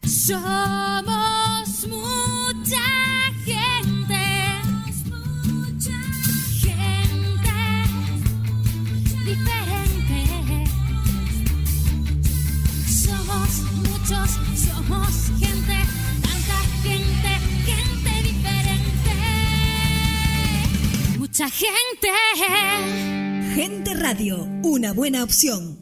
Somos mucha gente, gente diferente. Somos muchos, somos gente, tanta gente, gente diferente. Mucha gente. Gente Radio, una buena opción.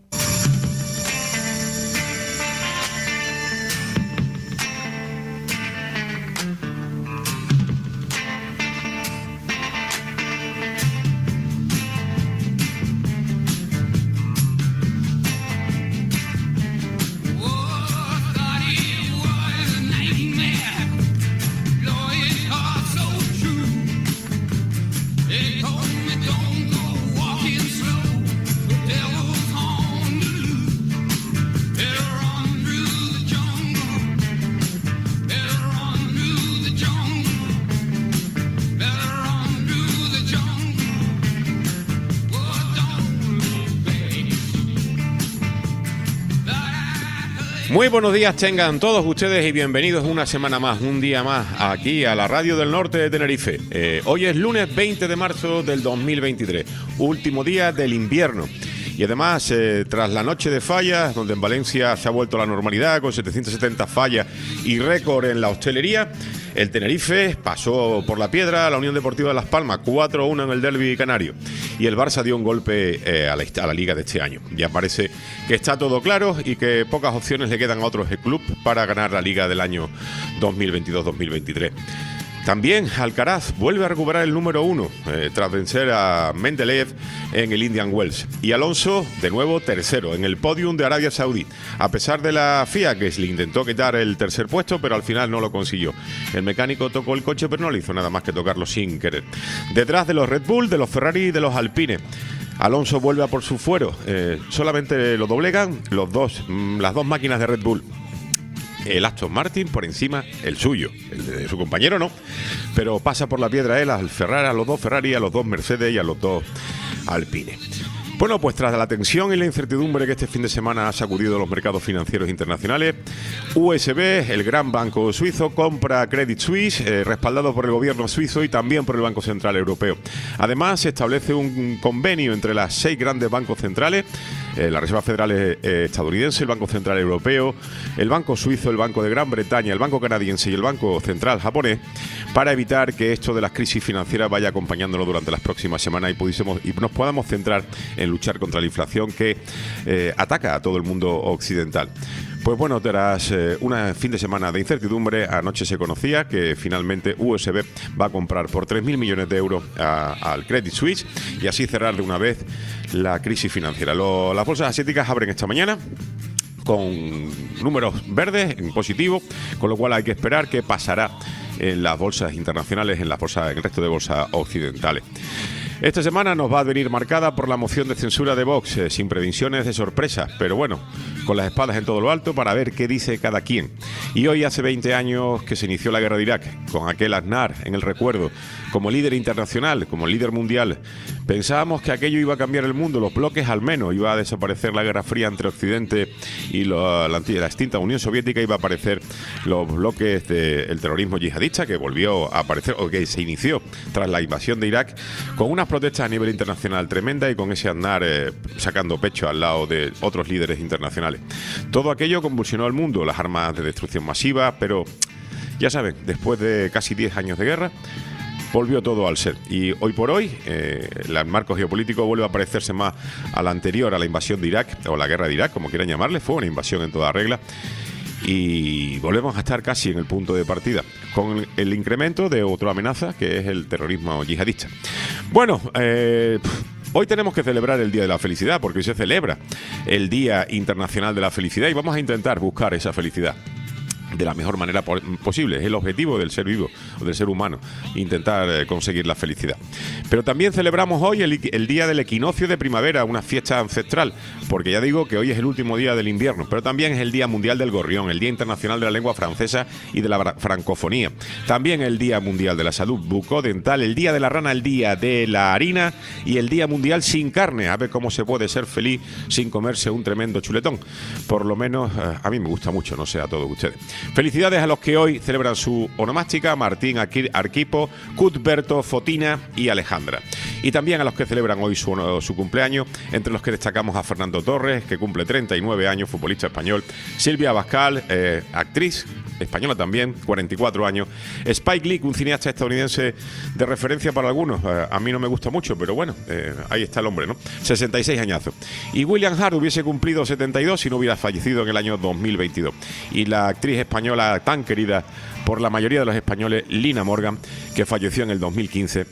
Muy buenos días tengan todos ustedes y bienvenidos una semana más, un día más aquí a la Radio del Norte de Tenerife. Hoy es lunes 20 de marzo del 2023, último día del invierno. Y además, tras la noche de fallas, donde en Valencia se ha vuelto a la normalidad con 770 fallas y récord en la hostelería, el Tenerife pasó por la piedra a la Unión Deportiva de Las Palmas, 4-1 en el derbi canario. Y el Barça dio un golpe a la liga de este año. Ya parece que está todo claro y que pocas opciones le quedan a otros clubes para ganar la liga del año 2022-2023. También Alcaraz vuelve a recuperar el número 1 tras vencer a Mendeleev en el Indian Wells. Y Alonso, de nuevo, tercero en el podium de Arabia Saudí. A pesar de la FIA, que le intentó quitar el tercer puesto, pero al final no lo consiguió. El mecánico tocó el coche, pero no le hizo nada más que tocarlo sin querer. Detrás de los Red Bull, de los Ferrari y de los Alpine. Alonso vuelve a por su fuero. Solamente lo doblegan las dos máquinas de Red Bull. El Aston Martin por encima, el suyo, el de su compañero no, pero pasa por la piedra él al Ferrari, a los dos Ferrari, a los dos Mercedes y a los dos Alpine. Bueno, pues tras la tensión y la incertidumbre que este fin de semana ha sacudido los mercados financieros internacionales, USB, el gran banco suizo, compra Credit Suisse, respaldado por el gobierno suizo y también por el Banco Central Europeo. Además, se establece un convenio entre las 6 grandes bancos centrales, la Reserva Federal estadounidense, el Banco Central Europeo, el Banco Suizo, el Banco de Gran Bretaña, el Banco Canadiense y el Banco Central Japonés, para evitar que esto de las crisis financieras vaya acompañándonos durante las próximas semanas y nos podamos centrar en luchar contra la inflación que ataca a todo el mundo occidental. Pues bueno, tras un fin de semana de incertidumbre, anoche se conocía que finalmente USB va a comprar por 3.000 millones de euros al Credit Suisse y así cerrar de una vez la crisis financiera. Las bolsas asiáticas abren esta mañana con números verdes en positivo, con lo cual hay que esperar qué pasará en las bolsas internacionales, en el resto de bolsas occidentales. Esta semana nos va a venir marcada por la moción de censura de Vox, sin previsiones de sorpresa, pero bueno, con las espadas en todo lo alto para ver qué dice cada quien. Y hoy hace 20 años que se inició la guerra de Irak, con aquel Aznar en el recuerdo, como líder internacional, como líder mundial. Pensábamos que aquello iba a cambiar el mundo, los bloques al menos, iba a desaparecer la Guerra Fría entre Occidente y la extinta Unión Soviética, iba a aparecer los bloques del terrorismo yihadista, que volvió a aparecer, o que se inició tras la invasión de Irak, con unas protestas a nivel internacional tremenda y con ese Aznar sacando pecho al lado de otros líderes internacionales. Todo aquello convulsionó al mundo, las armas de destrucción masiva, pero ya saben, después de casi 10 años de guerra, volvió todo al ser. Y hoy por hoy, el marco geopolítico vuelve a parecerse más al anterior, a la invasión de Irak, o la guerra de Irak, como quieran llamarle. Fue una invasión en toda regla. Y volvemos a estar casi en el punto de partida, con el incremento de otra amenaza, que es el terrorismo yihadista. Bueno, hoy tenemos que celebrar el Día de la Felicidad, porque hoy se celebra el Día Internacional de la Felicidad y vamos a intentar buscar esa felicidad. de la mejor manera posible. Es el objetivo del ser vivo o del ser humano, intentar conseguir la felicidad. Pero también celebramos hoy el día del equinoccio de primavera, una fiesta ancestral, porque ya digo que hoy es el último día del invierno, pero también es el Día Mundial del Gorrión, el Día Internacional de la Lengua Francesa y de la Francofonía, también el Día Mundial de la Salud Bucodental, el Día de la Rana, el Día de la Harina y el Día Mundial sin carne. A ver cómo se puede ser feliz sin comerse un tremendo chuletón. Por lo menos a mí me gusta mucho, no sé a todos ustedes. Felicidades a los que hoy celebran su onomástica: Martín, Arquipo, Cuthberto, Fotina y Alejandra. Y también a los que celebran hoy su cumpleaños, entre los que destacamos a Fernando Torres, que cumple 39 años, futbolista español, Silvia Abascal, actriz española también, 44 años, Spike Lee, un cineasta estadounidense de referencia para algunos, a mí no me gusta mucho, pero bueno, ahí está el hombre, ¿no? 66 añazos. Y William Hart hubiese cumplido 72 si no hubiera fallecido en el año 2022. Y la actriz española tan querida por la mayoría de los españoles, Lina Morgan, que falleció en el 2015,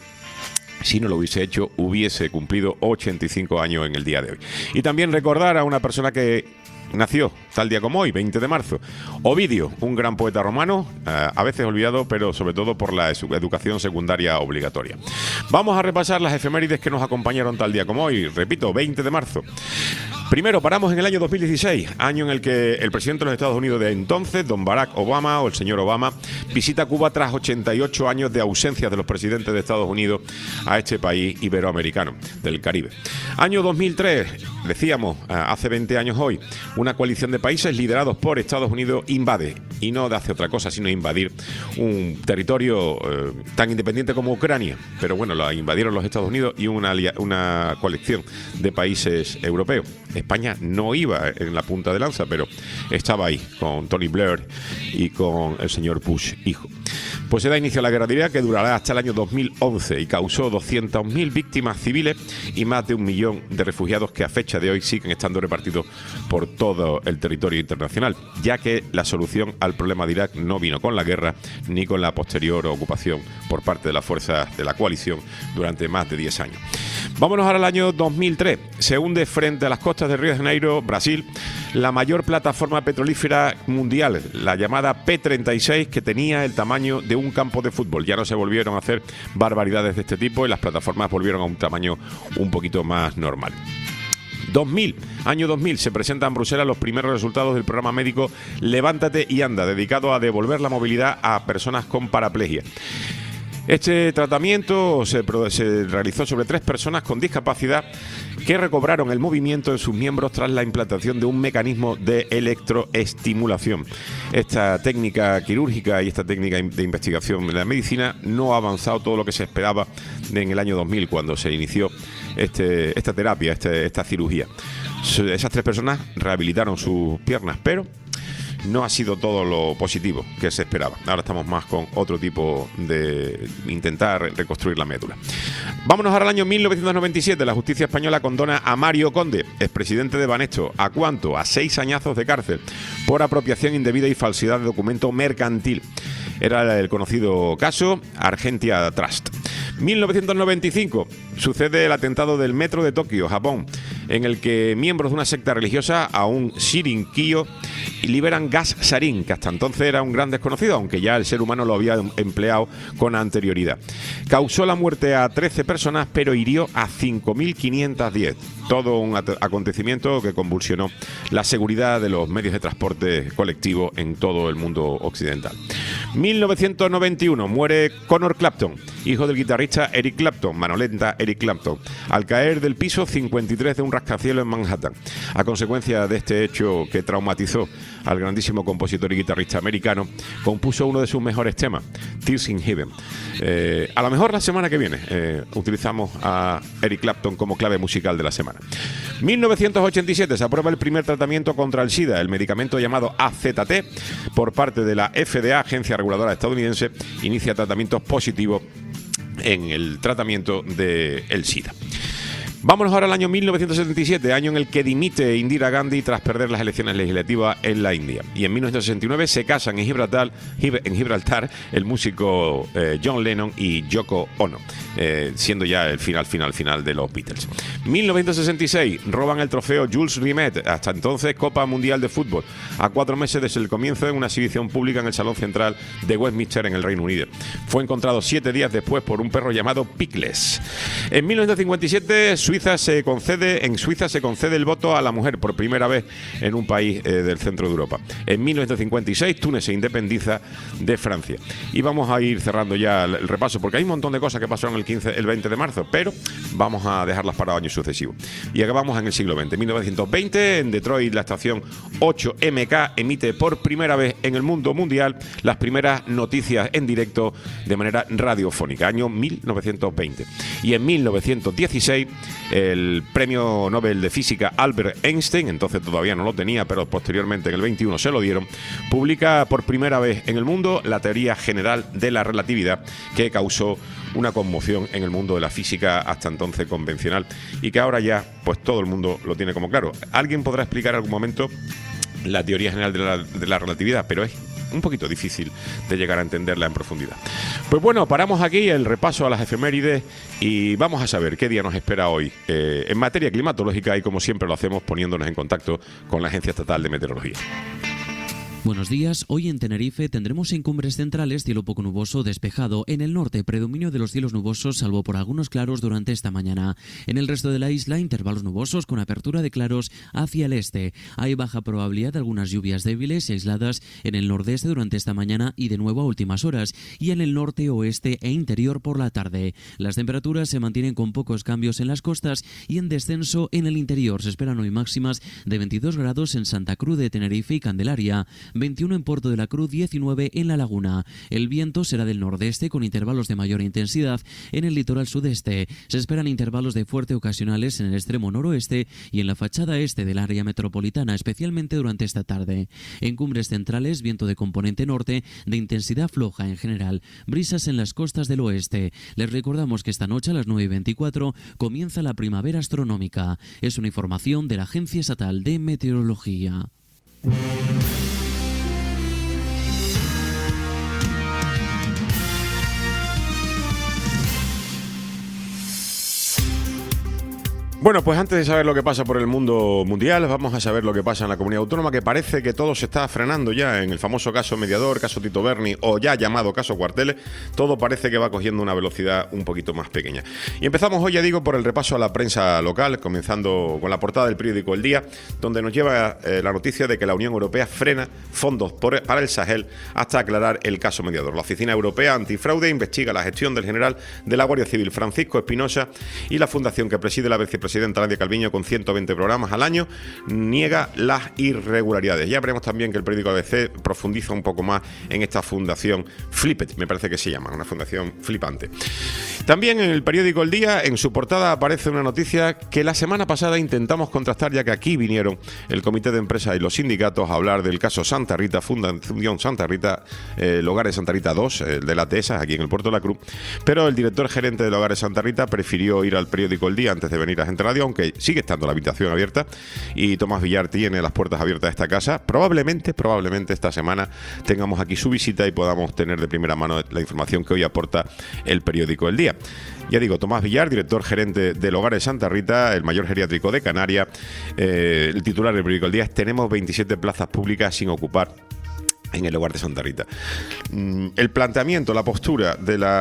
si no lo hubiese hecho, hubiese cumplido 85 años en el día de hoy. Y también recordar a una persona que nació tal día como hoy, 20 de marzo. Ovidio, un gran poeta romano, a veces olvidado, pero sobre todo por la educación secundaria obligatoria. Vamos a repasar las efemérides que nos acompañaron tal día como hoy. Repito, 20 de marzo. Primero, paramos en el año 2016, año en el que el presidente de los Estados Unidos de entonces, don Barack Obama, o el señor Obama, visita Cuba tras 88 años de ausencia de los presidentes de Estados Unidos a este país iberoamericano del Caribe. Año 2003, decíamos, hace 20 años hoy, una coalición de países liderados por Estados Unidos invade, y no hace otra cosa sino invadir un territorio tan independiente como Ucrania, pero bueno, la invadieron los Estados Unidos y una colección de países europeos. España no iba en la punta de lanza, pero estaba ahí con Tony Blair y con el señor Bush, hijo. Pues se da inicio a la guerra de Irak, que durará hasta el año 2011 y causó 200.000 víctimas civiles y más de 1 millón de refugiados que a fecha de hoy siguen estando repartidos por todo el territorio internacional, ya que la solución al problema de Irak no vino con la guerra ni con la posterior ocupación por parte de las fuerzas de la coalición durante más de 10 años. Vámonos ahora al año 2003. Se hunde frente a las costas de Río de Janeiro, Brasil, la mayor plataforma petrolífera mundial, la llamada P-36, que tenía el tamaño de un campo de fútbol. Ya no se volvieron a hacer barbaridades de este tipo y las plataformas volvieron a un tamaño un poquito más normal. 2000, año 2000, se presentan en Bruselas los primeros resultados del programa médico Levántate y Anda, dedicado a devolver la movilidad a personas con paraplegia. Este tratamiento se realizó sobre 3 personas con discapacidad que recobraron el movimiento de sus miembros tras la implantación de un mecanismo de electroestimulación. Esta técnica quirúrgica y esta técnica de investigación de la medicina no ha avanzado todo lo que se esperaba en el año 2000, cuando se inició esta terapia, esta cirugía. Esas 3 personas rehabilitaron sus piernas, pero no ha sido todo lo positivo que se esperaba. Ahora estamos más con otro tipo de intentar reconstruir la médula. Vámonos ahora al año 1997. La justicia española condena a Mario Conde, expresidente de Banesto. ¿A cuánto? A 6 añazos de cárcel por apropiación indebida y falsedad de documento mercantil. Era el conocido caso Argentia Trust. 1995 sucede el atentado del metro de Tokio, Japón, en el que miembros de una secta religiosa, a un Shirin-kyo, liberan gas sarín, que hasta entonces era un gran desconocido, aunque ya el ser humano lo había empleado con anterioridad. Causó la muerte a 13 personas, pero hirió a 5.510. Todo un acontecimiento que convulsionó la seguridad de los medios de transporte colectivo en todo el mundo occidental. 1991 muere Conor Clapton, hijo del guitarrista Eric Clapton, mano lenta Eric Clapton, al caer del piso 53 de un rascacielos en Manhattan, a consecuencia de este hecho que traumatizó al grandísimo compositor y guitarrista americano. Compuso uno de sus mejores temas, Tears in Heaven. A lo mejor la semana que viene utilizamos a Eric Clapton como clave musical de la semana. 1987 se aprueba el primer tratamiento contra el SIDA, el medicamento llamado AZT, por parte de la FDA, agencia reguladora estadounidense. Inicia tratamientos positivos en el tratamiento del SIDA. Vámonos ahora al año 1977, año en el que dimite Indira Gandhi tras perder las elecciones legislativas en la India. Y en 1969 se casan en Gibraltar el músico John Lennon y Yoko Ono, siendo ya el final de los Beatles. 1966 roban el trofeo Jules Rimet, hasta entonces Copa Mundial de Fútbol, a 4 meses desde el comienzo en una exhibición pública en el Salón Central de Westminster en el Reino Unido. Fue encontrado 7 días después por un perro llamado Pickles. En 1957 en Suiza se concede el voto a la mujer por primera vez en un país del centro de Europa. En 1956 Túnez se independiza de Francia. Y vamos a ir cerrando ya el repaso, porque hay un montón de cosas que pasaron el 20 de marzo, pero vamos a dejarlas para años sucesivos. Y acabamos en el siglo XX. En 1920, en Detroit, la estación 8MK emite por primera vez en el mundo mundial las primeras noticias en directo de manera radiofónica, año 1920. Y en 1916, el premio Nobel de Física Albert Einstein, entonces todavía no lo tenía, pero posteriormente en el 21 se lo dieron, publica por primera vez en el mundo la teoría general de la relatividad, que causó una conmoción en el mundo de la física hasta entonces convencional y que ahora ya pues todo el mundo lo tiene como claro. Alguien podrá explicar en algún momento la teoría general de la relatividad, pero es un poquito difícil de llegar a entenderla en profundidad. Pues bueno, paramos aquí el repaso a las efemérides y vamos a saber qué día nos espera hoy en materia climatológica, y como siempre lo hacemos poniéndonos en contacto con la Agencia Estatal de Meteorología. Buenos días. Hoy en Tenerife tendremos en cumbres centrales cielo poco nuboso despejado. En el norte, predominio de los cielos nubosos, salvo por algunos claros durante esta mañana. En el resto de la isla, intervalos nubosos con apertura de claros hacia el este. Hay baja probabilidad de algunas lluvias débiles y aisladas en el nordeste durante esta mañana y de nuevo a últimas horas. Y en el norte, oeste e interior por la tarde. Las temperaturas se mantienen con pocos cambios en las costas y en descenso en el interior. Se esperan hoy máximas de 22 grados en Santa Cruz de Tenerife y Candelaria. 21 en Puerto de la Cruz, 19 en La Laguna. El viento será del nordeste con intervalos de mayor intensidad en el litoral sudeste. Se esperan intervalos de fuerte ocasionales en el extremo noroeste y en la fachada este del área metropolitana, especialmente durante esta tarde. En cumbres centrales, viento de componente norte de intensidad floja en general. Brisas en las costas del oeste. Les recordamos que esta noche a las 9:24 comienza la primavera astronómica. Es una información de la Agencia Estatal de Meteorología. Bueno, pues antes de saber lo que pasa por el mundo mundial, vamos a saber lo que pasa en la comunidad autónoma, que parece que todo se está frenando ya en el famoso caso Mediador, caso Tito Berni o ya llamado caso Cuarteles. Todo parece que va cogiendo una velocidad un poquito más pequeña. Y empezamos hoy, ya digo, por el repaso a la prensa local, comenzando con la portada del periódico El Día, donde nos lleva la noticia de que la Unión Europea frena fondos para el Sahel hasta aclarar el caso Mediador. La Oficina Europea Antifraude investiga la gestión del general de la Guardia Civil Francisco Espinosa, y la fundación que preside la vicepresidenta Nadia Calviño, con 120 programas al año, niega las irregularidades. Ya veremos también que el periódico ABC profundiza un poco más en esta fundación Flippet, me parece que se llama, una fundación flipante. También en el periódico El Día, en su portada, aparece una noticia que la semana pasada intentamos contrastar, ya que aquí vinieron el comité de empresa y los sindicatos a hablar del caso Santa Rita, Fundación Santa Rita, el Hogar de Santa Rita 2, el de la TESA, aquí en el Puerto de la Cruz, pero el director gerente del Hogar de Santa Rita prefirió ir al periódico El Día antes de venir a Gente Radio, aunque sigue estando la habitación abierta, y Tomás Villar tiene las puertas abiertas de esta casa. Probablemente esta semana tengamos aquí su visita y podamos tener de primera mano la información que hoy aporta el periódico El Día. Ya digo, Tomás Villar, director gerente del Hogar de Santa Rita, el mayor geriátrico de Canarias. El titular del periódico El Día es: tenemos 27 plazas públicas sin ocupar en el Hogar de Santa Rita. El planteamiento, la postura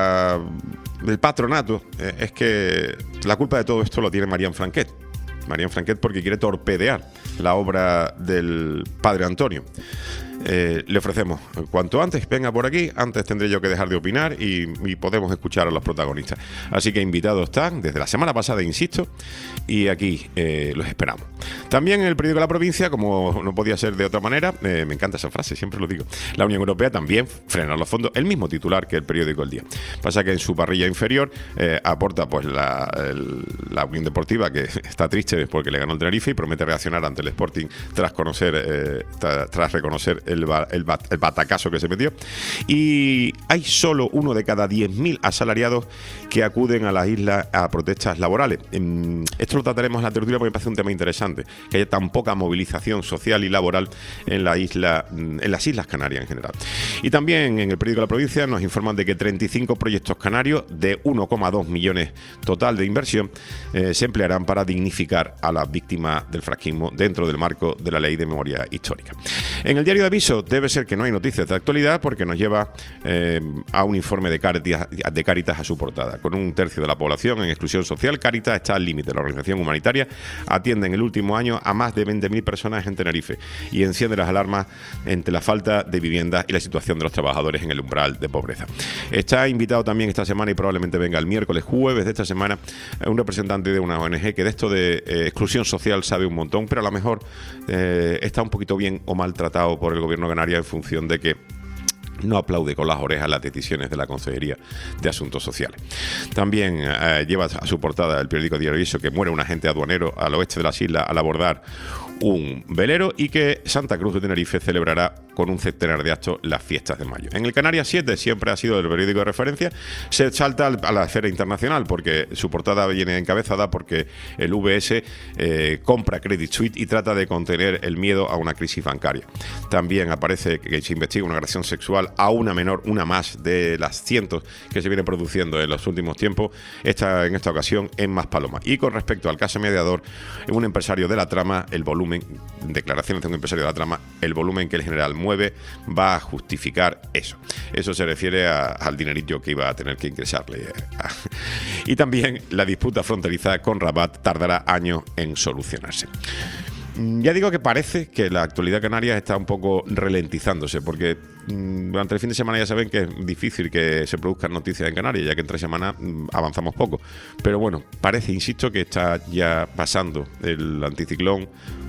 del patronato es que la culpa de todo esto lo tiene Marian Franquet. Marian Franquet porque quiere torpedear la obra del padre Antonio. Le ofrecemos cuanto antes venga por aquí, antes tendré yo que dejar de opinar y podemos escuchar a los protagonistas. Así que invitados están desde la semana pasada, insisto, y aquí los esperamos. También en el periódico La Provincia, como no podía ser de otra manera, me encanta esa frase, siempre lo digo, la Unión Europea también frena los fondos, el mismo titular que el periódico El Día. Pasa que en su parrilla inferior aporta pues la Unión Deportiva, que está triste porque le ganó el Tenerife y promete reaccionar ante el Sporting tras reconocer el batacazo que se metió. Y hay solo uno de cada 10.000 asalariados que acuden a la isla a protestas laborales. Esto lo trataremos en la tertulia porque me parece un tema interesante, que haya tan poca movilización social y laboral en las Islas Canarias en general. Y también en el periódico La Provincia nos informan de que 35 proyectos canarios de 1,2 millones total de inversión se emplearán para dignificar a las víctimas del franquismo dentro del marco de la Ley de Memoria Histórica. En el diario de Aviso debe ser que no hay noticias de actualidad porque nos lleva a un informe de Cáritas a su portada. Con un tercio de la población en exclusión social, Cáritas está al límite. La organización humanitaria atiende en el último año a más de 20.000 personas en Tenerife y enciende las alarmas entre la falta de viviendas y la situación de los trabajadores en el umbral de pobreza. Está invitado también esta semana y probablemente venga el miércoles, jueves de esta semana, un representante de una ONG que de esto de exclusión social sabe un montón, pero a lo mejor está un poquito bien o mal tratado por el gobierno canario en función de que no aplaude con las orejas las decisiones de la Consejería de Asuntos Sociales. También lleva a su portada el periódico Diario Aviso que muere un agente aduanero al oeste de las islas al abordar un velero y que Santa Cruz de Tenerife celebrará con un centenar de actos las fiestas de mayo. En el Canarias 7 siempre ha sido el periódico de referencia, se salta a la esfera internacional porque su portada viene encabezada porque el VS compra Credit Suisse y trata de contener el miedo a una crisis bancaria. También aparece que se investiga una agresión sexual a una menor, una más de las cientos que se vienen produciendo en los últimos tiempos, en esta ocasión en Maspalomas. Y con respecto al caso mediador, un empresario de la trama, el volumen, declaraciones de un empresario de la trama, el volumen que el general mueve va a justificar eso. Eso se refiere al dinerillo que iba a tener que ingresarle. Y también la disputa fronteriza con Rabat tardará años en solucionarse. Ya digo que parece que la actualidad canaria está un poco ralentizándose porque durante el fin de semana ya saben que es difícil que se produzcan noticias en Canarias, ya que entre semana avanzamos poco. Pero bueno, parece, insisto, que está ya pasando el anticiclón,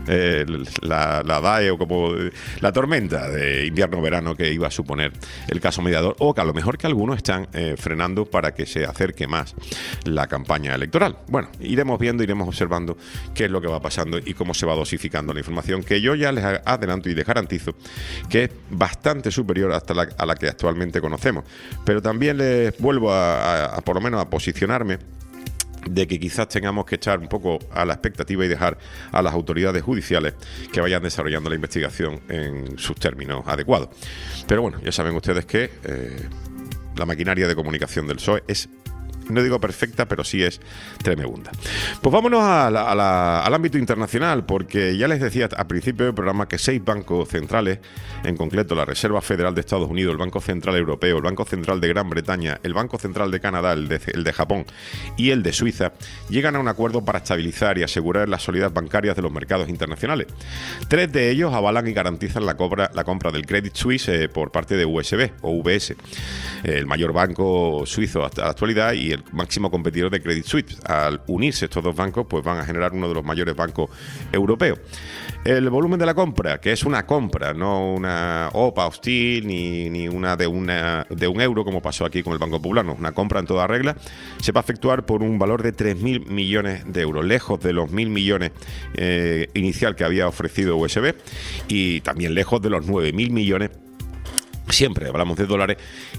la DAE o como la tormenta de invierno-verano que iba a suponer el caso mediador, o que a lo mejor que algunos están frenando para que se acerque más la campaña electoral. Bueno, iremos viendo, iremos observando qué es lo que va pasando y cómo se va dosificando la información, que yo ya les adelanto y les garantizo que es bastante superior hasta a la que actualmente conocemos. Pero también les vuelvo a por lo menos a posicionarme de que quizás tengamos que echar un poco a la expectativa y dejar a las autoridades judiciales que vayan desarrollando la investigación en sus términos adecuados. Pero bueno, ya saben ustedes que la maquinaria de comunicación del PSOE es, no digo perfecta, pero sí es tremenda. Pues vámonos al ámbito internacional, porque ya les decía al principio del programa que 6 bancos centrales, en concreto la Reserva Federal de Estados Unidos, el Banco Central Europeo, el Banco Central de Gran Bretaña, el Banco Central de Canadá, el de Japón y el de Suiza, llegan a un acuerdo para estabilizar y asegurar la solidez bancaria de los mercados internacionales. 3 de ellos avalan y garantizan la compra del Credit Suisse por parte de UBS, el mayor banco suizo hasta la actualidad y el máximo competidor de Credit Suisse. Al unirse estos dos bancos, pues van a generar uno de los mayores bancos europeos. El volumen de la compra, que es una compra, no una OPA hostil ni una de un euro, como pasó aquí con el Banco Popular, no, una compra en toda regla, se va a efectuar por un valor de 3.000 millones de euros, lejos de los 1.000 millones inicial que había ofrecido USB y también lejos de los 9.000 millones, siempre hablamos de dólares,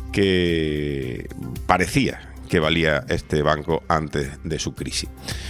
que parecía que valía este banco antes de su crisis.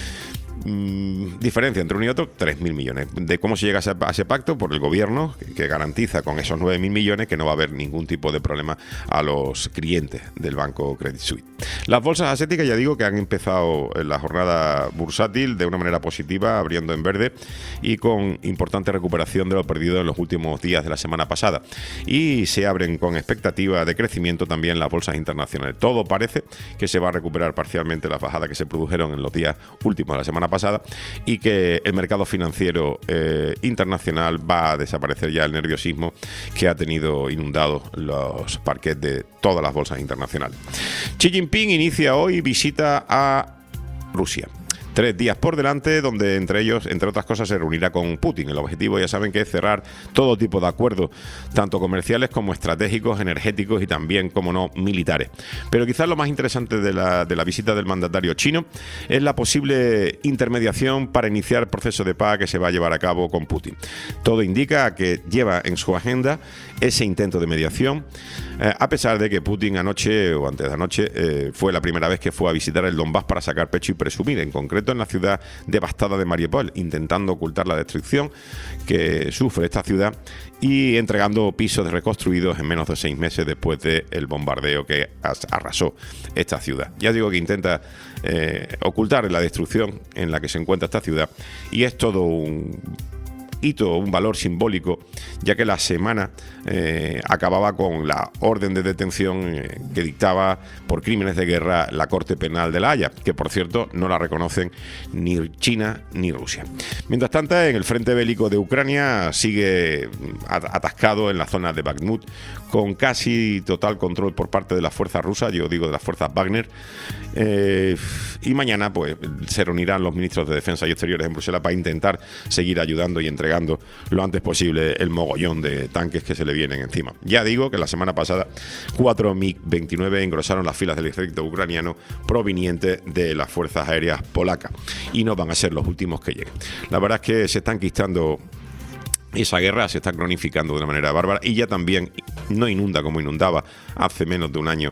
Diferencia entre uno y otro, 3.000 millones. ¿De cómo se llega a ese pacto? Por el gobierno, que garantiza con esos 9.000 millones que no va a haber ningún tipo de problema a los clientes del banco Credit Suisse. Las bolsas asiáticas, ya digo que han empezado la jornada bursátil de una manera positiva, abriendo en verde y con importante recuperación de lo perdido en los últimos días de la semana pasada. Y se abren con expectativa de crecimiento también las bolsas internacionales. Todo parece que se va a recuperar parcialmente las bajadas que se produjeron en los días últimos de la semana pasada y que el mercado financiero internacional va a desaparecer ya el nerviosismo que ha tenido inundado los parquets de todas las bolsas internacionales. Xi Jinping inicia hoy visita a Rusia. 3 días por delante, donde entre ellos, entre otras cosas, se reunirá con Putin. El objetivo, ya saben, que es cerrar todo tipo de acuerdos, tanto comerciales como estratégicos, energéticos y también, como no, militares. Pero quizás lo más interesante de la visita del mandatario chino es la posible intermediación para iniciar el proceso de paz que se va a llevar a cabo con Putin. Todo indica que lleva en su agenda ese intento de mediación, a pesar de que Putin anoche o antes de anoche fue la primera vez que fue a visitar el Donbass para sacar pecho y presumir, en concreto en la ciudad devastada de Mariupol, intentando ocultar la destrucción que sufre esta ciudad y entregando pisos reconstruidos en menos de 6 meses después del bombardeo que arrasó esta ciudad. Ya digo que intenta ocultar la destrucción en la que se encuentra esta ciudad, y es todo un hito, un valor simbólico, ya que la semana acababa con la orden de detención que dictaba por crímenes de guerra la Corte Penal de La Haya, que por cierto no la reconocen ni China ni Rusia. Mientras tanto, en el frente bélico de Ucrania sigue atascado en la zona de Bakhmut, con casi total control por parte de las fuerzas rusas, yo digo de las fuerzas Wagner, y mañana pues se reunirán los ministros de Defensa y Exteriores en Bruselas para intentar seguir ayudando y entregando lo antes posible el mogollón de tanques que se le vienen encima. Ya digo que la semana pasada 4 MiG-29 engrosaron las filas del ejército ucraniano proveniente de las fuerzas aéreas polacas, y no van a ser los últimos que lleguen. La verdad es que se están enquistando. Esa guerra se está cronificando de una manera bárbara, y ya también no inunda como inundaba hace menos de un año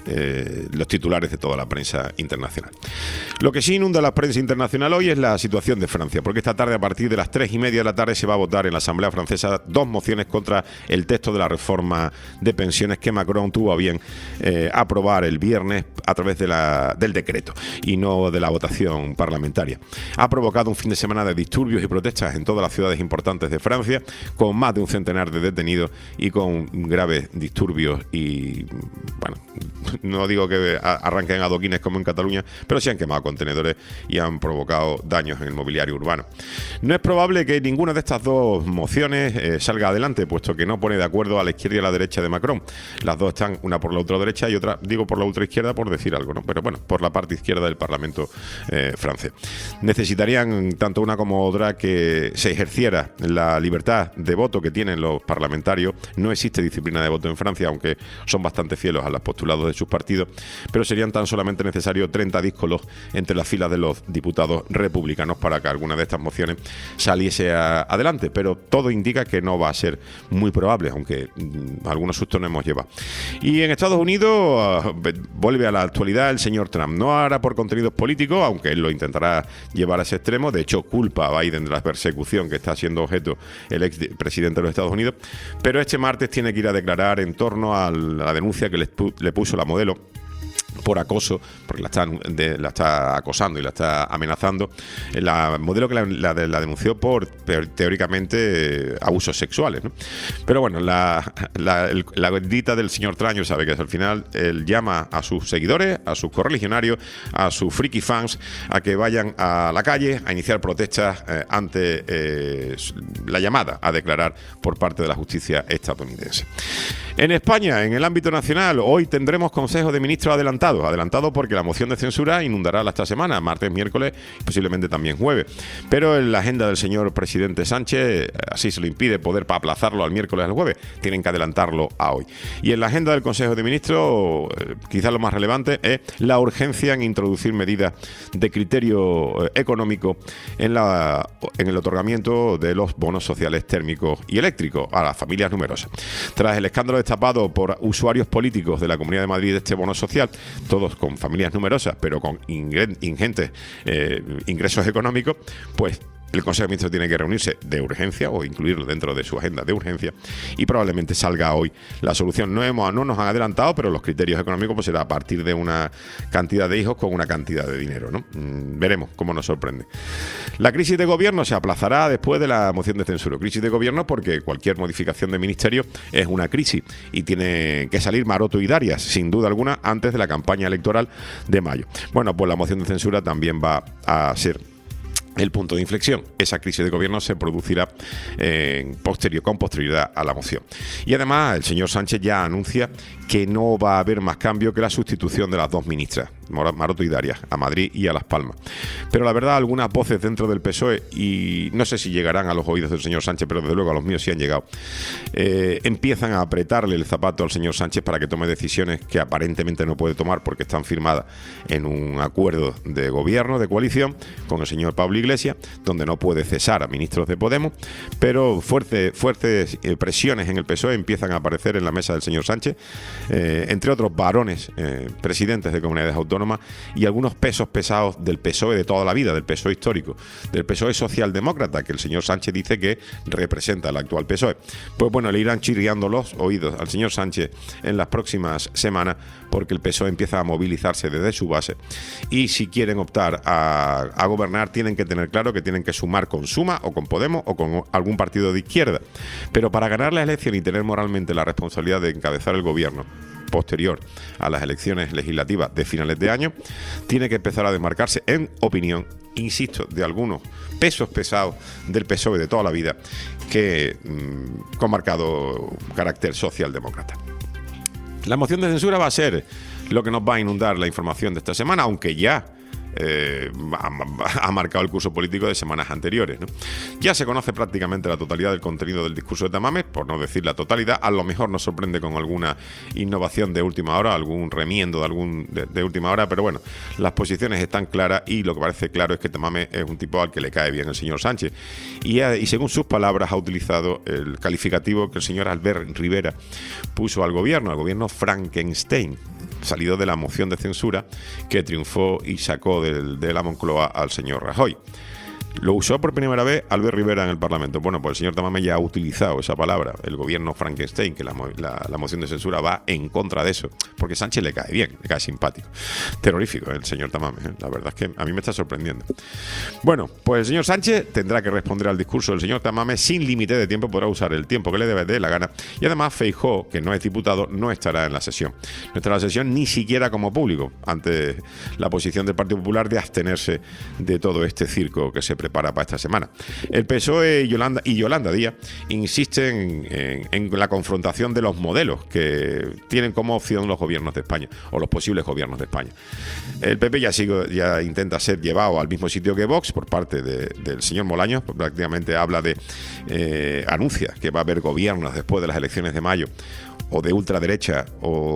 los titulares de toda la prensa internacional. Lo que sí inunda la prensa internacional hoy es la situación de Francia, porque esta tarde, a partir de las 3:30 de la tarde, se va a votar en la Asamblea Francesa 2 mociones contra el texto de la reforma de pensiones que Macron tuvo a bien aprobar el viernes a través del decreto y no de la votación parlamentaria. Ha provocado un fin de semana de disturbios y protestas en todas las ciudades importantes de Francia, con más de un centenar de detenidos y con graves disturbios y, bueno, no digo que arranquen adoquines como en Cataluña, pero sí han quemado contenedores y han provocado daños en el mobiliario urbano. No es probable que ninguna de estas dos mociones salga adelante, puesto que no pone de acuerdo a la izquierda y a la derecha de Macron. Las dos están, una por la ultraderecha y otra, digo, por la ultraizquierda por decir algo, ¿no? Pero bueno, por la parte izquierda del Parlamento francés. Necesitarían tanto una como otra que se ejerciera la libertad de voto que tienen los parlamentarios. No existe disciplina de voto en Francia, aunque son bastante fieles a los postulados de sus partidos, pero serían tan solamente necesarios 30 díscolos entre las filas de los diputados republicanos para que alguna de estas mociones saliese adelante, pero todo indica que no va a ser muy probable, aunque algunos sustos nos hemos llevado. Y en Estados Unidos vuelve a la actualidad el señor Trump. No hará por contenidos políticos, aunque él lo intentará llevar a ese extremo. De hecho, culpa a Biden de la persecución que está siendo objeto el expresidente de los Estados Unidos, pero este martes tiene que ir a declarar en torno a la denuncia que le puso la modelo por acoso, porque la está acosando y la está amenazando. La modelo que la denunció por teóricamente abusos sexuales, ¿no? Pero bueno, la bendita del señor Traño sabe que al final él llama a sus seguidores, a sus correligionarios, a sus friki fans, a que vayan a la calle a iniciar protestas ante la llamada a declarar por parte de la justicia estadounidense. En España, en el ámbito nacional, hoy tendremos Consejo de Ministros adelantado porque la moción de censura inundará esta semana, martes, miércoles y posiblemente también jueves. Pero en la agenda del señor presidente Sánchez así se lo impide poder aplazarlo al miércoles o al jueves. Tienen que adelantarlo a hoy. Y en la agenda del Consejo de Ministros, quizás lo más relevante es la urgencia en introducir medidas de criterio económico en el otorgamiento de los bonos sociales térmicos y eléctricos a las familias numerosas. Tras el escándalo destapado por usuarios políticos de la Comunidad de Madrid de este bono social, todos con familias numerosas, pero con ingentes ingresos económicos, pues el Consejo de Ministros tiene que reunirse de urgencia o incluirlo dentro de su agenda de urgencia y probablemente salga hoy la solución. No nos han adelantado, pero los criterios económicos pues será a partir de una cantidad de hijos con una cantidad de dinero, ¿no? Veremos cómo nos sorprende. La crisis de gobierno se aplazará después de la moción de censura. Crisis de gobierno porque cualquier modificación de ministerio es una crisis y tiene que salir maroto y Darias, sin duda alguna, antes de la campaña electoral de mayo. Bueno, pues la moción de censura también va a ser el punto de inflexión. Esa crisis de gobierno se producirá con posterioridad a la moción. Y además el señor Sánchez ya anuncia que no va a haber más cambio que la sustitución de las dos ministras. Maroto y Darias, a Madrid y a Las Palmas. Pero la verdad, algunas voces dentro del PSOE, y no sé si llegarán a los oídos del señor Sánchez, pero desde luego a los míos sí han llegado, empiezan a apretarle el zapato al señor Sánchez para que tome decisiones que aparentemente no puede tomar porque están firmadas en un acuerdo de gobierno, de coalición, con el señor Pablo Iglesias, donde no puede cesar a ministros de Podemos, pero fuertes presiones en el PSOE empiezan a aparecer en la mesa del señor Sánchez, entre otros varones presidentes de comunidades autónomas y algunos pesos pesados del PSOE de toda la vida, del PSOE histórico, del PSOE socialdemócrata, que el señor Sánchez dice que representa al actual PSOE. Pues bueno, le irán chirriando los oídos al señor Sánchez en las próximas semanas, porque el PSOE empieza a movilizarse desde su base, y si quieren optar a gobernar tienen que tener claro que tienen que sumar con Suma o con Podemos o con algún partido de izquierda. Pero para ganar la elección y tener moralmente la responsabilidad de encabezar el gobierno posterior a las elecciones legislativas de finales de año, tiene que empezar a demarcarse, en opinión, insisto, de algunos pesos pesados del PSOE de toda la vida, que con marcado carácter socialdemócrata. La moción de censura va a ser lo que nos va a inundar la información de esta semana, aunque ya ha marcado el curso político de semanas anteriores, ¿no? Ya se conoce prácticamente la totalidad del contenido del discurso de Tamames, por no decir la totalidad. A lo mejor nos sorprende con alguna innovación de última hora, algún remiendo de última hora, pero bueno, las posiciones están claras, y lo que parece claro es que Tamames es un tipo al que le cae bien el señor Sánchez, y según sus palabras ha utilizado el calificativo que el señor Albert Rivera puso al gobierno Frankenstein, salido de la moción de censura que triunfó y sacó de la Moncloa al señor Rajoy. Lo usó por primera vez Albert Rivera en el Parlamento. Bueno, pues el señor Tamames ya ha utilizado esa palabra, el gobierno Frankenstein, que la moción de censura va en contra de eso, porque Sánchez le cae bien, le cae simpático. Terrorífico el señor Tamames, ¿eh? La verdad es que a mí me está sorprendiendo. Bueno, pues el señor Sánchez tendrá que responder al discurso del señor Tamames sin límite de tiempo, podrá usar el tiempo que le dé la gana, y además Feijóo, que no es diputado, no estará en la sesión. No estará en la sesión ni siquiera como público, ante la posición del Partido Popular de abstenerse de todo este circo que se prepara para esta semana. El PSOE y Yolanda Díaz insisten en la confrontación de los modelos que tienen como opción los gobiernos de España, o los posibles gobiernos de España. El PP ya intenta ser llevado al mismo sitio que Vox por parte del señor Bolaños. Prácticamente anuncia que va a haber gobiernos después de las elecciones de mayo, o de ultraderecha,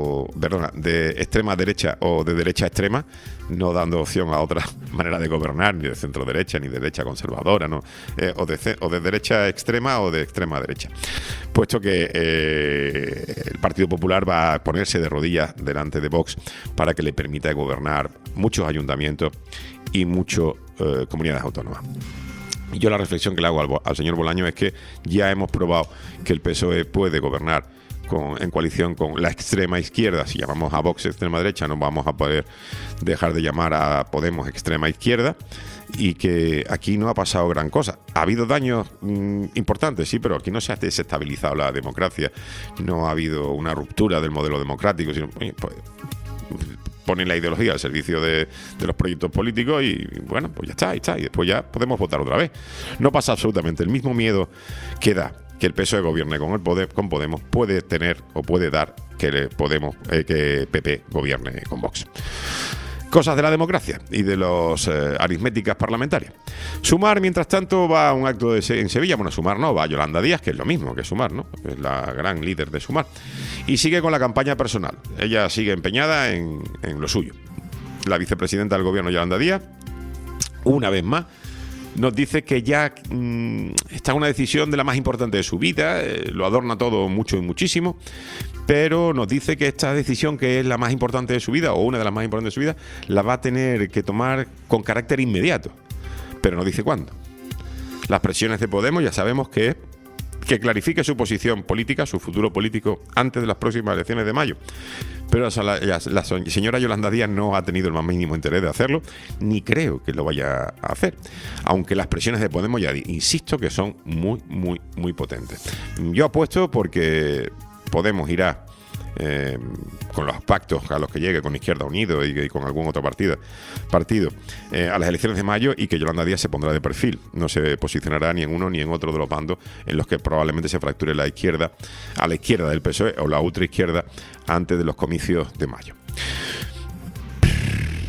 de extrema derecha o de derecha extrema, no dando opción a otra manera de gobernar, ni de centro derecha, ni de derecha conservadora, ¿no? O de derecha extrema o de extrema derecha. Puesto que el Partido Popular va a ponerse de rodillas delante de Vox para que le permita gobernar muchos ayuntamientos y muchas comunidades autónomas. Y yo la reflexión que le hago al señor Bolaños es que ya hemos probado que el PSOE puede gobernar en coalición con la extrema izquierda. Si llamamos a Vox extrema derecha, no vamos a poder dejar de llamar a Podemos extrema izquierda, y que aquí no ha pasado gran cosa. Ha habido daños importantes, sí, pero aquí no se ha desestabilizado la democracia, no ha habido una ruptura del modelo democrático, sino pues ponen la ideología al servicio de los proyectos políticos, y bueno, pues ya está, y después ya podemos votar otra vez. No pasa absolutamente. El mismo miedo que da que el PSOE gobierne con Podemos puede tener o puede dar que PP gobierne con Vox. Cosas de la democracia y de las aritméticas parlamentarias. Sumar, mientras tanto, va a un acto en Sevilla. Bueno, Sumar no, va a Yolanda Díaz, que es lo mismo que Sumar, ¿no? Es la gran líder de Sumar. Y sigue con la campaña personal. Ella sigue empeñada en lo suyo. La vicepresidenta del gobierno, Yolanda Díaz, una vez más, nos dice que ya está una decisión de la más importante de su vida, lo adorna todo mucho y muchísimo, pero nos dice que esta decisión, que es la más importante de su vida, o una de las más importantes de su vida, la va a tener que tomar con carácter inmediato, pero no dice cuándo. Las presiones de Podemos ya sabemos que clarifique su posición política, su futuro político, antes de las próximas elecciones de mayo. Pero la señora Yolanda Díaz no ha tenido el más mínimo interés de hacerlo, ni creo que lo vaya a hacer. Aunque las presiones de Podemos, ya insisto, que son muy, muy, muy potentes. Yo apuesto porque Podemos irá con los pactos a los que llegue con Izquierda Unida y con algún otro partido a las elecciones de mayo, y que Yolanda Díaz se pondrá de perfil, no se posicionará ni en uno ni en otro de los bandos en los que probablemente se fracture la izquierda, a la izquierda del PSOE o la ultraizquierda, antes de los comicios de mayo.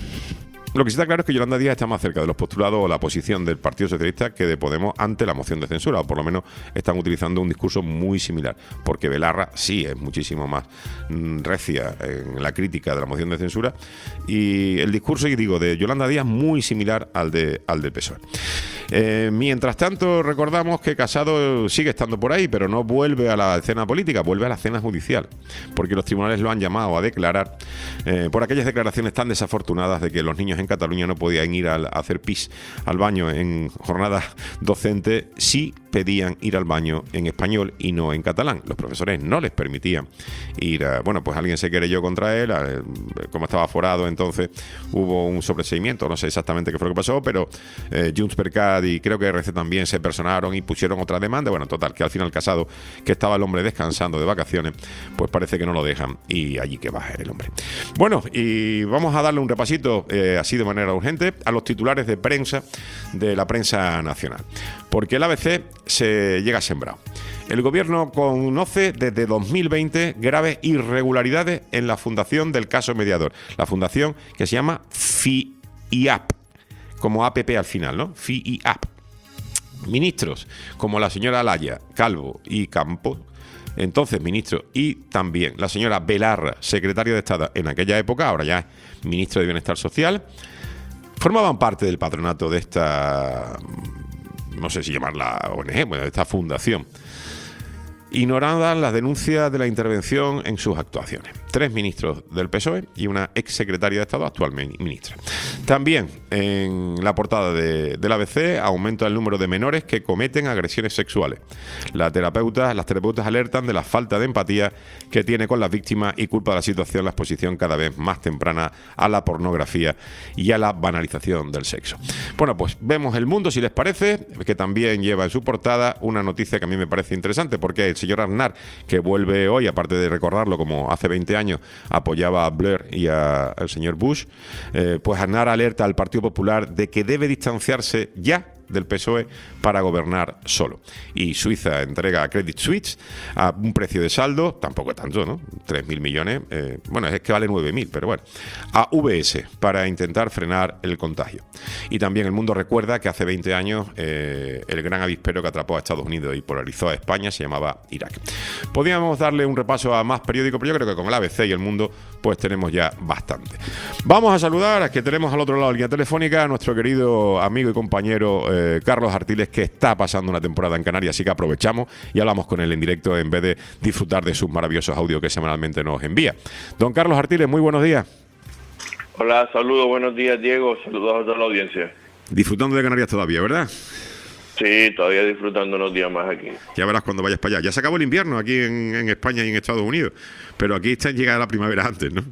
Lo que sí está claro es que Yolanda Díaz está más cerca de los postulados o la posición del Partido Socialista que de Podemos ante la moción de censura, o por lo menos están utilizando un discurso muy similar, porque Belarra sí es muchísimo más recia en la crítica de la moción de censura, y el discurso, y digo, de Yolanda Díaz muy similar al del PSOE. Mientras tanto, recordamos que Casado sigue estando por ahí, pero no vuelve a la escena política, vuelve a la escena judicial, porque los tribunales lo han llamado a declarar por aquellas declaraciones tan desafortunadas de que los niños en Cataluña no podían ir a hacer pis al baño en jornadas docentes si pedían ir al baño en español y no en catalán. Los profesores no les permitían ir bueno, pues alguien se querelló contra él, como estaba aforado, entonces hubo un sobreseimiento, no sé exactamente qué fue lo que pasó, pero Junts per Cat y creo que RC también se personaron y pusieron otra demanda. Bueno, total, que al final Casado, que estaba el hombre descansando de vacaciones, pues parece que no lo dejan y allí que va el hombre. Bueno, y vamos a darle un repasito así de manera urgente a los titulares de prensa de la prensa nacional, porque el ABC se llega sembrado. El gobierno conoce desde 2020 graves irregularidades en la fundación del caso mediador, la fundación que se llama FIIAP, como APP al final, ¿no? FIIAP. Ministros como la señora Alaya, Calvo y Campos, entonces ministro, y también la señora Belarra, secretaria de Estado en aquella época, ahora ya es ministro de Bienestar Social, formaban parte del patronato de esta, no sé si llamarla ONG, bueno, de esta fundación. Ignoraban las denuncias de la intervención en sus actuaciones. 3 ministros del PSOE y una exsecretaria de Estado, actual ministra. También en la portada del ABC aumenta el número de menores que cometen agresiones sexuales. Las terapeutas alertan de la falta de empatía que tiene con las víctimas y culpa de la situación la exposición cada vez más temprana a la pornografía y a la banalización del sexo. Bueno, pues vemos El Mundo, si les parece, que también lleva en su portada una noticia que a mí me parece interesante, porque el señor Aznar, que vuelve hoy, aparte de recordarlo como hace 20 años apoyaba a Blair y al señor Bush, pues Aznar alerta al Partido Popular de que debe distanciarse ya del PSOE para gobernar solo. Y Suiza entrega a Credit Suisse a un precio de saldo, tampoco tanto, ¿no? 3.000 millones, bueno, es que vale 9.000, pero bueno, a VS para intentar frenar el contagio. Y también El Mundo recuerda que hace 20 años el gran avispero que atrapó a Estados Unidos y polarizó a España se llamaba Irak. Podríamos darle un repaso a más periódicos, pero yo creo que con el ABC y El Mundo pues tenemos ya bastante. Vamos a saludar a que tenemos al otro lado de la línea telefónica a nuestro querido amigo y compañero Carlos Artiles, que está pasando una temporada en Canarias, así que aprovechamos y hablamos con él en directo en vez de disfrutar de sus maravillosos audios que semanalmente nos envía. Don Carlos Artiles, muy buenos días. Hola, saludos, buenos días, Diego, saludos a toda la audiencia. Disfrutando de Canarias todavía, ¿verdad? Sí, todavía disfrutando unos días más aquí. Ya verás cuando vayas para allá. Ya se acabó el invierno aquí en España y en Estados Unidos, pero aquí está llegada la primavera antes, ¿no?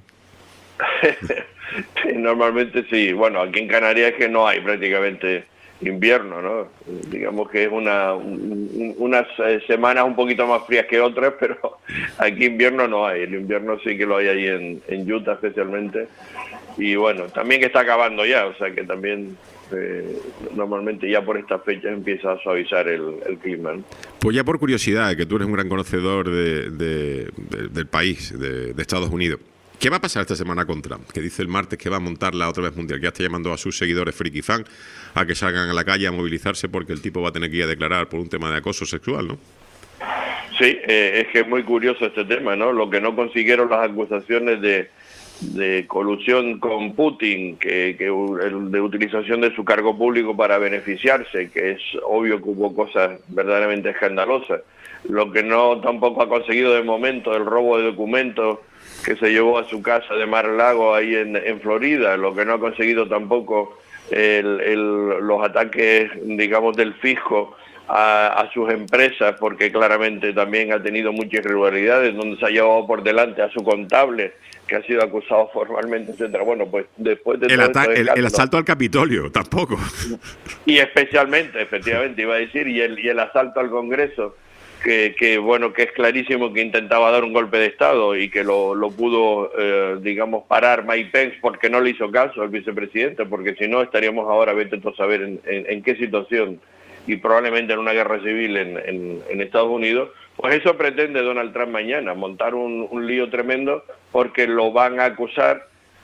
Sí, normalmente sí. Bueno, aquí en Canarias es que no hay prácticamente invierno, ¿no? Digamos que es unas semanas un poquito más frías que otras, pero aquí invierno no hay. El invierno sí que lo hay ahí en Utah especialmente. Y bueno, también que está acabando ya, o sea que también normalmente ya por estas fechas empieza a suavizar el clima, ¿no? Pues ya por curiosidad, que tú eres un gran conocedor del país, de Estados Unidos, ¿qué va a pasar esta semana con Trump? Que dice el martes que va a montar la otra vez mundial, que ya está llamando a sus seguidores friki fan a que salgan a la calle a movilizarse porque el tipo va a tener que ir a declarar por un tema de acoso sexual, ¿no? Sí, es que es muy curioso este tema, ¿no? Lo que no consiguieron las acusaciones de colusión con Putin, de utilización de su cargo público para beneficiarse, que es obvio que hubo cosas verdaderamente escandalosas. Lo que no tampoco ha conseguido de momento, el robo de documentos que se llevó a su casa de Mar-a-Lago ahí en Florida, lo que no ha conseguido tampoco los ataques, digamos, del fisco a sus empresas, porque claramente también ha tenido muchas irregularidades, donde se ha llevado por delante a su contable, que ha sido acusado formalmente, etcétera. Bueno, pues después de el asalto al Capitolio, tampoco. Y especialmente, efectivamente, iba a decir, y el asalto al Congreso, que bueno, que es clarísimo que intentaba dar un golpe de Estado y que lo pudo, digamos, parar Mike Pence porque no le hizo caso al vicepresidente, porque si no estaríamos ahora, vete tú a saber en qué situación, y probablemente en una guerra civil en Estados Unidos. Pues eso pretende Donald Trump mañana, montar un lío tremendo, porque lo van a acusar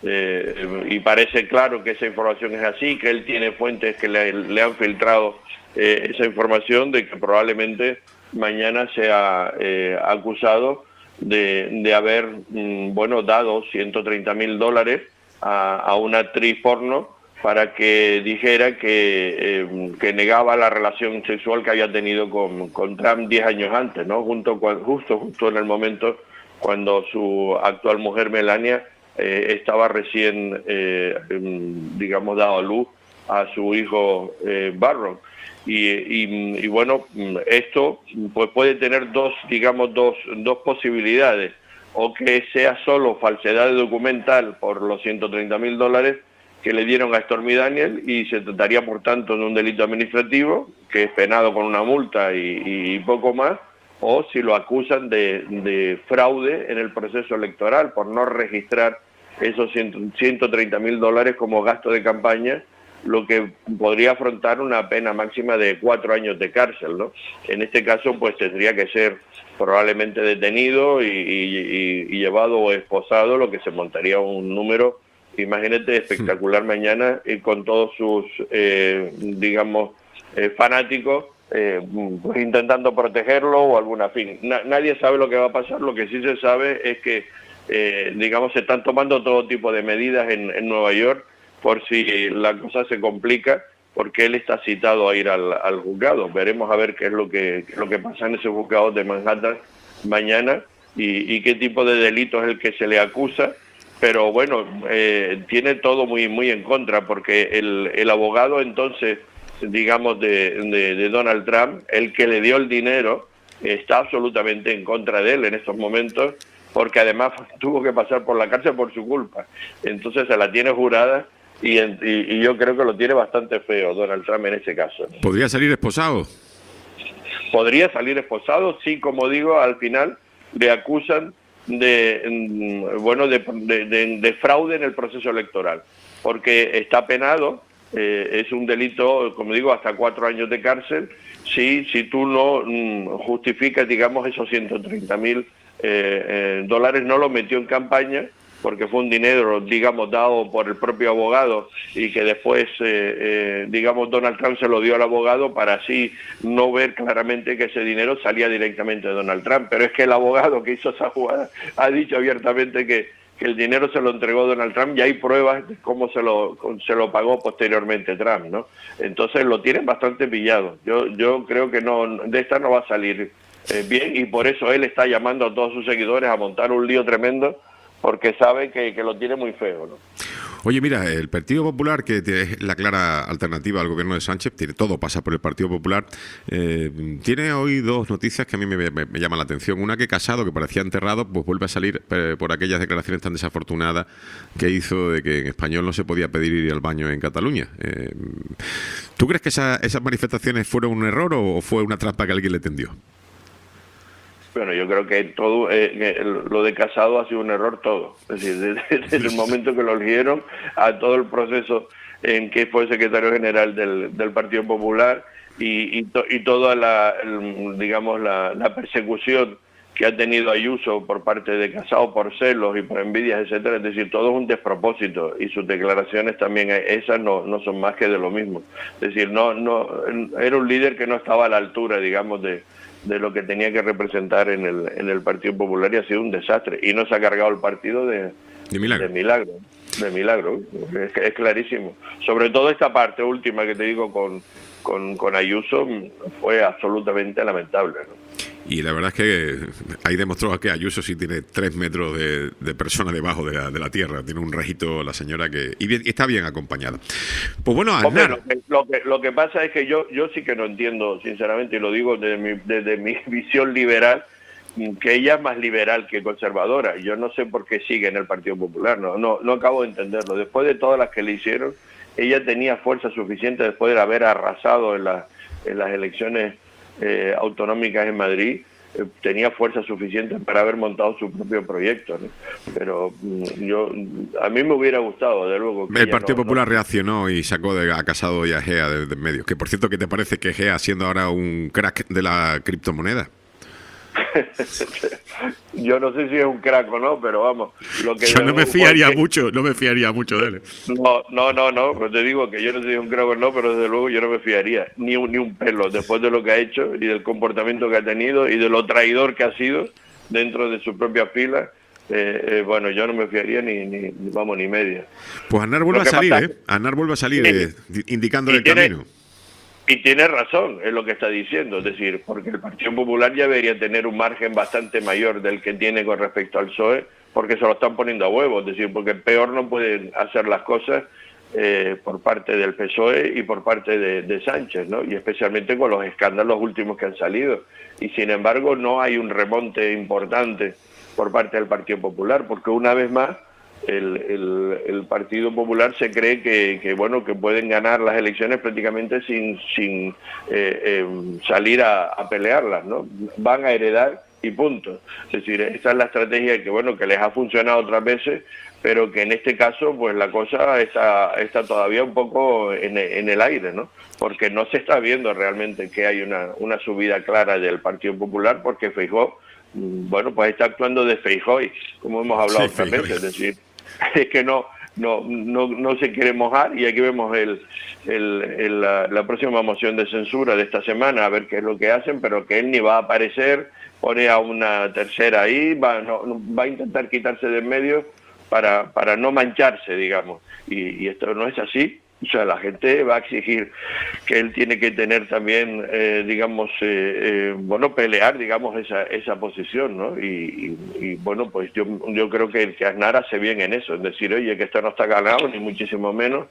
y parece claro que esa información es así, que él tiene fuentes que le han filtrado esa información de que probablemente mañana sea acusado de haber dado $130,000 a una actriz porno para que dijera que negaba la relación sexual que había tenido con Trump 10 años antes, ¿no? Justo en el momento cuando su actual mujer Melania estaba recién, dado a luz a su hijo Barron. Y bueno, esto pues puede tener dos posibilidades, o que sea solo falsedad documental por los $130,000 que le dieron a Stormy Daniels, y se trataría por tanto de un delito administrativo que es penado con una multa y poco más, o si lo acusan de fraude en el proceso electoral por no registrar esos $130,000 como gasto de campaña, lo que podría afrontar una pena máxima de 4 años de cárcel, ¿no? En este caso, pues tendría que ser probablemente detenido y llevado o esposado, lo que se montaría un número, imagínate, espectacular mañana, y con todos sus, fanáticos, pues intentando protegerlo o alguna fin. Nadie sabe lo que va a pasar. Lo que sí se sabe es que, se están tomando todo tipo de medidas en Nueva York por si la cosa se complica, porque él está citado a ir al juzgado. Veremos a ver qué es lo que pasa en ese juzgado de Manhattan mañana y qué tipo de delito es el que se le acusa. Pero bueno, tiene todo muy muy en contra, porque el abogado entonces, de Donald Trump, el que le dio el dinero, está absolutamente en contra de él en estos momentos, porque además tuvo que pasar por la cárcel por su culpa. Entonces se la tiene jurada. Y yo creo que lo tiene bastante feo Donald Trump en ese caso. ¿Podría salir esposado? Podría salir esposado, sí, como digo, al final le acusan de fraude en el proceso electoral, porque está penado, es un delito, como digo, hasta 4 años de cárcel, si tú no justificas, esos $130,000 no lo metió en campaña, porque fue un dinero, dado por el propio abogado, y que después, Donald Trump se lo dio al abogado para así no ver claramente que ese dinero salía directamente de Donald Trump. Pero es que el abogado que hizo esa jugada ha dicho abiertamente que el dinero se lo entregó Donald Trump, y hay pruebas de cómo se lo pagó posteriormente Trump, ¿no? Entonces lo tienen bastante pillado. Yo creo que de esta no va a salir bien, y por eso él está llamando a todos sus seguidores a montar un lío tremendo, porque sabe que lo tiene muy feo, ¿no? Oye, mira, el Partido Popular, que es la clara alternativa al gobierno de Sánchez, todo pasa por el Partido Popular, tiene hoy 2 noticias que a mí me llaman la atención. Una, que Casado, que parecía enterrado, pues vuelve a salir por aquellas declaraciones tan desafortunadas que hizo de que en español no se podía pedir ir al baño en Cataluña. ¿Tú crees que esas manifestaciones fueron un error o fue una trampa que alguien le tendió? Bueno, yo creo que todo lo de Casado ha sido un error todo. Es decir, desde el momento que lo eligieron a todo el proceso en que fue secretario general del Partido Popular y toda la persecución que ha tenido Ayuso por parte de Casado por celos y por envidias, etcétera. Es decir, todo es un despropósito, y sus declaraciones también, esas no son más que de lo mismo. Es decir, no era un líder que no estaba a la altura, de lo que tenía que representar en el Partido Popular, y ha sido un desastre, y no se ha cargado el partido de milagro. Es clarísimo. Sobre todo esta parte última que te digo con Ayuso fue absolutamente lamentable, ¿no? Y la verdad es que ahí demostró que Ayuso sí tiene 3 metros de persona debajo de la tierra. Tiene un registro la señora y está bien acompañada. Pues bueno, Aznar. Lo que pasa es que yo sí que no entiendo, sinceramente, y lo digo desde mi visión liberal, que ella es más liberal que conservadora. Yo no sé por qué sigue en el Partido Popular, no acabo de entenderlo. Después de todas las que le hicieron, ella tenía fuerza suficiente, después de haber arrasado en las elecciones autonómicas en Madrid, tenía fuerza suficiente para haber montado su propio proyecto, ¿no? Pero a mí me hubiera gustado, de luego, que el Partido Popular reaccionó y sacó a Casado y a Egea de medio. Que por cierto, ¿qué te parece que Egea, siendo ahora un crack de la criptomoneda? Yo no sé si es un crack o no, pero vamos. Lo que yo no me fiaría mucho de él. No, pues te digo que yo no sé si es un crack o no, pero desde luego yo no me fiaría ni un pelo después de lo que ha hecho y del comportamiento que ha tenido y de lo traidor que ha sido dentro de sus propias filas. Bueno, yo no me fiaría ni media. Pues Aznar vuelve a salir, Aznar vuelve a salir indicando el camino. Y tiene razón en lo que está diciendo, es decir, porque el Partido Popular ya debería tener un margen bastante mayor del que tiene con respecto al PSOE, porque se lo están poniendo a huevo, es decir, porque peor no pueden hacer las cosas por parte del PSOE y por parte de Sánchez, ¿no? Y especialmente con los escándalos últimos que han salido. Y sin embargo no hay un remonte importante por parte del Partido Popular, porque una vez más el Partido Popular se cree que pueden ganar las elecciones prácticamente sin salir a pelearlas, ¿no? Van a heredar y punto. Es decir, esa es la estrategia que les ha funcionado otras veces, pero que en este caso pues la cosa está todavía un poco en el aire, ¿no? Porque no se está viendo realmente que hay una subida clara del Partido Popular, porque Feijóo pues está actuando de Feijóo, como hemos hablado otras veces, es decir, es que no se quiere mojar, y aquí vemos la próxima moción de censura de esta semana, a ver qué es lo que hacen, pero que él ni va a aparecer, pone a una tercera ahí, va a intentar quitarse de en medio para no mancharse, digamos, y esto no es así. O sea, la gente va a exigir que él tiene que tener también, pelear, digamos, esa posición, ¿no? Y bueno, pues yo creo que Aznar hace bien en eso, en decir, oye, que esto no está ganado, ni muchísimo menos,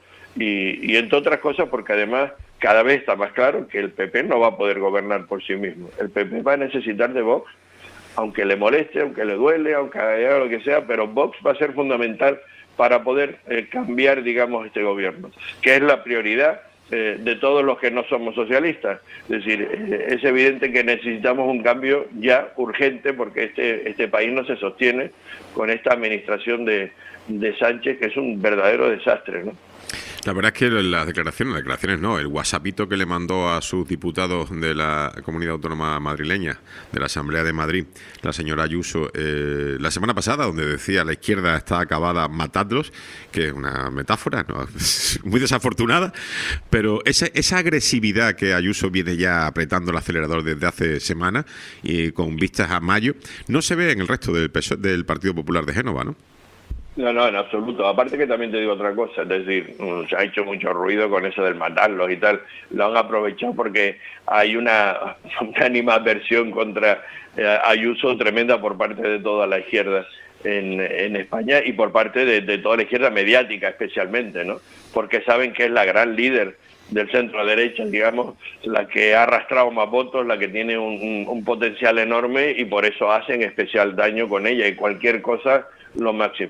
y entre otras cosas, porque además cada vez está más claro que el PP no va a poder gobernar por sí mismo. El PP va a necesitar de Vox, aunque le moleste, aunque le duele, aunque haga lo que sea, pero Vox va a ser fundamental para poder cambiar, digamos, este gobierno, que es la prioridad de todos los que no somos socialistas. Es decir, es evidente que necesitamos un cambio ya urgente, porque este país no se sostiene con esta administración de Sánchez, que es un verdadero desastre, ¿no? La verdad es que las declaraciones no, el WhatsAppito que le mandó a sus diputados de la Comunidad Autónoma Madrileña, de la Asamblea de Madrid, la señora Ayuso, la semana pasada, donde decía la izquierda está acabada, matadlos, que es una metáfora, ¿no? Muy desafortunada, pero esa agresividad que Ayuso viene ya apretando el acelerador desde hace semanas y con vistas a mayo, no se ve en el resto del Partido Popular de Génova, ¿no? No, en absoluto. Aparte que también te digo otra cosa, es decir, se ha hecho mucho ruido con eso del matarlos y tal. Lo han aprovechado porque hay una animadversión contra Ayuso tremenda por parte de toda la izquierda en España, y por parte de toda la izquierda mediática especialmente, ¿no? Porque saben que es la gran líder del centro derecha, digamos, la que ha arrastrado más votos, la que tiene un potencial enorme, y por eso hacen especial daño con ella, y cualquier cosa lo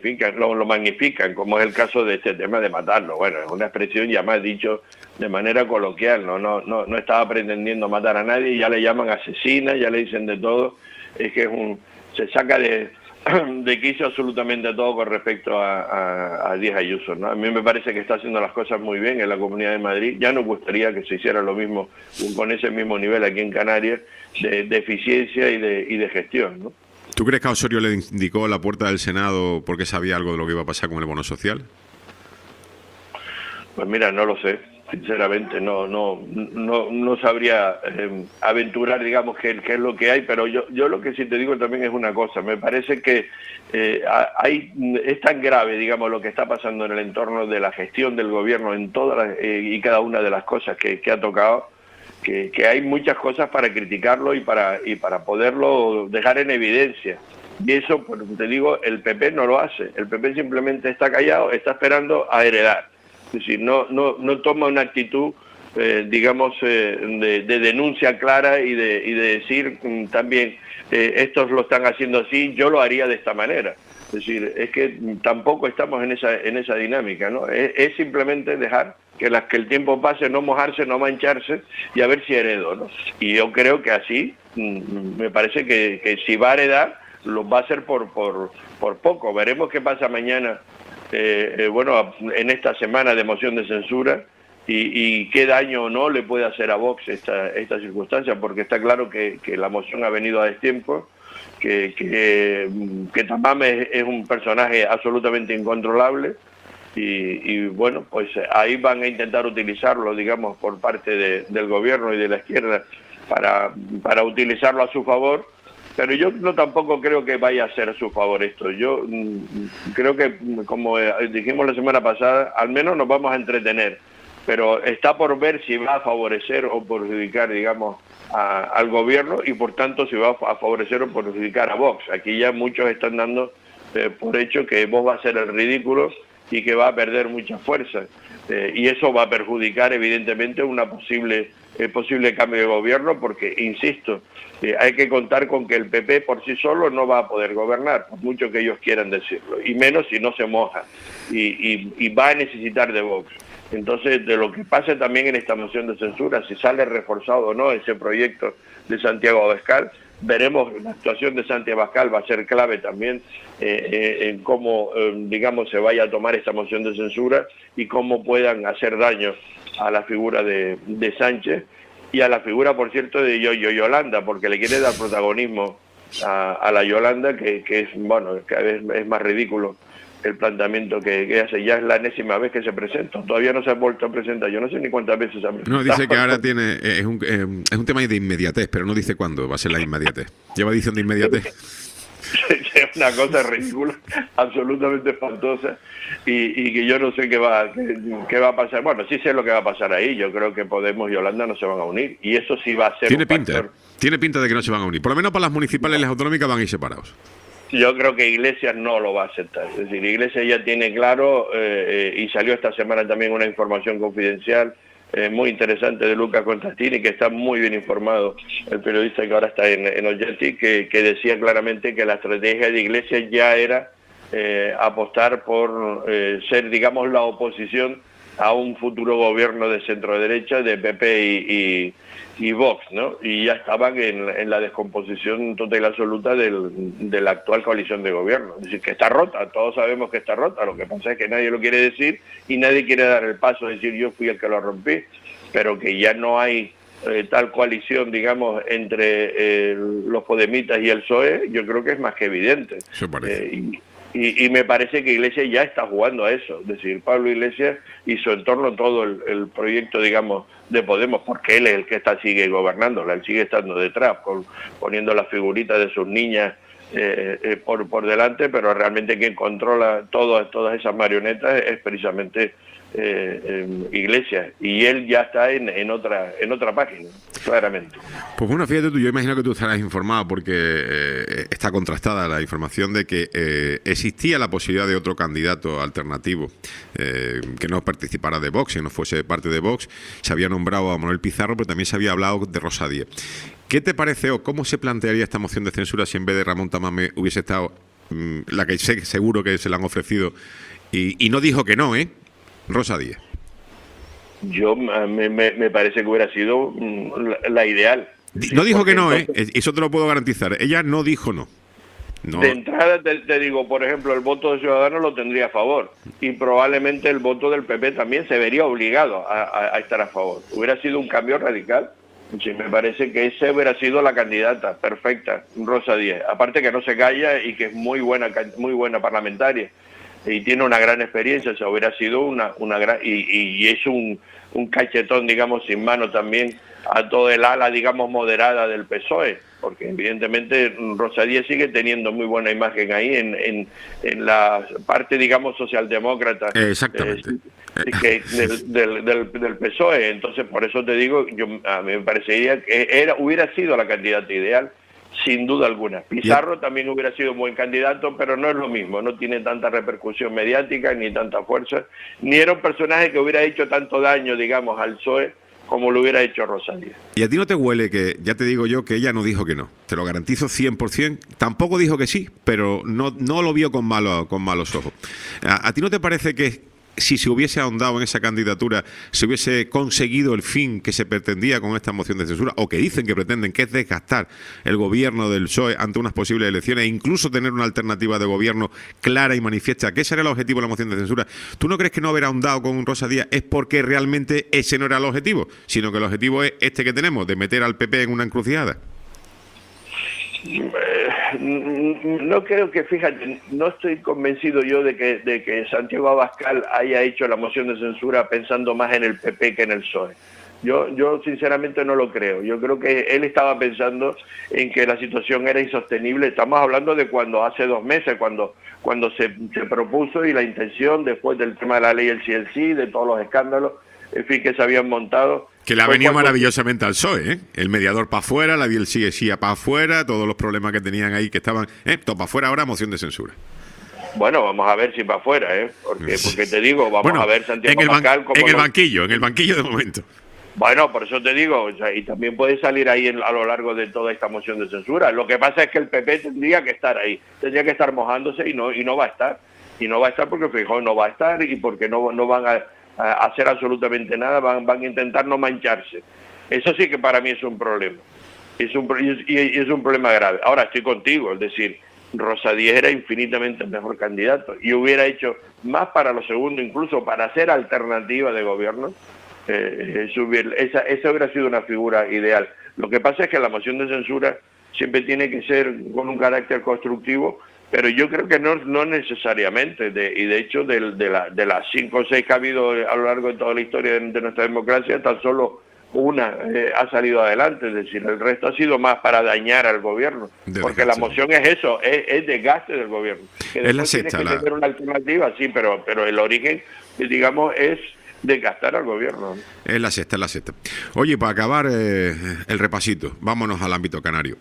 magnifican, como es el caso de este tema de matarlo. Bueno, es una expresión ya más dicho de manera coloquial, no estaba pretendiendo matar a nadie, ya le llaman asesina, ya le dicen de todo. Es que se saca de quicio absolutamente todo con respecto a Díaz Ayuso, ¿no? A mí me parece que está haciendo las cosas muy bien en la Comunidad de Madrid. Ya nos gustaría que se hiciera lo mismo, con ese mismo nivel aquí en Canarias, de eficiencia y de gestión, ¿no? ¿Tú crees que a Osorio le indicó a la puerta del Senado porque sabía algo de lo que iba a pasar con el bono social? Pues mira, no lo sé. Sinceramente, no sabría aventurar, digamos, qué es lo que hay, pero yo lo que sí te digo también es una cosa. Me parece que es tan grave, digamos, lo que está pasando en el entorno de la gestión del gobierno en todas y cada una de las cosas que ha tocado, que hay muchas cosas para criticarlo y para poderlo dejar en evidencia. Y eso, pues te digo, el PP no lo hace. El PP simplemente está callado, está esperando a heredar. Es decir, no toma una actitud, digamos, de denuncia clara y de decir también, estos lo están haciendo así, yo lo haría de esta manera. Es decir, es que tampoco estamos en esa dinámica, ¿no? Es simplemente dejar que el tiempo pase, no mojarse, no mancharse, y a ver si heredo, ¿no? Y yo creo que así, me parece que si va a heredar, lo va a hacer por poco. Veremos qué pasa mañana, en esta semana de moción de censura, y qué daño o no le puede hacer a Vox esta circunstancia, porque está claro que la moción ha venido a destiempo, que Tamames es un personaje absolutamente incontrolable y bueno, pues ahí van a intentar utilizarlo, digamos, por parte del gobierno y de la izquierda para utilizarlo a su favor, pero yo no tampoco creo que vaya a ser a su favor esto. Yo creo que, como dijimos la semana pasada, al menos nos vamos a entretener, pero está por ver si va a favorecer o perjudicar, digamos, al gobierno y por tanto si va a favorecer o perjudicar a Vox. Aquí ya muchos están dando por hecho que Vox va a ser el ridículo y que va a perder mucha fuerza, y eso va a perjudicar evidentemente una posible cambio de gobierno, porque insisto, hay que contar con que el PP por sí solo no va a poder gobernar, por mucho que ellos quieran decirlo, y menos si no se moja, y va a necesitar de Vox. Entonces, de lo que pase también en esta moción de censura, si sale reforzado o no ese proyecto de Santiago Abascal, veremos. La actuación de Santiago Abascal va a ser clave también en cómo, digamos, se vaya a tomar esta moción de censura y cómo puedan hacer daño a la figura de Sánchez y a la figura, por cierto, de Yolanda, porque le quiere dar protagonismo a la Yolanda, que es, bueno, cada vez es más ridículo el planteamiento que hace. Ya es la 10ª vez que se presenta, todavía no se ha vuelto a presentar, yo no sé ni cuántas veces se ha presentado. No, dice que ahora es un tema de inmediatez, pero no dice cuándo va a ser la inmediatez. Lleva diciendo inmediatez. Es una cosa ridícula, absolutamente espantosa, y que yo no sé qué va a pasar. Bueno, sí sé lo que va a pasar ahí. Yo creo que Podemos y Yolanda no se van a unir, y eso sí va a ser Tiene pinta de que no se van a unir. Por lo menos para las municipales y las autonómicas van a ir separados. Yo creo que Iglesias no lo va a aceptar. Es decir, Iglesias ya tiene claro, y salió esta semana también una información confidencial muy interesante de Luca Constantini, que está muy bien informado, el periodista que ahora está en Oggetti, que decía claramente que la estrategia de Iglesias ya era apostar por ser, digamos, la oposición a un futuro gobierno de centro-derecha, de PP y Vox, ¿no? Y ya estaban en la descomposición total y absoluta de la actual coalición de gobierno. Es decir, que está rota, todos sabemos que está rota, lo que pasa es que nadie lo quiere decir y nadie quiere dar el paso de decir yo fui el que lo rompí, pero que ya no hay tal coalición, digamos, entre los podemitas y el PSOE, yo creo que es más que evidente. Eso parece. Y me parece que Iglesias ya está jugando a eso, es decir, Pablo Iglesias y su entorno, todo el proyecto, digamos, de Podemos, porque él es el que sigue gobernándola, él sigue estando detrás, poniendo las figuritas de sus niñas por delante, pero realmente quien controla todas esas marionetas es precisamente Iglesias, y él ya está en otra página, claramente. Pues bueno, fíjate tú, yo imagino que tú estarás informado, porque está contrastada la información de que existía la posibilidad de otro candidato alternativo que no participara de Vox, que no fuese parte de Vox. Se había nombrado a Manuel Pizarro, pero también se había hablado de Rosa Díez. ¿Qué te parece o cómo se plantearía esta moción de censura si en vez de Ramón Tamames hubiese estado la que sé seguro que se la han ofrecido y no dijo que no, Rosa Díez? Yo me parece que hubiera sido la ideal. No dijo que no, eso te lo puedo garantizar. Ella no dijo no. De entrada te digo, por ejemplo, el voto de Ciudadanos lo tendría a favor, y probablemente el voto del PP también se vería obligado a estar a favor. Hubiera sido un cambio radical. Sí, me parece que esa hubiera sido la candidata perfecta, Rosa Díez. Aparte que no se calla y que es muy buena parlamentaria y tiene una gran experiencia. O sea, hubiera sido una gran y es un cachetón, digamos, sin mano también a todo el ala, digamos, moderada del PSOE, porque evidentemente Rosa Díez sigue teniendo muy buena imagen ahí en la parte, digamos, socialdemócrata. Exactamente. Del PSOE. Entonces, por eso te digo, a mí me parecería que hubiera sido la candidata ideal, sin duda alguna. Pizarro también hubiera sido un buen candidato, pero no es lo mismo, no tiene tanta repercusión mediática, ni tanta fuerza, ni era un personaje que hubiera hecho tanto daño, digamos, al PSOE como lo hubiera hecho Rosa Díez. ¿Y a ti no te huele que, ya te digo yo, que ella no dijo que no? Te lo garantizo 100%. Tampoco dijo que sí, pero no lo vio con malos ojos. ¿A ti no te parece que si se hubiese ahondado en esa candidatura, se hubiese conseguido el fin que se pretendía con esta moción de censura, o que dicen que pretenden, que es desgastar el gobierno del PSOE ante unas posibles elecciones e incluso tener una alternativa de gobierno clara y manifiesta? ¿Qué sería el objetivo de la moción de censura? ¿Tú no crees que no haber ahondado con Rosa Díez es porque realmente ese no era el objetivo, sino que el objetivo es este que tenemos, de meter al PP en una encrucijada? No creo que, fíjate, no estoy convencido yo de que Santiago Abascal haya hecho la moción de censura pensando más en el PP que en el PSOE. Yo sinceramente no lo creo. Yo creo que él estaba pensando en que la situación era insostenible. Estamos hablando de cuando hace 2 meses, cuando se propuso, y la intención, después del tema de la ley del CLC, de todos los escándalos, en fin, que se habían montado. Que le ha venido maravillosamente al PSOE, ¿eh? El mediador para afuera, la DLC para afuera, todos los problemas que tenían ahí que estaban, todo para afuera, ahora moción de censura. Bueno, vamos a ver si para afuera, porque te digo, vamos a ver Santiago Abascal como en el banquillo de momento. Bueno, por eso te digo, o sea, y también puede salir ahí a lo largo de toda esta moción de censura. Lo que pasa es que el PP tendría que estar ahí, tendría que estar mojándose y no va a estar. Y no va a estar porque Feijóo no va a estar y porque no van a hacer absolutamente nada, van a intentar no mancharse. Eso sí que para mí es un problema. Es un problema grave. Ahora estoy contigo, es decir, Rosa Díez era infinitamente mejor candidato y hubiera hecho más para lo segundo, incluso para ser alternativa de gobierno. Esa hubiera sido una figura ideal. Lo que pasa es que la moción de censura siempre tiene que ser con un carácter constructivo, pero yo creo que no necesariamente, y de hecho de las 5 o 6 que ha habido a lo largo de toda la historia de nuestra democracia, tan solo una ha salido adelante, es decir, el resto ha sido más para dañar al gobierno, porque la moción es eso, es desgaste del gobierno. Que es la sexta. Tiene que tener una alternativa, sí, pero el origen, digamos, es desgastar al gobierno. Es la sexta. Oye, para acabar el repasito, vámonos al ámbito canario.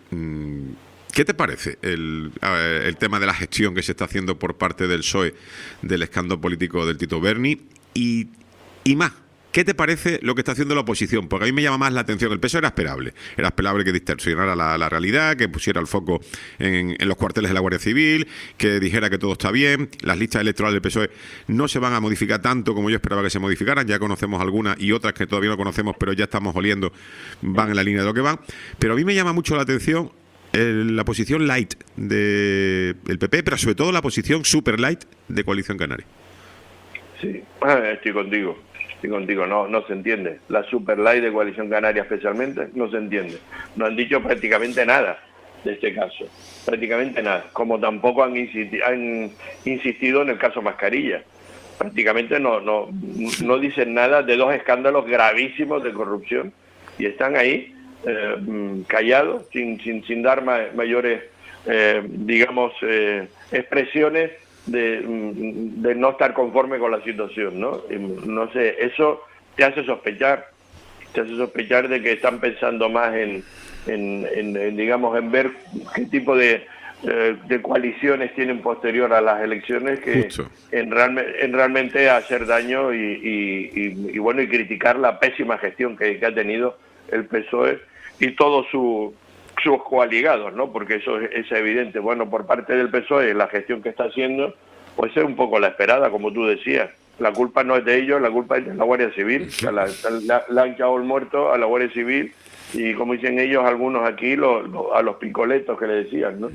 ¿Qué te parece el tema de la gestión que se está haciendo por parte del PSOE del escándalo político del Tito Berni? Y más, ¿qué te parece lo que está haciendo la oposición? Porque a mí me llama más la atención. El PSOE era esperable que distorsionara la realidad, que pusiera el foco en los cuarteles de la Guardia Civil, que dijera que todo está bien. Las listas electorales del PSOE no se van a modificar tanto como yo esperaba que se modificaran. Ya conocemos algunas y otras que todavía no conocemos, pero ya estamos oliendo, van en la línea de lo que van. Pero a mí me llama mucho la atención la posición light del PP, pero sobre todo la posición super light de Coalición Canaria. Sí, estoy contigo, no se entiende. La super light de Coalición Canaria especialmente no se entiende. No han dicho prácticamente nada de este caso, prácticamente nada, como tampoco han insistido en el caso Mascarilla. Prácticamente no dicen nada de 2 escándalos gravísimos de corrupción y están ahí callados, sin dar mayores, expresiones de no estar conforme con la situación, ¿no? No sé, eso te hace sospechar de que están pensando más en ver qué tipo de coaliciones tienen posterior a las elecciones que en realmente hacer daño y criticar la pésima gestión que ha tenido el PSOE y todos sus coaligados, ¿no? Porque eso es evidente. Bueno, por parte del PSOE, la gestión que está haciendo, pues es un poco la esperada, como tú decías. La culpa no es de ellos, la culpa es de la Guardia Civil. O sea, le han echado el muerto a la Guardia Civil y, como dicen ellos, algunos aquí, a los picoletos que le decían, ¿no?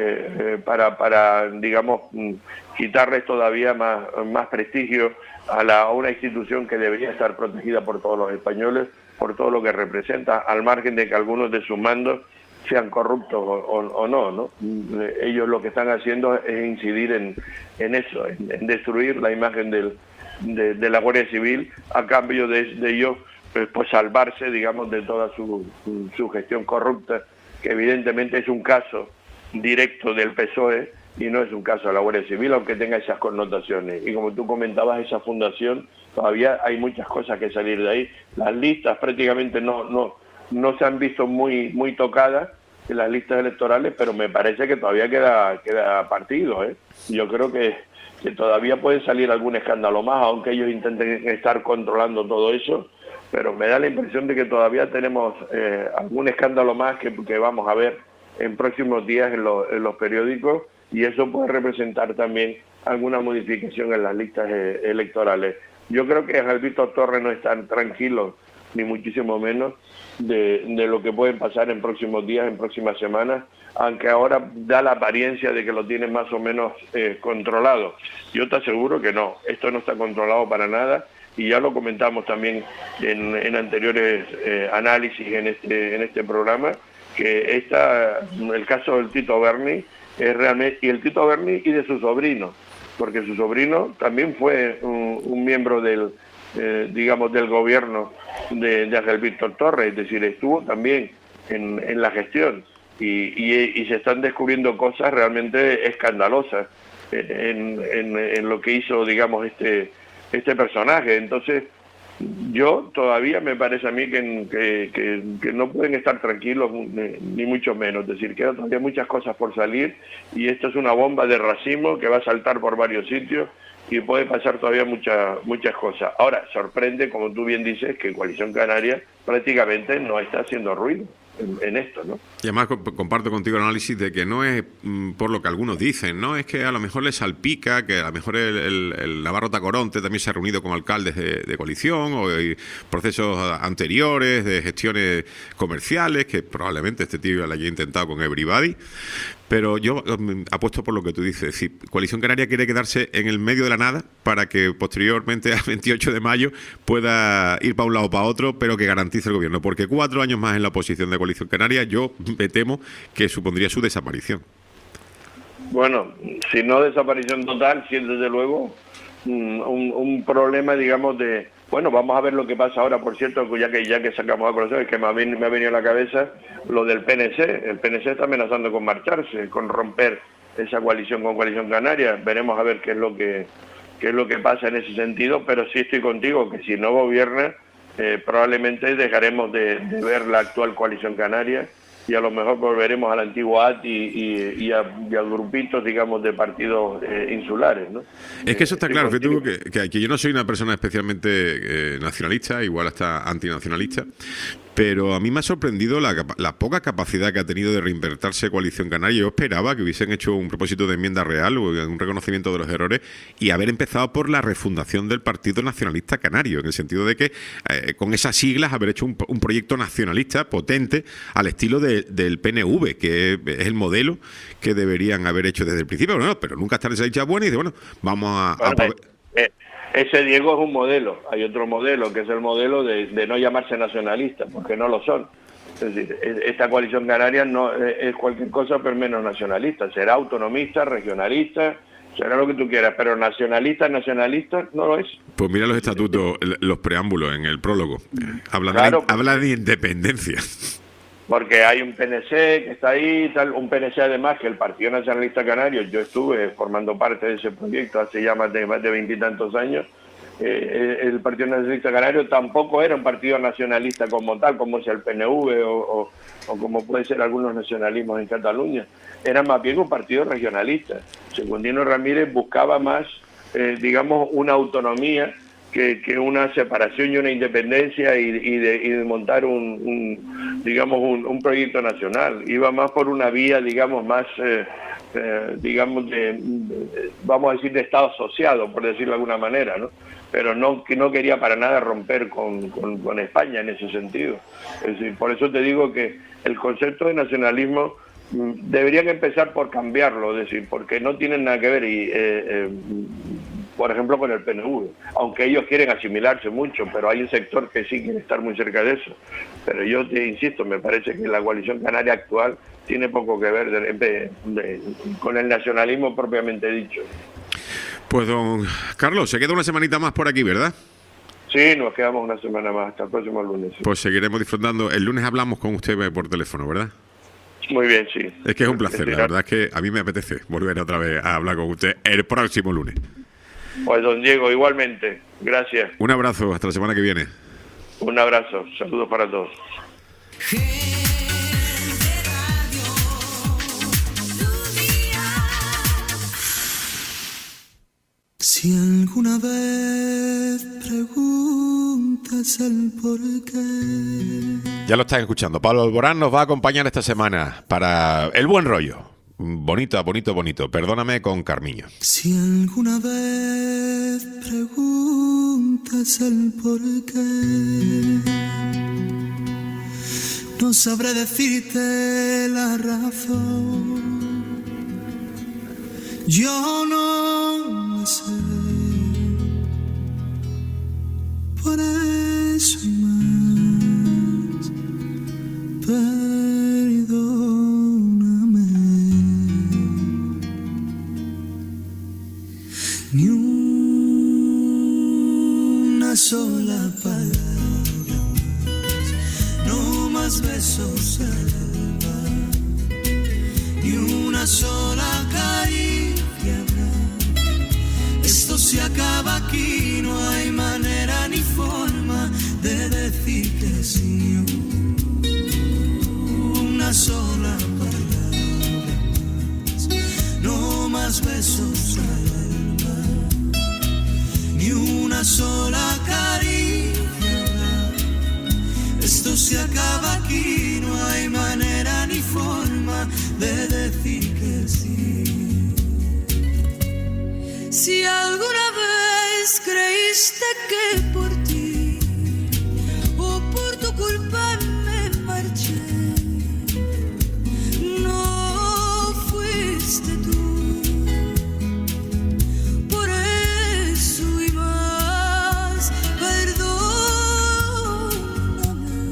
Para quitarles todavía más prestigio a una institución que debería estar protegida por todos los españoles, por todo lo que representa, al margen de que algunos de sus mandos sean corruptos o no, ¿no? Ellos lo que están haciendo es incidir en eso, en destruir la imagen de la Guardia Civil, a cambio de ellos pues salvarse, digamos, de toda su gestión corrupta, que evidentemente es un caso directo del PSOE y no es un caso de la Guardia Civil, aunque tenga esas connotaciones. Y como tú comentabas, esa fundación, todavía hay muchas cosas que salir de ahí. Las listas prácticamente no se han visto muy tocadas en las listas electorales, pero me parece que todavía queda partido, ¿eh? Yo creo que todavía puede salir algún escándalo más, aunque ellos intenten estar controlando todo eso, pero me da la impresión de que todavía tenemos algún escándalo más que vamos a ver en próximos días en los periódicos, y eso puede representar también alguna modificación en las listas electorales. Yo creo que Alberto Torres no está tranquilo, ni muchísimo menos, de lo que pueden pasar en próximos días, en próximas semanas, aunque ahora da la apariencia de que lo tiene más o menos controlado. Yo te aseguro que no, esto no está controlado para nada, y ya lo comentamos también en anteriores análisis en este programa, que el caso del Tito Berni es realmente, y el Tito Berni y de su sobrino, porque su sobrino también fue un miembro del gobierno de Ángel Víctor Torres, es decir, estuvo también en la gestión y se están descubriendo cosas realmente escandalosas en lo que hizo, digamos, este personaje. Entonces, yo todavía me parece a mí que no pueden estar tranquilos, ni mucho menos. Es decir, quedan todavía muchas cosas por salir y esto es una bomba de racimo que va a saltar por varios sitios y puede pasar todavía muchas cosas. Ahora, sorprende, como tú bien dices, que Coalición Canaria prácticamente no está haciendo ruido en esto, ¿no? Y además comparto contigo el análisis de que no es por lo que algunos dicen, ¿no? Es que a lo mejor le salpica, que a lo mejor el Navarro Tacoronte también se ha reunido con alcaldes de coalición o procesos anteriores de gestiones comerciales, que probablemente este tío lo haya intentado con Everybody. Pero yo apuesto por lo que tú dices. Es decir, Coalición Canaria quiere quedarse en el medio de la nada para que posteriormente al 28 de mayo pueda ir para un lado o para otro, pero que garantice el gobierno. Porque 4 años más en la oposición de Coalición Canaria, yo me temo que supondría su desaparición. Bueno, si no desaparición total, sí, desde luego, un problema, digamos, de... Bueno, vamos a ver lo que pasa ahora, por cierto, ya que sacamos a conocer, que me ha venido a la cabeza lo del PNC. El PNC está amenazando con marcharse, con romper esa coalición con Coalición Canaria. Veremos a ver qué es lo que pasa en ese sentido, pero sí estoy contigo, que si no gobierna, probablemente dejaremos de ver la actual Coalición Canaria y a lo mejor volveremos al antiguo ATI y a grupitos, digamos, de partidos insulares, ¿no? Es que eso está claro, fíjate que yo no soy una persona especialmente nacionalista, igual hasta antinacionalista, pero a mí me ha sorprendido la poca capacidad que ha tenido de reinvertirse Coalición Canaria. Yo esperaba que hubiesen hecho un propósito de enmienda real o un reconocimiento de los errores y haber empezado por la refundación del Partido Nacionalista Canario, en el sentido de que con esas siglas haber hecho un proyecto nacionalista potente al estilo del PNV, que es el modelo que deberían haber hecho desde el principio, pero nunca estar esa dicha buena y dice, bueno, vamos a ese, Diego, es un modelo. Hay otro modelo, que es el modelo de no llamarse nacionalista, porque no lo son. Es decir, esta Coalición Canaria no es cualquier cosa, pero menos nacionalista. Será autonomista, regionalista, será lo que tú quieras, pero nacionalista no lo es. Pues mira los estatutos, los preámbulos en el prólogo. Habla de independencia. Porque hay un PNC que está ahí, un PNC además que el Partido Nacionalista Canario, yo estuve formando parte de ese proyecto hace ya más de 20 y tantos años. El Partido Nacionalista Canario tampoco era un partido nacionalista como tal, como es el PNV o como puede ser algunos nacionalismos en Cataluña. Era más bien un partido regionalista. Secundino Ramírez buscaba más, digamos, una autonomía que una separación y una independencia y de montar un proyecto nacional. Iba más por una vía, digamos, más, vamos a decir, de Estado asociado, por decirlo de alguna manera, ¿no? Pero no quería para nada romper con España en ese sentido. Es decir, por eso te digo que el concepto de nacionalismo deberían empezar por cambiarlo, es decir, porque no tienen nada que ver por ejemplo, con el PNV, aunque ellos quieren asimilarse mucho, pero hay un sector que sí quiere estar muy cerca de eso. Pero yo te insisto, me parece que la Coalición Canaria actual tiene poco que ver con el nacionalismo propiamente dicho. Pues don Carlos, se queda una semanita más por aquí, ¿verdad? Sí, nos quedamos una semana más, hasta el próximo lunes. Sí. Pues seguiremos disfrutando. El lunes hablamos con usted por teléfono, ¿verdad? Muy bien, sí. Es que es un placer, la verdad es que a mí me apetece volver otra vez a hablar con usted el próximo lunes. Pues don Diego, igualmente, gracias. Un abrazo, hasta la semana que viene. Un abrazo, saludos para todos. Si alguna vez preguntas el por qué. Ya lo están escuchando. Pablo Alborán nos va a acompañar esta semana para El Buen Rollo. Bonito. Perdóname con Carmiño. Si alguna vez preguntas el por qué, no sabré decirte la razón. Yo no lo sé. Por eso y más, perdón. ni una sola palabra más, no más besos al alba, ni una sola caricia habrá. Esto se acaba aquí, no hay manera ni forma de decir que sí. Una sola palabra más, no más besos al alba, ni una sola caricia habrá. Esto se acaba aquí, no hay manera ni forma de decir que sí. Si alguna vez creíste que por ti o por tu culpa me marché, no fuiste tú. Por eso y más, perdóname.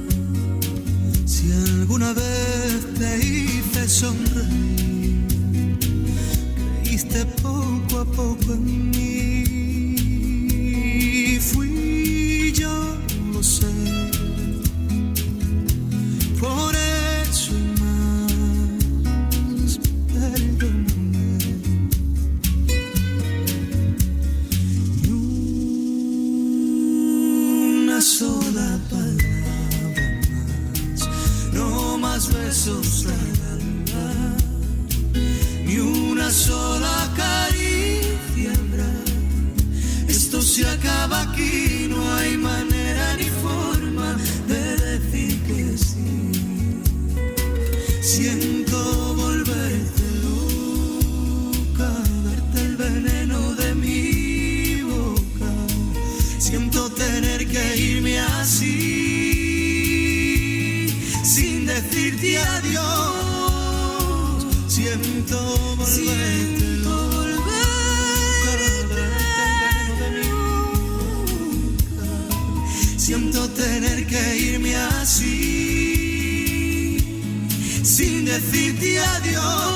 Si alguna vez te hice sonreír, creíste poco a poco en mí, fui yo, lo sé. Por eso y más, perdóname. Ni una sola palabra más, no más besos al alba, ni una sola caricia habrá. Esto se acaba aquí, no hay manera ni forma de decir que sí. Siento volverte loca, darte el veneno de mi boca. Siento tener que irme así, sin decirte adiós. Siento volverte loca, darte el veneno de mi boca. Siento tener que irme así, sin decirte adiós.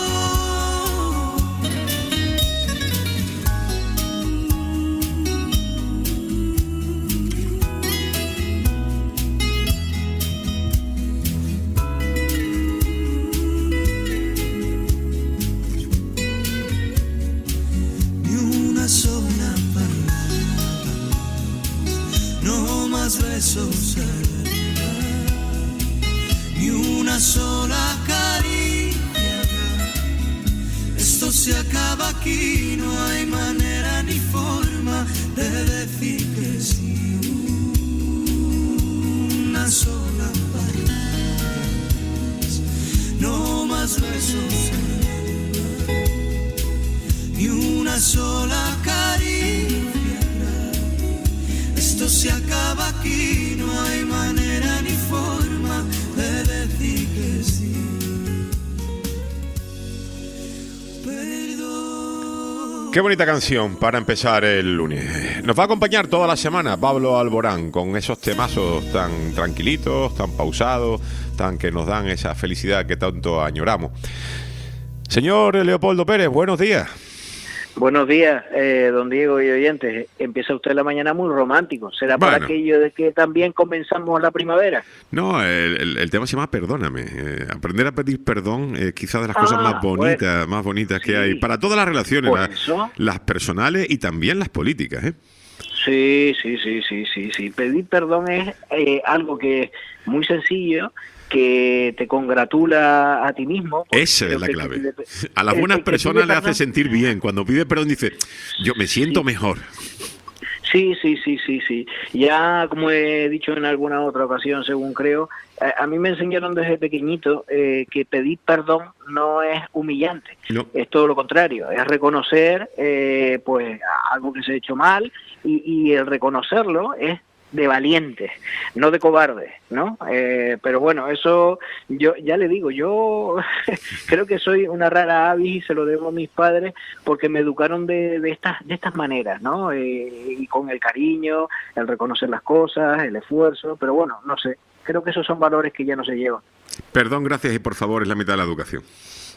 Ni una sola palabra, no más besos al alba, ni una sola caricia habrá. Esto se acaba aquí, no hay manera ni forma de decir que sí. Una sola palabra más, no más besos al alba, ni una sola caricia habrá. Esto se acaba aquí, no hay manera ni forma de decir que sí. Perdón. Qué bonita canción para empezar el lunes. Nos va a acompañar toda la semana Pablo Alborán con esos temazos tan tranquilitos, tan pausados, tan que nos dan esa felicidad que tanto añoramos. Señor Leopoldo Pérez, buenos días. Buenos días, don Diego y oyentes. Empieza usted la mañana muy romántico. ¿Será por aquello de que también comenzamos la primavera? No, el tema se llama Perdóname. Aprender a pedir perdón es quizás de las cosas más bonitas que hay para todas las relaciones, las personales y también las políticas, ¿eh? Sí. Pedir perdón es algo que es muy sencillo, que te congratula a ti mismo. Esa es la clave. A las buenas personas le hace sentir bien. Cuando pide perdón dice, yo me siento mejor. Sí. Ya, como he dicho en alguna otra ocasión, según creo, a mí me enseñaron desde pequeñito que pedir perdón no es humillante. No. Es todo lo contrario. Es reconocer pues algo que se ha hecho mal y el reconocerlo es de valientes, no de cobardes, ¿no? Pero bueno, eso yo ya le digo, yo creo que soy una rara avis y se lo debo a mis padres porque me educaron de estas maneras, ¿no? Y con el cariño, el reconocer las cosas, el esfuerzo, pero bueno, no sé, creo que esos son valores que ya no se llevan. Perdón, gracias y por favor es la mitad de la educación.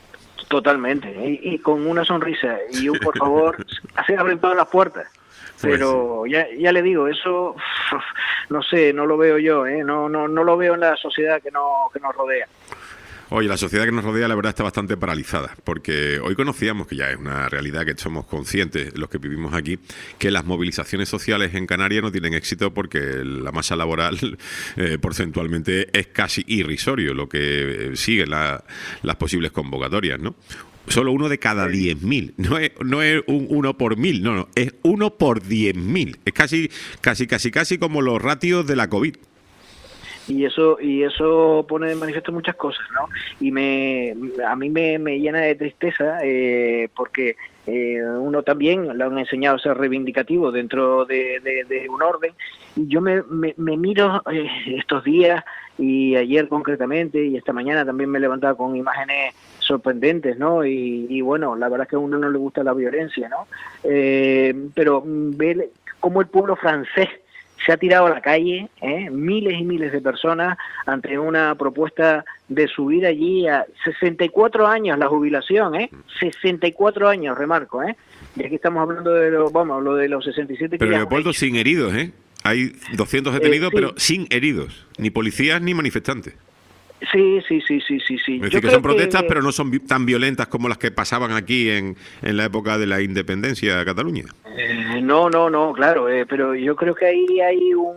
Totalmente, y con una sonrisa y un por favor, se abren todas las puertas. Pero ya le digo, eso no sé, no lo veo yo, no lo veo en la sociedad que nos rodea. Oye, la sociedad que nos rodea, la verdad, está bastante paralizada, porque hoy conocíamos, que ya es una realidad que somos conscientes, los que vivimos aquí, que las movilizaciones sociales en Canarias no tienen éxito porque la masa laboral porcentualmente es casi irrisorio lo que sigue las posibles convocatorias, ¿no? Solo uno de cada 10.000, no es un 1 por 1.000, no, es 1 por 10.000. Es casi como los ratios de la COVID. Y eso pone de manifiesto muchas cosas, ¿no? Y a mí me llena de tristeza porque uno también le han enseñado a ser reivindicativo dentro de un orden. Y yo me miro estos días y ayer concretamente y esta mañana también me he levantado con imágenes sorprendentes, ¿no? Y bueno, la verdad es que a uno no le gusta la violencia, ¿no? Pero ver cómo el pueblo francés se ha tirado a la calle, miles y miles de personas ante una propuesta de subir allí a 64 años la jubilación, 64 años, remarco, y aquí estamos hablando de lo de los 67 Pero que Leopoldo, sin heridos, hay 200 detenidos, sí. Pero sin heridos, ni policías ni manifestantes. Sí. Es decir, que son protestas, pero no son tan violentas como las que pasaban aquí en la época de la independencia de Cataluña. No, claro, pero yo creo que ahí hay un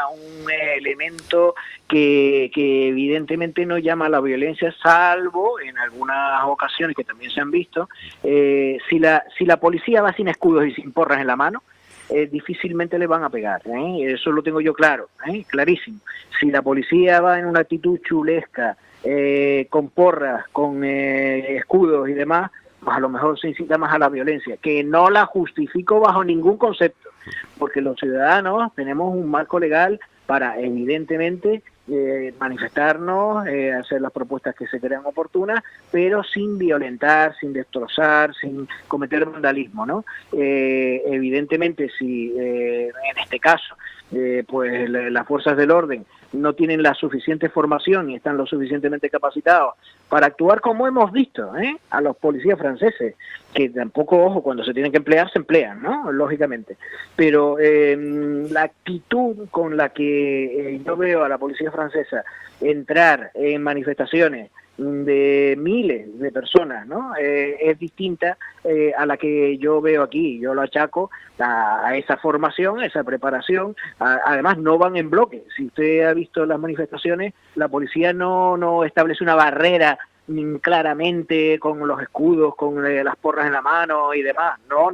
elemento que evidentemente no llama a la violencia, salvo en algunas ocasiones que también se han visto, si la policía va sin escudos y sin porras en la mano, difícilmente le van a pegar, eso lo tengo yo claro, clarísimo. Si la policía va en una actitud chulesca, con porras, con escudos y demás, pues a lo mejor se incita más a la violencia, que no la justifico bajo ningún concepto, porque los ciudadanos tenemos un marco legal para, evidentemente, manifestarnos, hacer las propuestas que se crean oportunas, pero sin violentar, sin destrozar, sin cometer vandalismo, ¿no? Evidentemente, si en este caso, pues las fuerzas del orden no tienen la suficiente formación y están lo suficientemente capacitados para actuar como hemos visto, a los policías franceses, que tampoco, ojo, cuando se tienen que emplear, se emplean, ¿no? Lógicamente. Pero la actitud con la que yo veo a la policía francesa entrar en manifestaciones de miles de personas, ¿no? Es distinta a la que yo veo aquí. Yo lo achaco a esa formación, a esa preparación. Además, no van en bloque. Si usted ha visto las manifestaciones, la policía no establece una barrera claramente con los escudos, con las porras en la mano y demás. No.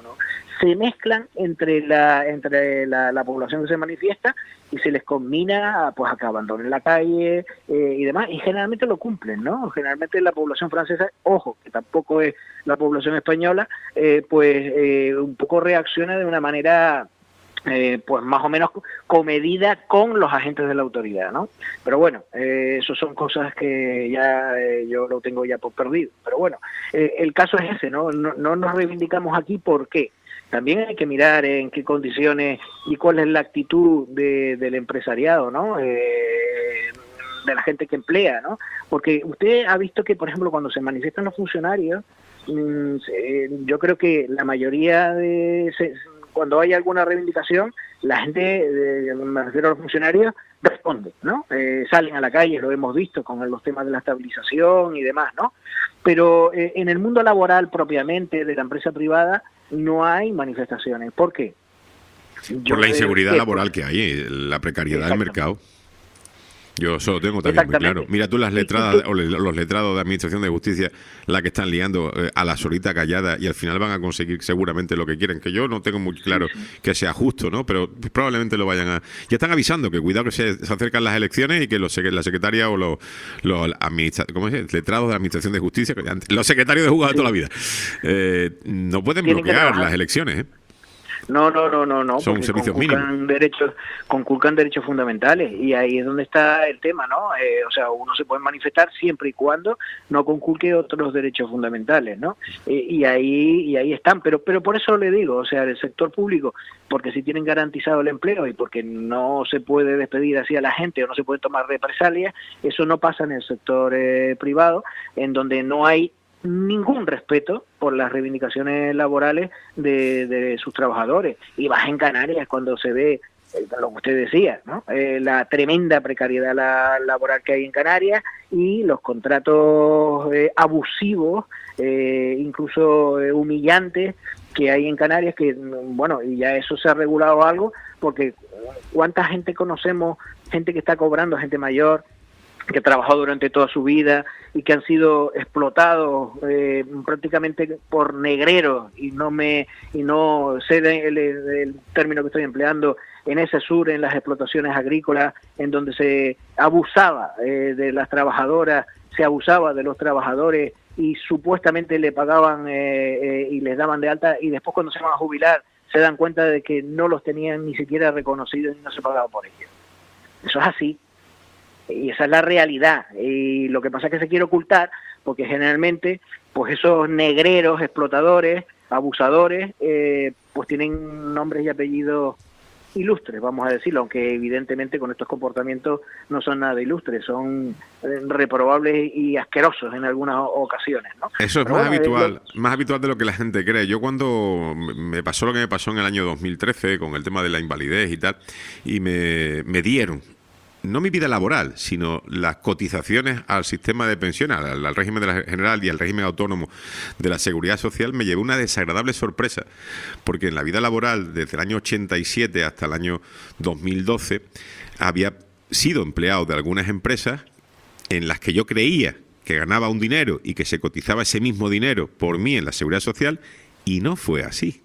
Se mezclan entre la población que se manifiesta y se les combina pues a que abandonen la calle y demás, y generalmente lo cumplen, ¿no? Generalmente la población francesa, ojo, que tampoco es la población española, pues un poco reacciona de una manera pues más o menos comedida con los agentes de la autoridad, ¿no? Pero bueno, eso son cosas que ya yo lo tengo ya por perdido. Pero bueno, el caso es ese, ¿no? No nos reivindicamos aquí, ¿por qué? También hay que mirar en qué condiciones y cuál es la actitud del empresariado, ¿no? De la gente que emplea, ¿no? Porque usted ha visto que, por ejemplo, cuando se manifiestan los funcionarios, yo creo que la mayoría cuando hay alguna reivindicación, la gente, me refiero a los funcionarios, responde, ¿no? Salen a la calle, lo hemos visto con los temas de la estabilización y demás, ¿no? Pero en el mundo laboral propiamente de la empresa privada no hay manifestaciones. ¿Por qué? Por la inseguridad laboral que hay, la precariedad del mercado. Yo eso lo tengo también muy claro. Mira tú las letradas o los letrados de Administración de Justicia, la que están liando a la solita callada, y al final van a conseguir seguramente lo que quieren, que yo no tengo muy claro que sea justo, ¿no? Pero probablemente lo vayan a... Ya están avisando que cuidado que se acercan las elecciones y que la secretaria o los ¿cómo es? Letrados de Administración de Justicia, los secretarios de juzgados de toda la vida, no pueden bloquear las elecciones, No. Son servicios mínimos. Conculcan derechos fundamentales, y ahí es donde está el tema, ¿no? O sea, uno se puede manifestar siempre y cuando no conculque otros derechos fundamentales, ¿no? Y ahí están, pero por eso le digo, o sea, el sector público, porque si tienen garantizado el empleo y porque no se puede despedir así a la gente o no se puede tomar represalias, eso no pasa en el sector privado, en donde no hay ningún respeto por las reivindicaciones laborales de sus trabajadores. Y vas en Canarias cuando se ve lo que usted decía, ¿no? La tremenda precariedad laboral que hay en Canarias y los contratos abusivos, incluso humillantes que hay en Canarias, que bueno, y ya eso se ha regulado algo, porque cuánta gente conocemos, gente que está cobrando, gente mayor, que trabajó durante toda su vida y que han sido explotados prácticamente por negreros, y no sé el término que estoy empleando, en ese sur, en las explotaciones agrícolas, en donde se abusaba de las trabajadoras, se abusaba de los trabajadores y supuestamente le pagaban y les daban de alta, y después cuando se van a jubilar se dan cuenta de que no los tenían ni siquiera reconocidos y no se pagaba por ellos. Eso es así. Y esa es la realidad, y lo que pasa es que se quiere ocultar porque generalmente pues esos negreros, explotadores, abusadores, pues tienen nombres y apellidos ilustres, vamos a decirlo, aunque evidentemente con estos comportamientos no son nada ilustres, son reprobables y asquerosos en algunas ocasiones, ¿no? Eso es Pero más habitual de lo que la gente cree. Yo cuando me pasó lo que me pasó en el año 2013 con el tema de la invalidez y tal, y me dieron no mi vida laboral, sino las cotizaciones al sistema de pensiones, al régimen de la general y al régimen autónomo de la seguridad social, me llevó una desagradable sorpresa, porque en la vida laboral, desde el año 87 hasta el año 2012, había sido empleado de algunas empresas en las que yo creía que ganaba un dinero y que se cotizaba ese mismo dinero por mí en la seguridad social, y no fue así.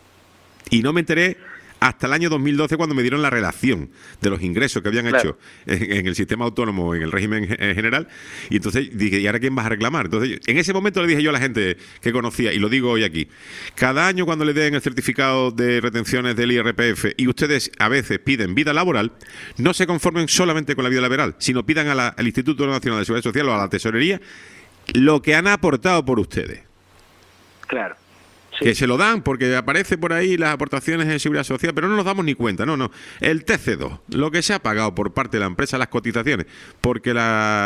Y no me enteré hasta el año 2012, cuando me dieron la relación de los ingresos que habían hecho en el sistema autónomo, en el régimen general, y entonces dije, ¿y ahora quién vas a reclamar? Entonces, en ese momento le dije yo a la gente que conocía, y lo digo hoy aquí, cada año cuando le den el certificado de retenciones del IRPF y ustedes a veces piden vida laboral, no se conformen solamente con la vida laboral, sino pidan al Instituto Nacional de Seguridad Social o a la Tesorería lo que han aportado por ustedes. Claro. Sí. Que se lo dan porque aparece por ahí las aportaciones en seguridad social, pero no nos damos ni cuenta, no. El TC2, lo que se ha pagado por parte de la empresa, las cotizaciones, porque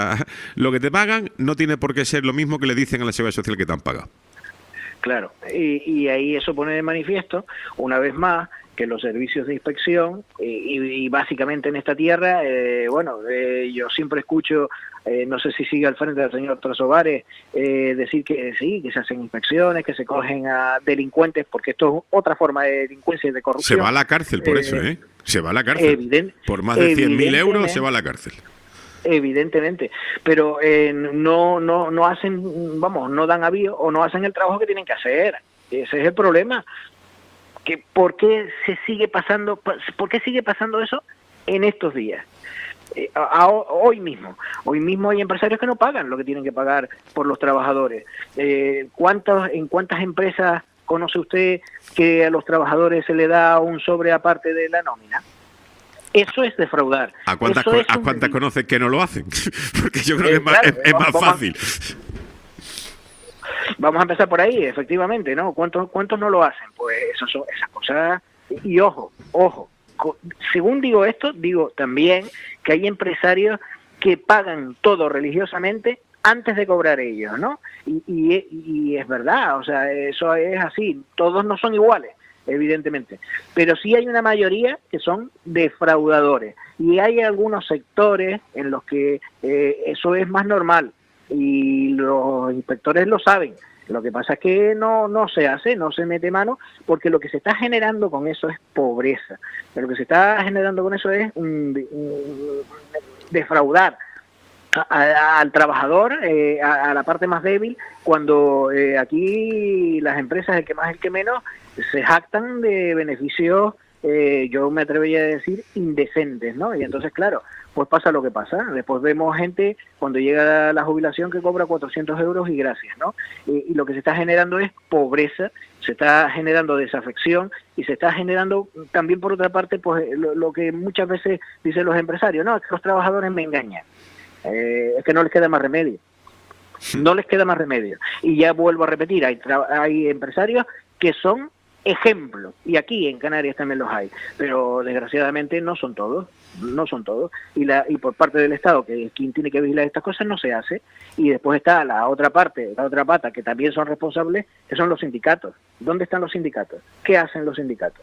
lo que te pagan no tiene por qué ser lo mismo que le dicen a la seguridad social que te han pagado. Claro, y ahí eso pone de manifiesto, una vez más, que los servicios de inspección, y básicamente en esta tierra, yo siempre escucho, no sé si sigue al frente del señor Trasobares, decir que sí, que se hacen inspecciones, que se cogen a delincuentes, porque esto es otra forma de delincuencia y de corrupción. Se va a la cárcel por eso, ¿eh? Se va a la cárcel. Por más de 100.000 euros se va a la cárcel. Evidentemente, pero no hacen, no dan aviso o no hacen el trabajo que tienen que hacer. Ese es el problema. Que ¿por qué sigue pasando eso en estos días? Hoy mismo hay empresarios que no pagan lo que tienen que pagar por los trabajadores. ¿En cuántas empresas conoce usted que a los trabajadores se le da un sobre aparte de la nómina? Eso es defraudar. ¿A cuántas conoces que no lo hacen? Porque yo creo que es más fácil. Vamos a empezar por ahí, efectivamente, ¿no? ¿Cuántos no lo hacen? Pues esas cosas. Y ojo, según digo esto, digo también que hay empresarios que pagan todo religiosamente antes de cobrar ellos, ¿no? Y es verdad, o sea, eso es así. Todos no son iguales, evidentemente, pero sí hay una mayoría que son defraudadores, y hay algunos sectores en los que eso es más normal, y los inspectores lo saben. Lo que pasa es que no se hace, no se mete mano, porque lo que se está generando con eso es pobreza. Lo que se está generando con eso es defraudar al trabajador, a la parte más débil, cuando aquí las empresas, el que más, el que menos, se jactan de beneficios, yo me atrevería a decir, indecentes, ¿no? Y entonces, claro, pues pasa lo que pasa. Después vemos gente, cuando llega la jubilación, que cobra 400 euros y gracias, ¿no? Y lo que se está generando es pobreza, se está generando desafección, y se está generando también, por otra parte, pues lo que muchas veces dicen los empresarios, no, es que los trabajadores me engañan, es que no les queda más remedio. No les queda más remedio. Y ya vuelvo a repetir, hay empresarios que son ejemplos, y aquí en Canarias también los hay, pero desgraciadamente no son todos, y por parte del Estado, que es quien tiene que vigilar estas cosas, no se hace, y después está la otra pata, que también son responsables, que son los sindicatos. ¿Dónde están los sindicatos? ¿Qué hacen los sindicatos?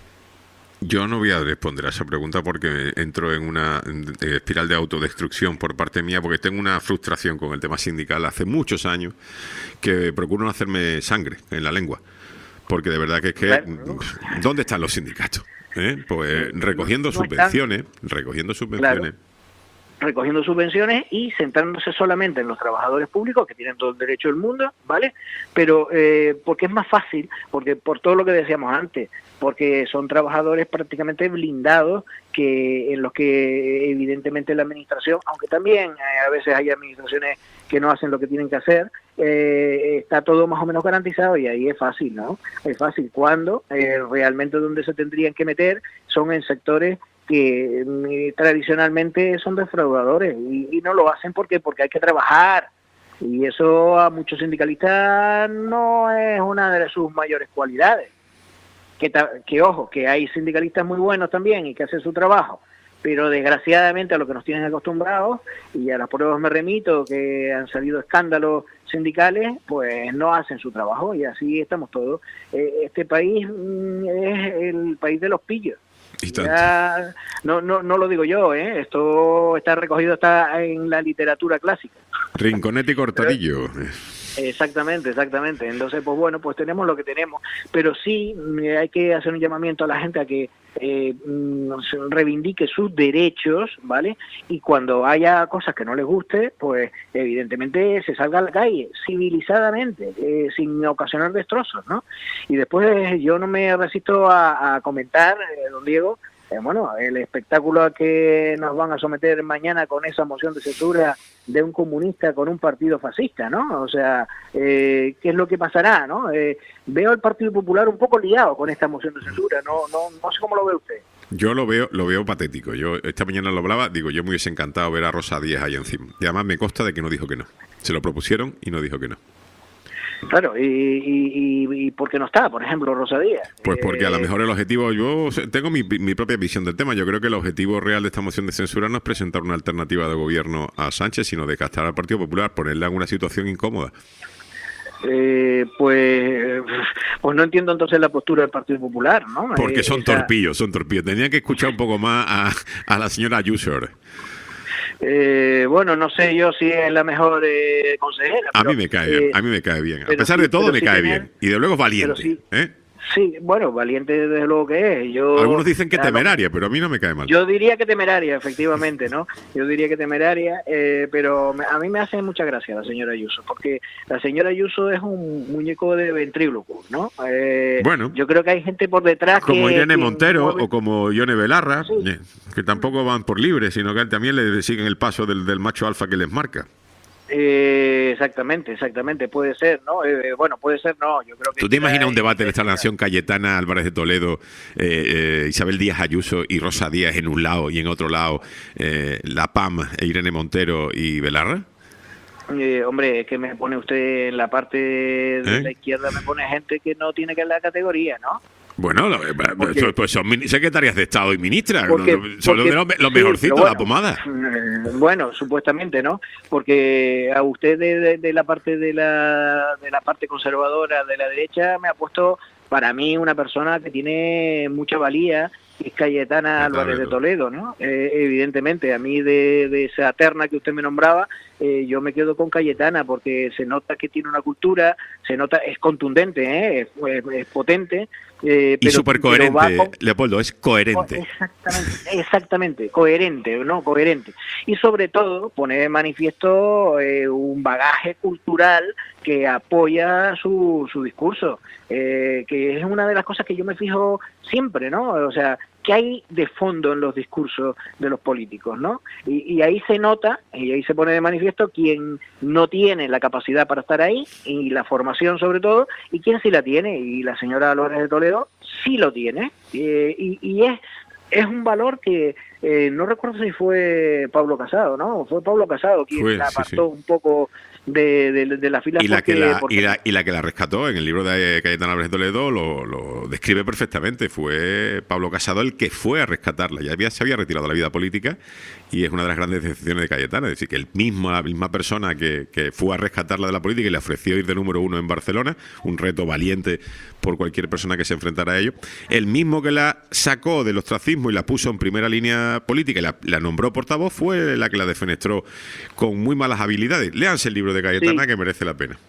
Yo no voy a responder a esa pregunta porque entro en una espiral de autodestrucción por parte mía, porque tengo una frustración con el tema sindical hace muchos años que procuro no hacerme sangre en la lengua, porque de verdad que es que Claro. ¿dónde están los sindicatos? Pues recogiendo No están. subvenciones, Claro. Recogiendo subvenciones y centrándose solamente en los trabajadores públicos, que tienen todo el derecho del mundo, ¿vale? Pero porque es más fácil, porque por todo lo que decíamos antes, porque son trabajadores prácticamente blindados, que en los que evidentemente la administración, aunque también a veces hay administraciones que no hacen lo que tienen que hacer, está todo más o menos garantizado, y ahí es fácil, ¿no? Es fácil cuando realmente donde se tendrían que meter son en sectores que tradicionalmente son defraudadores, y no lo hacen porque hay que trabajar, y eso a muchos sindicalistas no es una de sus mayores cualidades. Que ojo, que hay sindicalistas muy buenos también y que hacen su trabajo, pero desgraciadamente a lo que nos tienen acostumbrados, y a las pruebas me remito, que han salido escándalos sindicales, pues no hacen su trabajo, y así estamos todos. Este país es el país de los pillos. Ya, no lo digo yo, esto está recogido, está en la literatura clásica. Rinconete y Cortadillo. Exactamente. Entonces, pues bueno, pues tenemos lo que tenemos, pero sí hay que hacer un llamamiento a la gente a que reivindique sus derechos, ¿vale? Y cuando haya cosas que no les guste, pues evidentemente se salga a la calle, civilizadamente, sin ocasionar destrozos, ¿no? Y después yo no me resisto a comentar, don Diego, bueno, el espectáculo a que nos van a someter mañana con esa moción de censura de un comunista con un partido fascista, ¿no? O sea, ¿qué es lo que pasará, no? Veo al Partido Popular un poco liado con esta moción de censura, no sé cómo lo ve usted. Yo lo veo patético. Yo esta mañana lo hablaba, digo, yo me hubiese encantado ver a Rosa Díez ahí encima. Y además me consta de que no dijo que no. Se lo propusieron y no dijo que no. Claro, y ¿por qué no está, por ejemplo, Rosa Díez? Pues porque a lo mejor el objetivo, yo tengo mi propia visión del tema. Yo creo que el objetivo real de esta moción de censura no es presentar una alternativa de gobierno a Sánchez, sino de castrar al Partido Popular, ponerle en una situación incómoda. Pues no entiendo entonces la postura del Partido Popular, ¿no? Porque son torpillos. Tenían que escuchar un poco más a la señora Ayuso. Bueno, no sé yo si es la mejor consejera. A mí me cae bien. A pesar de todo, me cae bien. Y de luego es valiente. Sí, bueno, valiente desde luego que es. Algunos dicen que temeraria, pero a mí no me cae mal. Yo diría que temeraria, efectivamente, ¿no? Yo diría que temeraria, pero a mí me hace mucha gracia la señora Ayuso, porque la señora Ayuso es un muñeco de ventríloco, ¿no? Bueno, yo creo que hay gente por detrás como que... Irene Montero o como Ione Belarra, que tampoco van por libre, sino que también le siguen el paso del macho alfa que les marca. Exactamente, puede ser, ¿no? Bueno, puede ser, no, yo creo que... ¿Tú te imaginas un debate en esta nación Cayetana Álvarez de Toledo, Isabel Díaz Ayuso y Rosa Díaz en un lado, y en otro lado la PAM, Irene Montero y Belarra? Hombre, es que me pone usted en la parte de la izquierda, me pone gente que no tiene que la categoría, ¿no? Bueno, pues son secretarias de Estado y ministras, son los sí, mejorcitos, bueno, la pomada. Bueno, supuestamente, ¿no? Porque a usted de la parte de la parte conservadora de la derecha me ha puesto, para mí, una persona que tiene mucha valía, que es Cayetana Álvarez de Toledo, ¿no? Evidentemente, a mí de esa terna que usted me nombraba, yo me quedo con Cayetana, porque se nota que tiene una cultura, se nota, es contundente, es potente. Y súper coherente, Leopoldo, es coherente. Exactamente, coherente, ¿no? Coherente. Y sobre todo pone de manifiesto un bagaje cultural que apoya su discurso, que es una de las cosas que yo me fijo siempre, ¿no? O sea, ¿qué hay de fondo en los discursos de los políticos, ¿no? Y ahí se nota, y ahí se pone de manifiesto quién no tiene la capacidad para estar ahí, y la formación sobre todo, y quién sí la tiene, y la señora Álvarez de Toledo sí lo tiene, y es es un valor que no recuerdo si fue Pablo Casado, ¿no? Fue Pablo Casado quien la apartó un poco de la fila. Y la que la rescató en el libro de Cayetana Álvarez Toledo lo describe perfectamente. Fue Pablo Casado el que fue a rescatarla. Se había retirado de la vida política y es una de las grandes decepciones de Cayetana. Es decir, que la misma persona que fue a rescatarla de la política y le ofreció ir de número 1 en Barcelona, un reto valiente por cualquier persona que se enfrentara a ello, el mismo que la sacó del ostracismo y la puso en primera línea política y la nombró portavoz, fue la que la defenestró con muy malas habilidades. Léanse el libro de Cayetana, que merece la pena.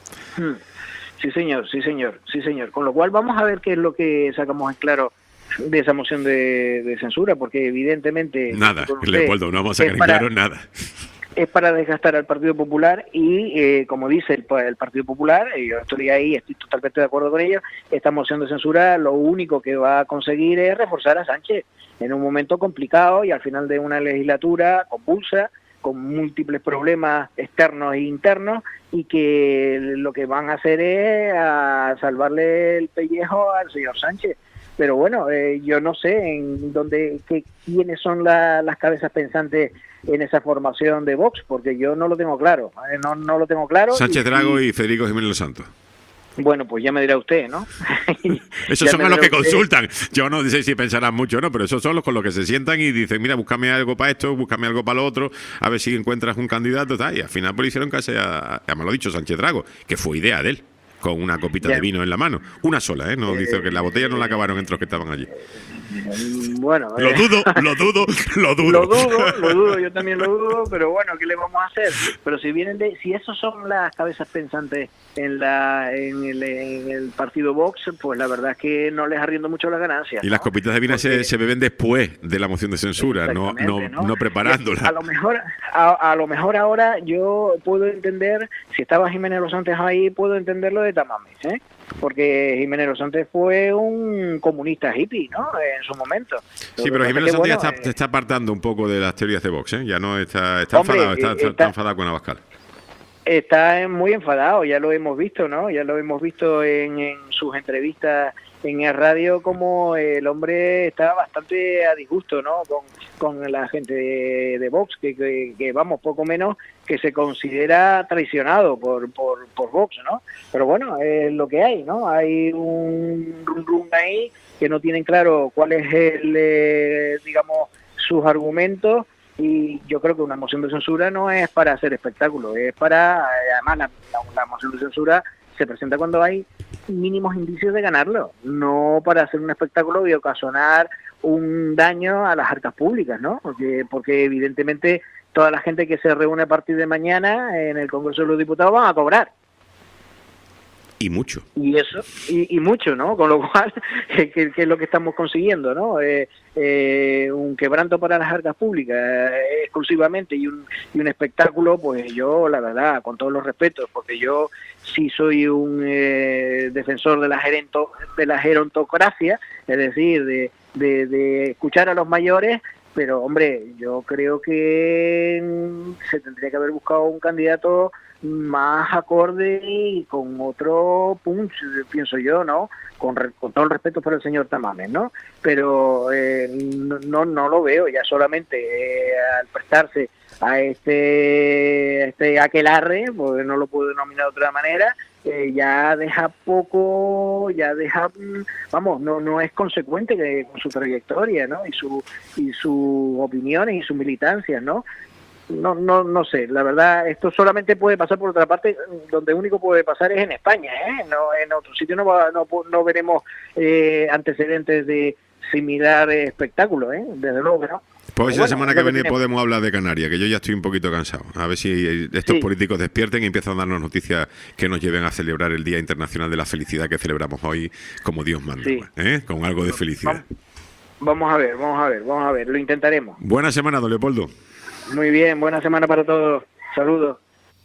Sí, señor. Con lo cual vamos a ver qué es lo que sacamos en claro de esa moción de censura, porque evidentemente... Nada, Leopoldo, no vamos a sacar en claro nada. Es para desgastar al Partido Popular y, como dice el Partido Popular, yo estoy ahí, estoy totalmente de acuerdo con ellos, esta moción de censura lo único que va a conseguir es reforzar a Sánchez en un momento complicado y al final de una legislatura convulsa, con múltiples problemas externos e internos, y que lo que van a hacer es a salvarle el pellejo al señor Sánchez. Pero bueno, yo no sé quiénes son las cabezas pensantes en esa formación de Vox, porque yo no lo tengo claro. No lo tengo claro. Sánchez Drago y Federico Jiménez Los Santos. Bueno, pues ya me dirá usted, ¿no? Esos son a los que consultan. Yo no sé si pensarán mucho, ¿no? Pero esos son los con los que se sientan y dicen, mira, búscame algo para esto, búscame algo para lo otro, a ver si encuentras un candidato, tal. Y al final pues hicieron caso me lo ha dicho Sánchez Drago, que fue idea de él, con una copita de vino en la mano. Una sola, ¿eh? No dice que la botella no la acabaron entre los que estaban allí. Bueno, lo dudo, yo también lo dudo, pero bueno, ¿qué le vamos a hacer? Pero si esos son las cabezas pensantes en el partido Vox, pues la verdad es que no les arriendo mucho las ganancias. Y las copitas de vino se beben después de la moción de censura, no preparándola. A lo mejor ahora yo puedo entender, si estaba Jiménez Los Santos ahí, puedo entender lo de Tamames, porque Jiménez Los Santos fue un comunista hippie, ¿no? En su momento. Sí, pero Jiménez Los Santos ya está apartando un poco de las teorías de Vox, ya no está enfadado, está enfadado con Abascal. Está muy enfadado, ya lo hemos visto, ¿no? Ya lo hemos visto en sus entrevistas en el radio, como el hombre está bastante a disgusto, ¿no? Con la gente de Vox, que vamos, poco menos que se considera traicionado por Vox, ¿no? Pero bueno, es lo que hay, ¿no? Hay un rum ahí que no tienen claro cuál es digamos, sus argumentos. Y yo creo que una moción de censura no es para hacer espectáculo, es para, además la moción de censura se presenta cuando hay mínimos indicios de ganarlo, no para hacer un espectáculo y ocasionar un daño a las arcas públicas, ¿no? Porque evidentemente toda la gente que se reúne a partir de mañana en el Congreso de los Diputados van a cobrar. Y mucho. Y eso, y mucho, ¿no? Con lo cual, ¿qué es lo que estamos consiguiendo, no? Un quebranto para las arcas públicas exclusivamente y un espectáculo, pues yo, la verdad, con todos los respetos, porque yo sí soy un defensor de la gerontocracia, es decir, de escuchar a los mayores, pero, hombre, yo creo que se tendría que haber buscado un candidato más acorde y con otro punch, pienso yo, ¿no? Con todo el respeto por el señor Tamames, ¿no? Pero no lo veo, ya solamente al prestarse a este aquelarre, porque no lo puedo denominar de otra manera, ya deja poco, vamos, no es consecuente con su trayectoria, ¿no? Y sus opiniones y sus militancias, ¿no? No sé, la verdad, esto solamente puede pasar por otra parte, donde único puede pasar es en España, no en otro sitio no veremos antecedentes de similar espectáculo, desde luego que no. Pues la semana que viene podemos hablar de Canarias, que yo ya estoy un poquito cansado. A ver si estos políticos despierten y empiezan a darnos noticias que nos lleven a celebrar el Día Internacional de la Felicidad que celebramos hoy como Dios manda, con algo de felicidad. Vamos a ver, lo intentaremos. Buena semana, don Leopoldo. Muy bien, buena semana para todos. Saludos.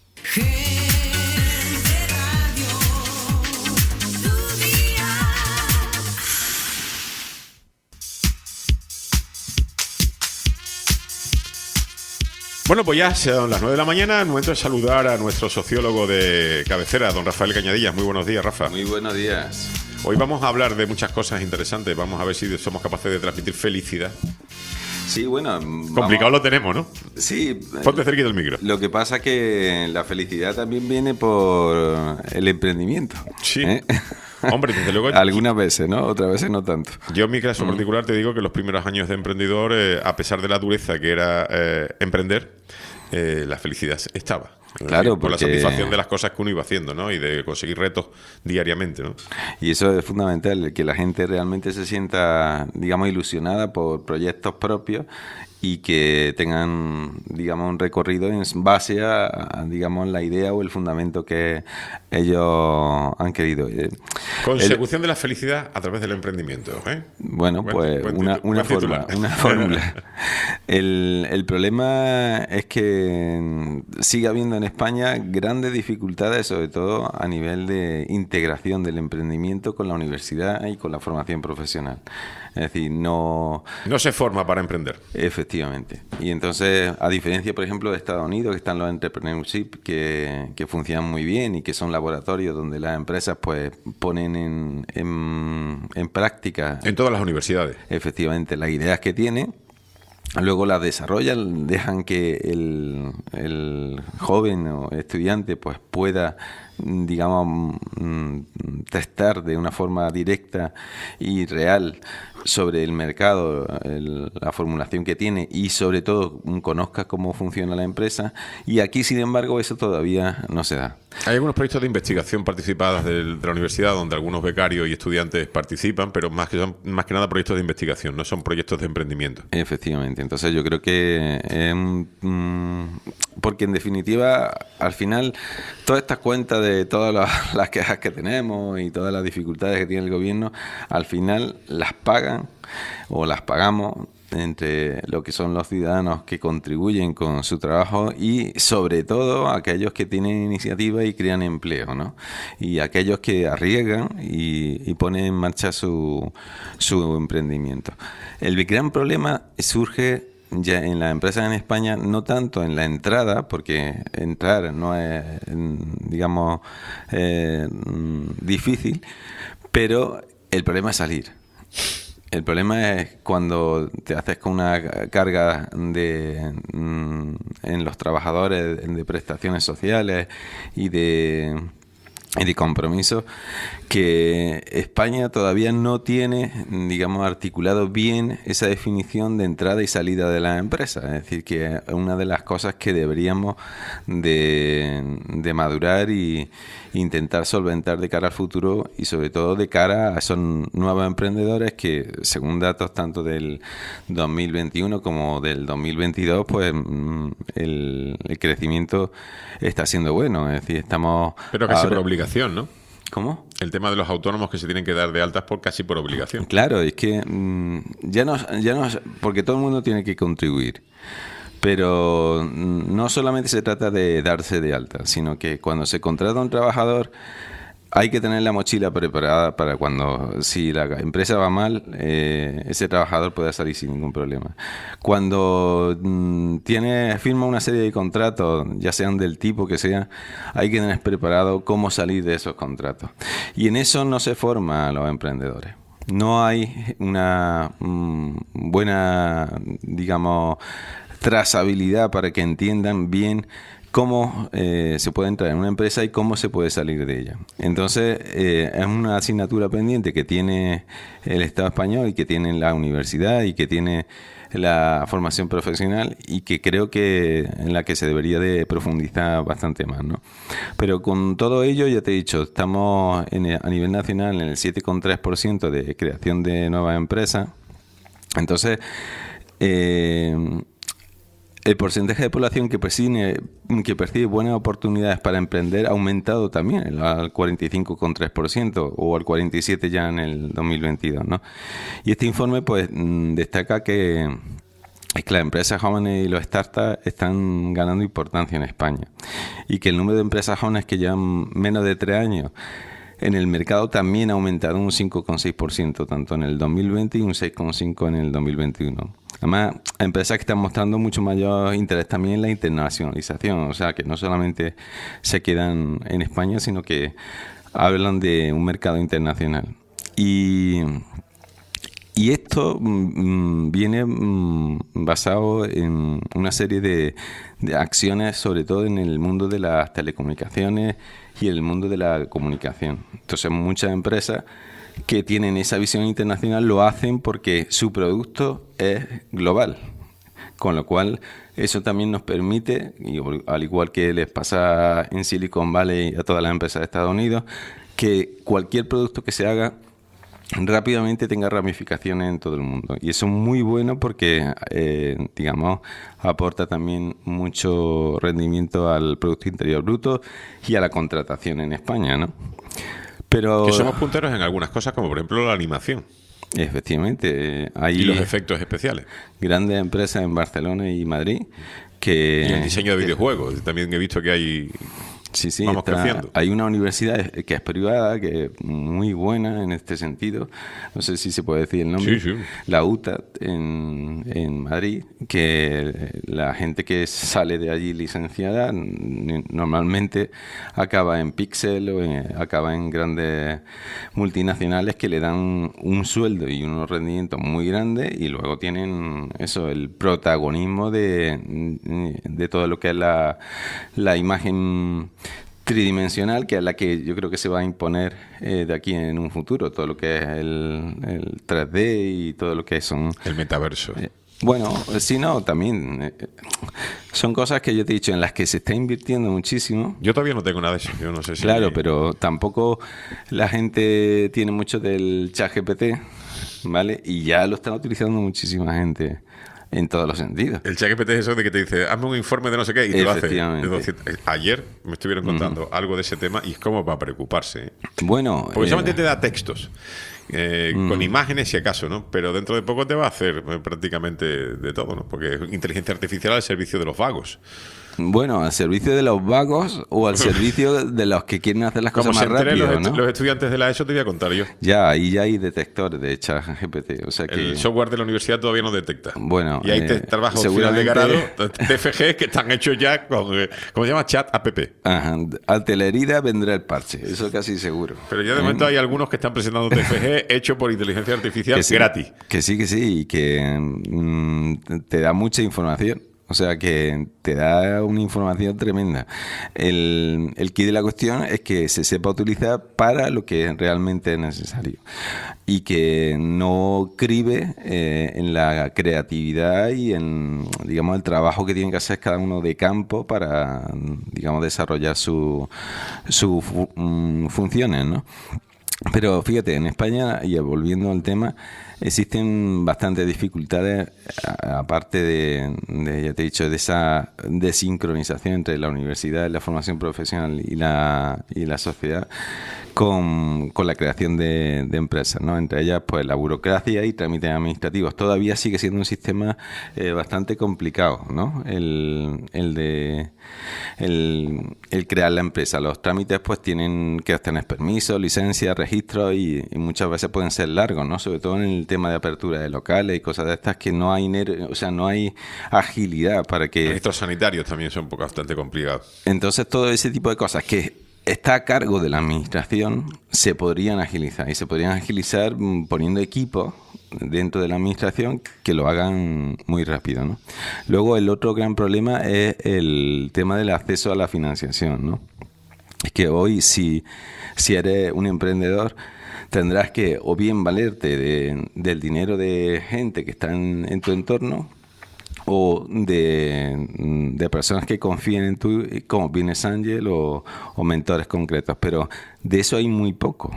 Bueno, pues ya son las 9 de la mañana, momento de saludar a nuestro sociólogo de cabecera, don Rafael Cañadillas. Muy buenos días, Rafa. Muy buenos días. Hoy vamos a hablar de muchas cosas interesantes. Vamos a ver si somos capaces de transmitir felicidad. Sí, bueno... Complicado lo tenemos, ¿no? Sí. Ponte cerquita del micro. Lo que pasa es que la felicidad también viene por el emprendimiento. Sí. Hombre, desde luego... Algunas veces, ¿no? Otras veces no tanto. Yo en mi caso particular te digo que los primeros años de emprendedor, a pesar de la dureza que era emprender, la felicidad estaba. Claro, por la porque... satisfacción de las cosas que uno iba haciendo, ¿no? Y de conseguir retos diariamente, ¿no? Y eso es fundamental, que la gente realmente se sienta, digamos, ilusionada por proyectos propios y que tengan, digamos, un recorrido en base a digamos, la idea o el fundamento que ellos han querido. Consecución de la felicidad a través del emprendimiento, ¿eh? Bueno, pues una fórmula. El problema es que sigue habiendo en España grandes dificultades, sobre todo a nivel de integración del emprendimiento con la universidad y con la formación profesional. Es decir, no se forma para emprender. Efectivamente. Y entonces, a diferencia, por ejemplo, de Estados Unidos, que están los entrepreneurship que funcionan muy bien y que son laboratorios donde las empresas pues ponen en práctica... En todas las universidades. Efectivamente, las ideas que tienen. Luego las desarrollan, dejan que el joven o estudiante pues pueda, digamos, testar de una forma directa y real sobre el mercado, la formulación que tiene y sobre todo conozca cómo funciona la empresa. Y aquí, sin embargo, eso todavía no se da. Hay algunos proyectos de investigación participados de la universidad donde algunos becarios y estudiantes participan, pero más que nada proyectos de investigación, no son proyectos de emprendimiento. Efectivamente. Entonces yo creo que porque en definitiva al final todas estas cuentas de todas las quejas que tenemos y todas las dificultades que tiene el gobierno, al final las pagan o las pagamos entre lo que son los ciudadanos que contribuyen con su trabajo y sobre todo aquellos que tienen iniciativa y crean empleo, ¿no? Y aquellos que arriesgan y ponen en marcha su emprendimiento. El gran problema surge ya en las empresas en España, no tanto en la entrada, porque entrar no es, digamos, difícil, pero el problema es salir. El problema es cuando te haces con una carga en los trabajadores de prestaciones sociales y de compromiso, que España todavía no tiene, digamos, articulado bien esa definición de entrada y salida de las empresas. Es decir, que es una de las cosas que deberíamos de madurar y intentar solventar de cara al futuro y sobre todo de cara a esos nuevos emprendedores que, según datos tanto del 2021 como del 2022, pues el crecimiento está siendo bueno. Es decir, estamos... Pero casi por obligación, ¿no? ¿Cómo? El tema de los autónomos que se tienen que dar de altas casi por obligación. Claro, es que ya no, porque todo el mundo tiene que contribuir. Pero no solamente se trata de darse de alta, sino que cuando se contrata a un trabajador hay que tener la mochila preparada para cuando, si la empresa va mal, ese trabajador pueda salir sin ningún problema. Cuando firma una serie de contratos, ya sean del tipo que sea, hay que tener preparado cómo salir de esos contratos. Y en eso no se forman los emprendedores. No hay una buena, digamos, trazabilidad para que entiendan bien cómo se puede entrar en una empresa y cómo se puede salir de ella. Entonces, es una asignatura pendiente que tiene el Estado español y que tiene la universidad y que tiene la formación profesional y que creo que en la que se debería de profundizar bastante más, ¿no? Pero con todo ello, ya te he dicho, estamos a nivel nacional en el 7,3% de creación de nuevas empresas. Entonces, el porcentaje de población que percibe buenas oportunidades para emprender ha aumentado también al 45,3% o al 47% ya en el 2022, ¿no? Y este informe pues destaca que las empresas jóvenes y los startups están ganando importancia en España y que el número de empresas jóvenes que llevan menos de 3 años en el mercado también ha aumentado un 5,6%, tanto en el 2020 y un 6,5% en el 2021. Además, empresas que están mostrando mucho mayor interés también en la internacionalización, o sea, que no solamente se quedan en España, sino que hablan de un mercado internacional. Y esto viene basado en una serie de acciones, sobre todo en el mundo de las telecomunicaciones y el mundo de la comunicación. Entonces, muchas empresas que tienen esa visión internacional lo hacen porque su producto es global. Con lo cual, eso también nos permite, y al igual que les pasa en Silicon Valley a todas las empresas de Estados Unidos, que cualquier producto que se haga rápidamente tenga ramificaciones en todo el mundo. Y eso es muy bueno porque, digamos, aporta también mucho rendimiento al Producto Interior Bruto y a la contratación en España, ¿no? Pero que somos punteros en algunas cosas, como por ejemplo la animación. Efectivamente. Hay y los efectos especiales. Grandes empresas en Barcelona y Madrid que... Y el diseño de videojuegos. También he visto que hay... Sí, sí, vamos creciendo. Hay una universidad que es privada, que es muy buena en este sentido. No sé si se puede decir el nombre. Sí, sí. La UTA en Madrid, que la gente que sale de allí licenciada normalmente acaba en Pixel o acaba en grandes multinacionales que le dan un sueldo y unos rendimientos muy grandes y luego tienen eso, el protagonismo de todo lo que es la imagen tridimensional, que es la que yo creo que se va a imponer de aquí en un futuro, todo lo que es el 3D y todo lo que son... El metaverso. Bueno, sí, no, también son cosas que yo te he dicho en las que se está invirtiendo muchísimo. Yo todavía no tengo nada de eso, yo no sé si... Claro, pero tampoco la gente tiene mucho del ChatGPT, ¿vale? Y ya lo está utilizando muchísima gente. En todos los sentidos. El ChatGPT es eso de que te dice, hazme un informe de no sé qué y te lo hace. Ayer me estuvieron contando algo de ese tema y es como para preocuparse. Bueno, porque solamente te da textos. Con imágenes si acaso, ¿no? Pero dentro de poco te va a hacer prácticamente de todo, ¿no? Porque es inteligencia artificial al servicio de los vagos. Bueno, al servicio de los vagos o al servicio de los que quieren hacer las cosas más rápido, ¿no? Los estudiantes de la ESO te voy a contar yo. Ya, ahí ya hay detectores de ChatGPT, o sea que... El software de la universidad todavía no detecta. Bueno, y hay trabajos final de grado, TFG, que están hechos ya con, ¿cómo se llama? Chat app. Ajá, ante la herida vendrá el parche, eso casi seguro. Pero ya de momento hay algunos que están presentando TFG hecho por inteligencia artificial gratis. Que sí, y que te da mucha información. O sea que te da una información tremenda. El quid de la cuestión es que se sepa utilizar para lo que realmente es necesario y que no cribe en la creatividad y en, digamos, el trabajo que tiene que hacer cada uno de campo para, digamos, desarrollar sus funciones, ¿no? Pero fíjate, en España, y volviendo al tema, existen bastantes dificultades, aparte de ya te he dicho, de esa desincronización entre la universidad, la formación profesional y la sociedad, con la creación de empresas, ¿no? Entre ellas, pues la burocracia y trámites administrativos. Todavía sigue siendo un sistema bastante complicado, ¿no? El crear la empresa. Los trámites, pues, tienen que obtener permisos, licencias, registros y muchas veces pueden ser largos, ¿no? Sobre todo en el tema de apertura de locales y cosas de estas que no hay no hay agilidad para que... Registros sanitarios también son bastante complicados. Entonces, todo ese tipo de cosas que está a cargo de la administración se podrían agilizar, y se podrían agilizar poniendo equipos dentro de la administración que lo hagan muy rápido, ¿no? Luego, el otro gran problema es el tema del acceso a la financiación, ¿no? Es que hoy, si eres un emprendedor, tendrás que o bien valerte del dinero de gente que está en tu entorno, o de personas que confíen en tú, como Business Angel o mentores concretos, pero de eso hay muy poco.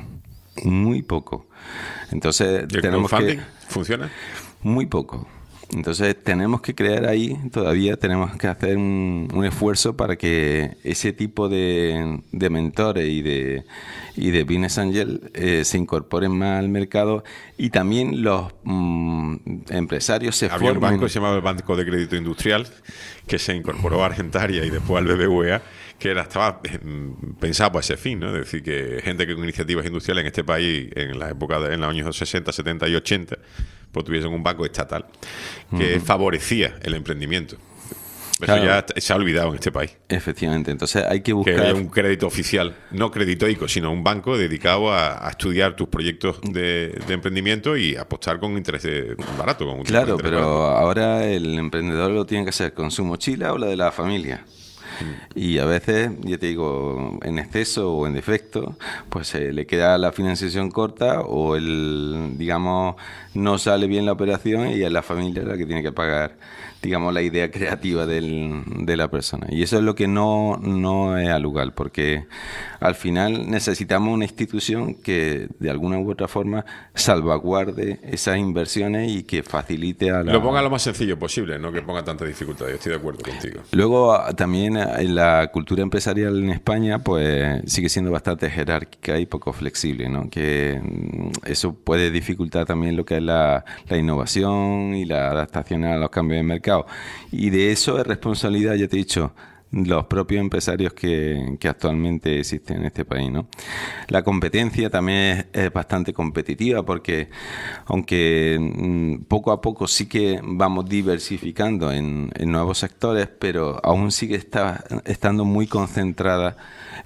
Entonces, ¿y el crowdfunding funciona? Muy poco. Entonces tenemos que crear ahí, todavía tenemos que hacer un esfuerzo para que ese tipo de mentores y de Business Angel se incorporen más al mercado, y también los empresarios se formen. Había un banco que se llamaba el Banco de Crédito Industrial, que se incorporó a Argentaria y después al BBVA, que estaba pensado para ese fin, ¿no? Es decir, que gente que con iniciativas industriales en este país, en la época en los años 60, 70 y 80, pues tuviesen un banco estatal que favorecía el emprendimiento. Eso ya se ha olvidado en este país. Efectivamente, entonces hay que buscar... Que haya un crédito oficial, no crédito, sino un banco dedicado a estudiar tus proyectos de emprendimiento y apostar con interés barato. Con un Claro, interés pero barato. ahora el emprendedor lo tiene que hacer con su mochila o la de la familia. Y a veces, ya te digo, en exceso o en defecto, pues le queda la financiación corta o digamos, no sale bien la operación y es la familia la que tiene que pagar, digamos, la idea creativa de la persona. Y eso es lo que no es al lugar, porque al final necesitamos una institución que de alguna u otra forma salvaguarde esas inversiones y que facilite a la... Lo ponga lo más sencillo posible, no que ponga tanta dificultad. Yo estoy de acuerdo contigo. Luego también en la cultura empresarial en España pues sigue siendo bastante jerárquica y poco flexible, ¿no? Que eso puede dificultar también lo que es la innovación y la adaptación a los cambios de mercado. Y de eso es responsabilidad, ya te he dicho, los propios empresarios que actualmente existen en este país, ¿no? La competencia también es bastante competitiva porque aunque poco a poco sí que vamos diversificando en nuevos sectores, pero aún sigue estando muy concentrada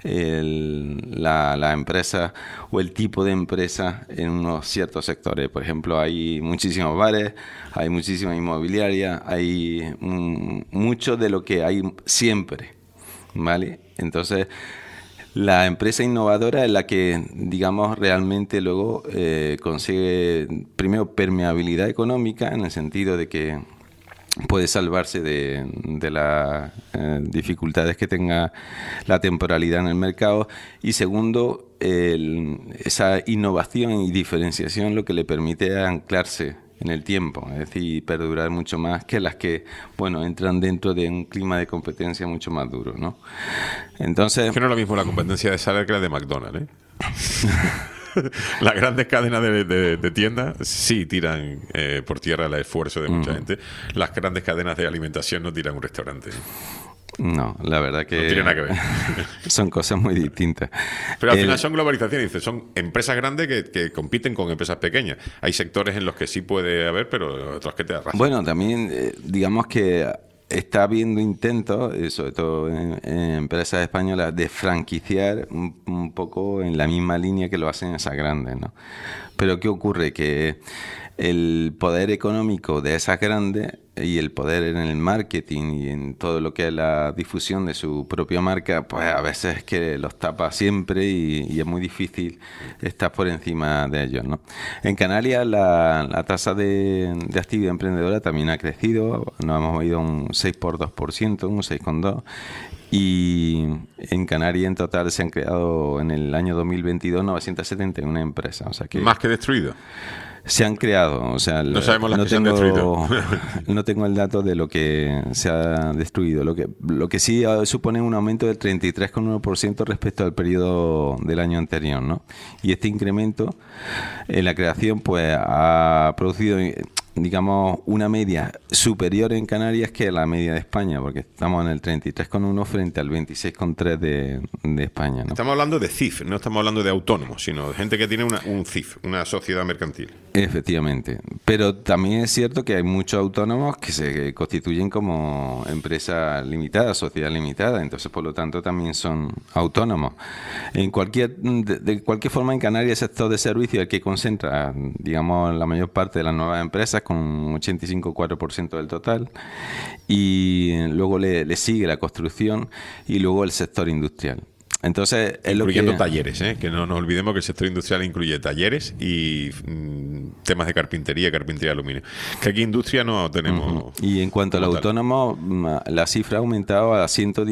la empresa o el tipo de empresa en unos ciertos sectores. Por ejemplo, hay muchísimos bares, hay muchísimas inmobiliarias, hay mucho de lo que hay siempre, ¿vale? Entonces, la empresa innovadora es la que, digamos, realmente luego consigue, primero, permeabilidad económica, en el sentido de que puede salvarse de las dificultades que tenga la temporalidad en el mercado, y segundo, esa innovación y diferenciación lo que le permite anclarse en el tiempo, es decir, perdurar mucho más que las que, bueno, entran dentro de un clima de competencia mucho más duro, ¿no? Entonces... Es que no es lo mismo la competencia de Saler que la de McDonald's, ¿eh? Las grandes cadenas de tiendas sí tiran por tierra el esfuerzo de mucha gente. Las grandes cadenas de alimentación no tiran un restaurante. No, la verdad que... No tiene nada que ver. Son cosas muy distintas. Pero al final son globalización, dice, son empresas grandes que compiten con empresas pequeñas. Hay sectores en los que sí puede haber, pero otros que te arrasan. Bueno, también digamos que está habiendo intentos, sobre todo en empresas españolas, de franquiciar un poco en la misma línea que lo hacen esas grandes, ¿no? Pero ¿qué ocurre? Que el poder económico de esas grandes y el poder en el marketing y en todo lo que es la difusión de su propia marca, pues a veces es que los tapa siempre y es muy difícil estar por encima de ellos, ¿no? En Canarias la tasa de actividad emprendedora también ha crecido, nos hemos ido un 6,2%, un 6,2%. Y en Canarias en total se han creado en el año 2022 971 empresas. O sea que más que destruido. Se han creado, o sea, no sabemos las que se han destruido. No tengo el dato de lo que se ha destruido. Lo que sí supone un aumento del 33,1% respecto al periodo del año anterior, ¿no? Y este incremento en la creación pues ha producido, digamos, una media superior en Canarias que la media de España, porque estamos en el 33,1 frente al 26,3 de España, ¿no? Estamos hablando de CIF, no estamos hablando de autónomos, sino de gente que tiene un CIF, una sociedad mercantil. Efectivamente, pero también es cierto que hay muchos autónomos que se constituyen como empresa limitada, sociedad limitada, entonces por lo tanto también son autónomos. De cualquier forma, en Canarias el sector de servicios es el que concentra, digamos, la mayor parte de las nuevas empresas, con un 85,4% del total, y luego le sigue la construcción y luego el sector industrial. Entonces, es incluyendo lo que... talleres, que no nos olvidemos que el sector industrial incluye talleres y temas de carpintería de aluminio. Que aquí industria no tenemos. Y en cuanto al autónomo, la cifra ha aumentado a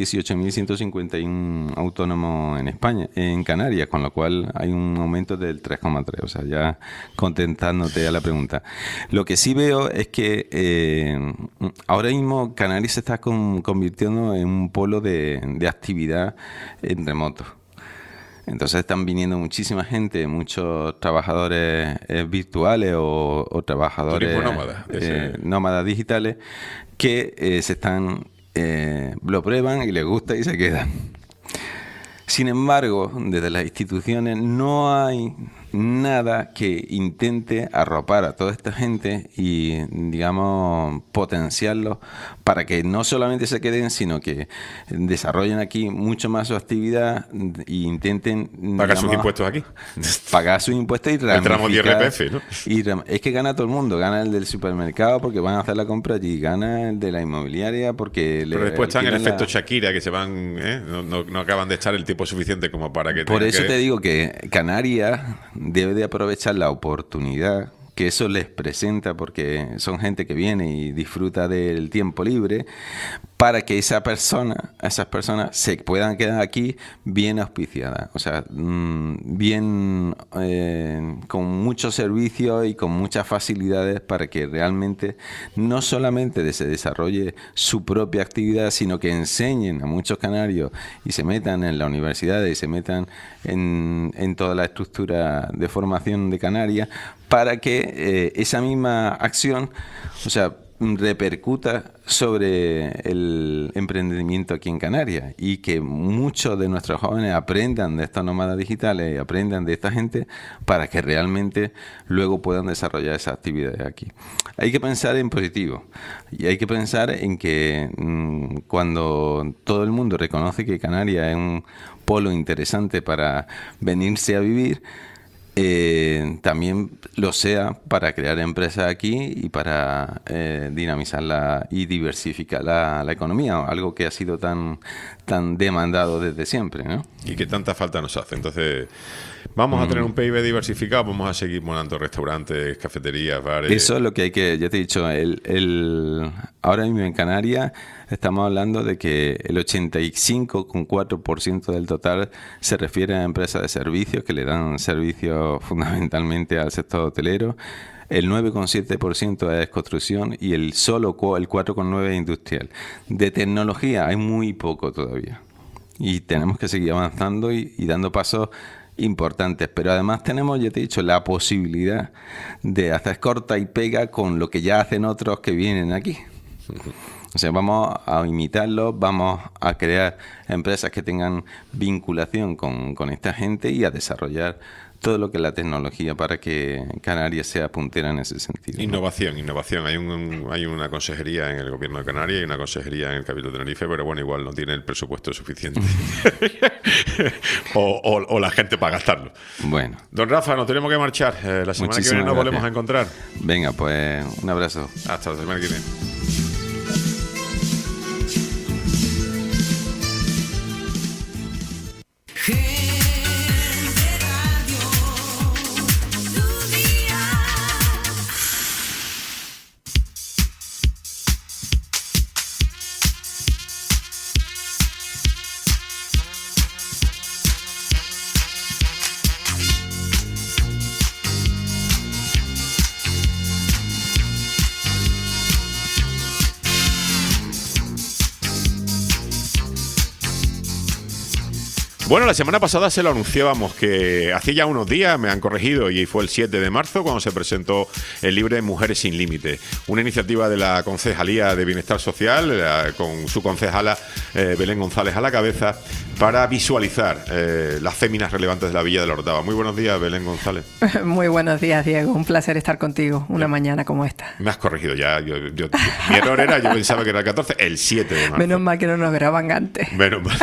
118.151 autónomos en España, en Canarias, con lo cual hay un aumento del 3,3. O sea, ya contentándote a la pregunta. Lo que sí veo es que ahora mismo Canarias se está convirtiendo en un polo de actividad en remoto. Entonces están viniendo muchísima gente, muchos trabajadores virtuales o trabajadores nómadas digitales que se están lo prueban y les gusta y se quedan. Sin embargo, desde las instituciones no hay nada que intente arropar a toda esta gente y, digamos, potenciarlos para que no solamente se queden, sino que desarrollen aquí mucho más su actividad e intenten pagar sus impuestos aquí. Pagar sus impuestos y el tramo de IRPF, ¿no? Es que gana todo el mundo. Gana el del supermercado porque van a hacer la compra allí. Gana el de la inmobiliaria porque... Pero después están el efecto Shakira, que se van... No acaban de echar el tiempo suficiente como para que... Por eso te digo que Canarias debe de aprovechar la oportunidad que eso les presenta, porque son gente que viene y disfruta del tiempo libre, para que esas personas se puedan quedar aquí bien auspiciadas, o sea, bien con muchos servicios y con muchas facilidades para que realmente no solamente se desarrolle su propia actividad, sino que enseñen a muchos canarios y se metan en la universidad y se metan en toda la estructura de formación de Canarias, para que esa misma acción, o sea, repercuta sobre el emprendimiento aquí en Canarias y que muchos de nuestros jóvenes aprendan de estos nómadas digitales y aprendan de esta gente para que realmente luego puedan desarrollar esas actividades aquí. Hay que pensar en positivo y hay que pensar en que cuando todo el mundo reconoce que Canarias es un polo interesante para venirse a vivir, también lo sea para crear empresas aquí y para dinamizarla y diversificar la economía, algo que ha sido tan demandado desde siempre, ¿no? Y que tanta falta nos hace. Entonces, vamos a tener un PIB diversificado, vamos a seguir monando restaurantes, cafeterías, bares. Eso es lo que hay que, ya te he dicho, ahora mismo en Canarias estamos hablando de que el 85,4% del total se refiere a empresas de servicios que le dan servicios fundamentalmente al sector hotelero. El 9,7% es construcción y el 4,9% es industrial. De tecnología hay muy poco todavía. Y tenemos que seguir avanzando y dando pasos importantes. Pero además tenemos, ya te he dicho, la posibilidad de hacer corta y pega con lo que ya hacen otros que vienen aquí. O sea, vamos a imitarlos, vamos a crear empresas que tengan vinculación con esta gente y a desarrollar todo lo que es la tecnología para que Canarias sea puntera en ese sentido. Innovación. Hay una consejería en el gobierno de Canarias y una consejería en el Cabildo de Tenerife, pero bueno, igual no tiene el presupuesto suficiente. o la gente para gastarlo. Bueno. Don Rafa, nos tenemos que marchar. La semana que viene nos volvemos a encontrar. Venga, pues un abrazo. Hasta la semana que viene. Bueno, la semana pasada se lo anunciábamos, que hacía ya unos días, me han corregido, y fue el 7 de marzo cuando se presentó el libro Mujeres sin Límite, una iniciativa de la Concejalía de Bienestar Social, con su concejala Belén González a la cabeza, para visualizar las féminas relevantes de la Villa de la Orotava. Muy buenos días, Belén González. Muy buenos días, Diego. Un placer estar contigo una mañana como esta. Me has corregido ya. Mi error era, yo pensaba que era el 14, el 7 de marzo. Menos mal que no nos graban antes. Menos mal.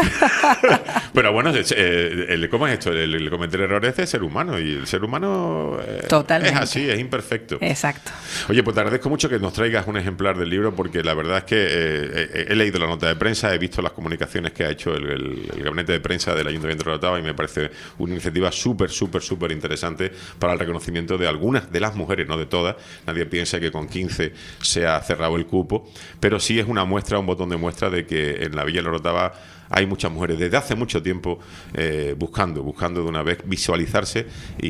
Pero bueno, ¿cómo es esto? El cometer errores de ser humano, y el ser humano totalmente es así, es imperfecto. Exacto. Oye, pues te agradezco mucho que nos traigas un ejemplar del libro, porque la verdad es que he leído la nota de prensa, he visto las comunicaciones que ha hecho el gabinete de prensa del Ayuntamiento de Orotava, y me parece una iniciativa súper interesante para el reconocimiento de algunas de las mujeres, no de todas. Nadie piensa que con 15 se ha cerrado el cupo, pero sí es una muestra, un botón de muestra de que en la Villa de la Orotava hay muchas mujeres desde hace mucho tiempo buscando de una vez visualizarse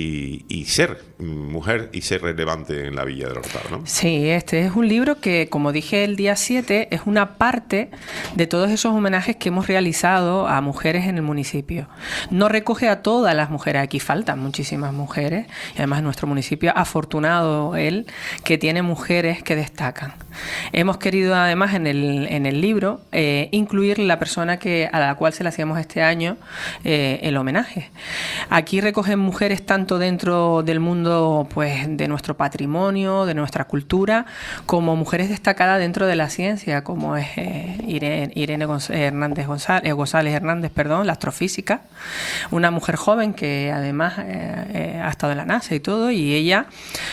y ser mujer y ser relevante en la Villa de la Orotava, ¿no? Sí, este es un libro que, como dije el día 7, es una parte de todos esos homenajes que hemos realizado a mujeres en el municipio. No recoge a todas las mujeres, aquí faltan muchísimas mujeres, y además nuestro municipio, afortunado él, que tiene mujeres que destacan. Hemos querido además en el libro incluir la persona que a la cual se le hacíamos este año el homenaje. Aquí recogen mujeres tanto dentro del mundo pues de nuestro patrimonio, de nuestra cultura, como mujeres destacadas dentro de la ciencia, como es Irene González Hernández, la astrofísica, una mujer joven que además ha estado en la NASA y todo, y ella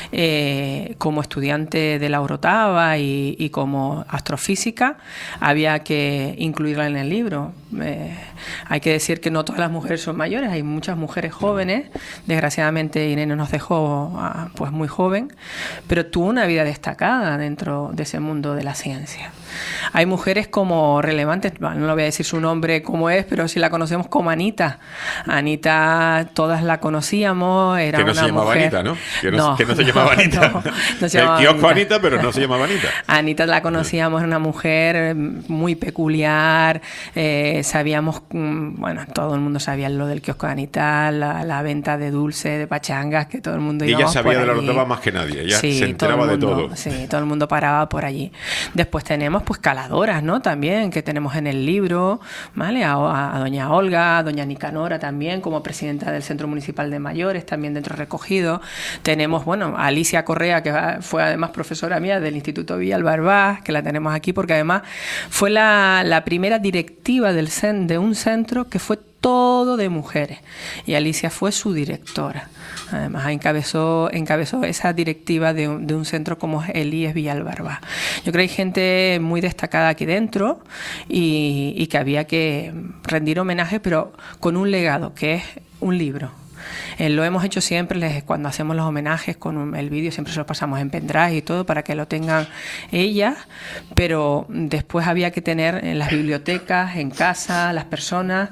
como estudiante de la Orotava y como astrofísica había que incluirla en el libro. Hay que decir que no todas las mujeres son mayores, hay muchas mujeres jóvenes. Desgraciadamente Irene nos dejó pues muy joven, pero tuvo una vida destacada dentro de ese mundo de la ciencia. Hay mujeres como relevantes, no le voy a decir su nombre como es, pero sí la conocemos como Anita. Anita, todas la conocíamos, era una mujer... Que no se llamaba Anita, ¿no? Que no se llamaba Anita. No se llamaba el kiosco Anita. Anita, pero no se llamaba Anita. Anita la conocíamos, era una mujer muy peculiar, sabíamos, bueno, todo el mundo sabía lo del kiosco de Anita, la venta de dulce, de pachangas, que todo el mundo iba. Y ella sabía de la allí. Orotava más que nadie, ella sí, se enteraba de todo. Sí, todo el mundo paraba por allí. Después tenemos pues caladoras, ¿no? También que tenemos en el libro, ¿vale? A doña Olga, a doña Nicanora también, como presidenta del Centro Municipal de Mayores, también dentro recogido. Tenemos, bueno, a Alicia Correa, que fue además profesora mía del Instituto Villalbarbás, que la tenemos aquí porque además fue la primera directiva de un centro que fue todo de mujeres, y Alicia fue su directora. Además encabezó esa directiva de un centro como el IES Villalbarbás. Yo creo que hay gente muy destacada aquí dentro y que había que rendir homenaje, pero con un legado, que es un libro. Lo hemos hecho siempre cuando hacemos los homenajes con el vídeo, siempre se lo pasamos en pendrive y todo para que lo tengan ellas, pero después había que tener en las bibliotecas, en casa, las personas...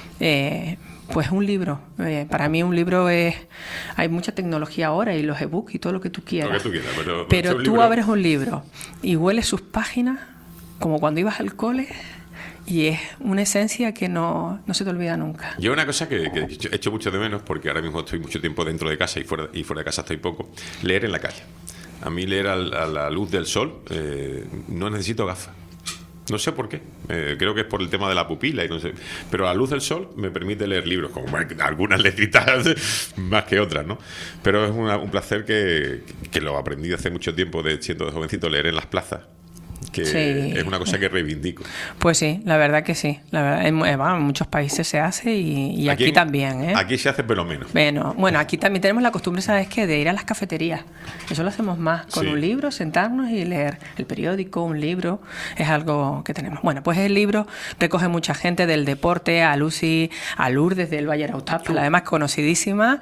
pues un libro. Para mí un libro es... Hay mucha tecnología ahora y los ebooks y todo lo que tú quieras. Pero tú abres un libro y hueles sus páginas como cuando ibas al cole, y es una esencia que no se te olvida nunca. Yo una cosa que he hecho mucho de menos, porque ahora mismo estoy mucho tiempo dentro de casa y fuera de casa estoy poco, leer en la calle. A mí leer a la luz del sol, no necesito gafas. No sé por qué, creo que es por el tema de la pupila y no sé, pero a la luz del sol me permite leer libros, como algunas letritas más que otras, ¿no? Pero es un placer que lo aprendí hace mucho tiempo, siendo de jovencito, leer en las plazas, que sí, es una cosa que reivindico. Pues sí, la verdad que sí. La verdad, en muchos países se hace y aquí también, ¿eh? Aquí se hace, pero menos. Bueno, aquí también tenemos la costumbre, ¿sabes qué? De ir a las cafeterías. Eso lo hacemos más, con un libro, sentarnos y leer el periódico, un libro, es algo que tenemos. Bueno, pues el libro recoge mucha gente del deporte, a Lucy, a Lourdes del Valle Arautapla, además conocidísima,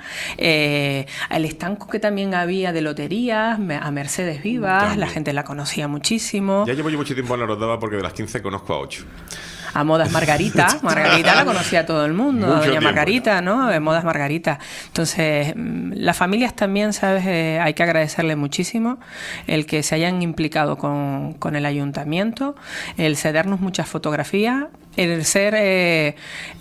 el estanco que también había de loterías, a Mercedes Vivas, también. La gente la conocía muchísimo. Ya llevo yo mucho tiempo en la Orotava porque de las 15 conozco a 8. A Modas Margarita. Margarita la conocía todo el mundo, mucho doña tiempo. Margarita, ¿no? Modas Margarita. Entonces, las familias también, ¿sabes? Hay que agradecerle muchísimo el que se hayan implicado con el ayuntamiento, el cedernos muchas fotografías, el ser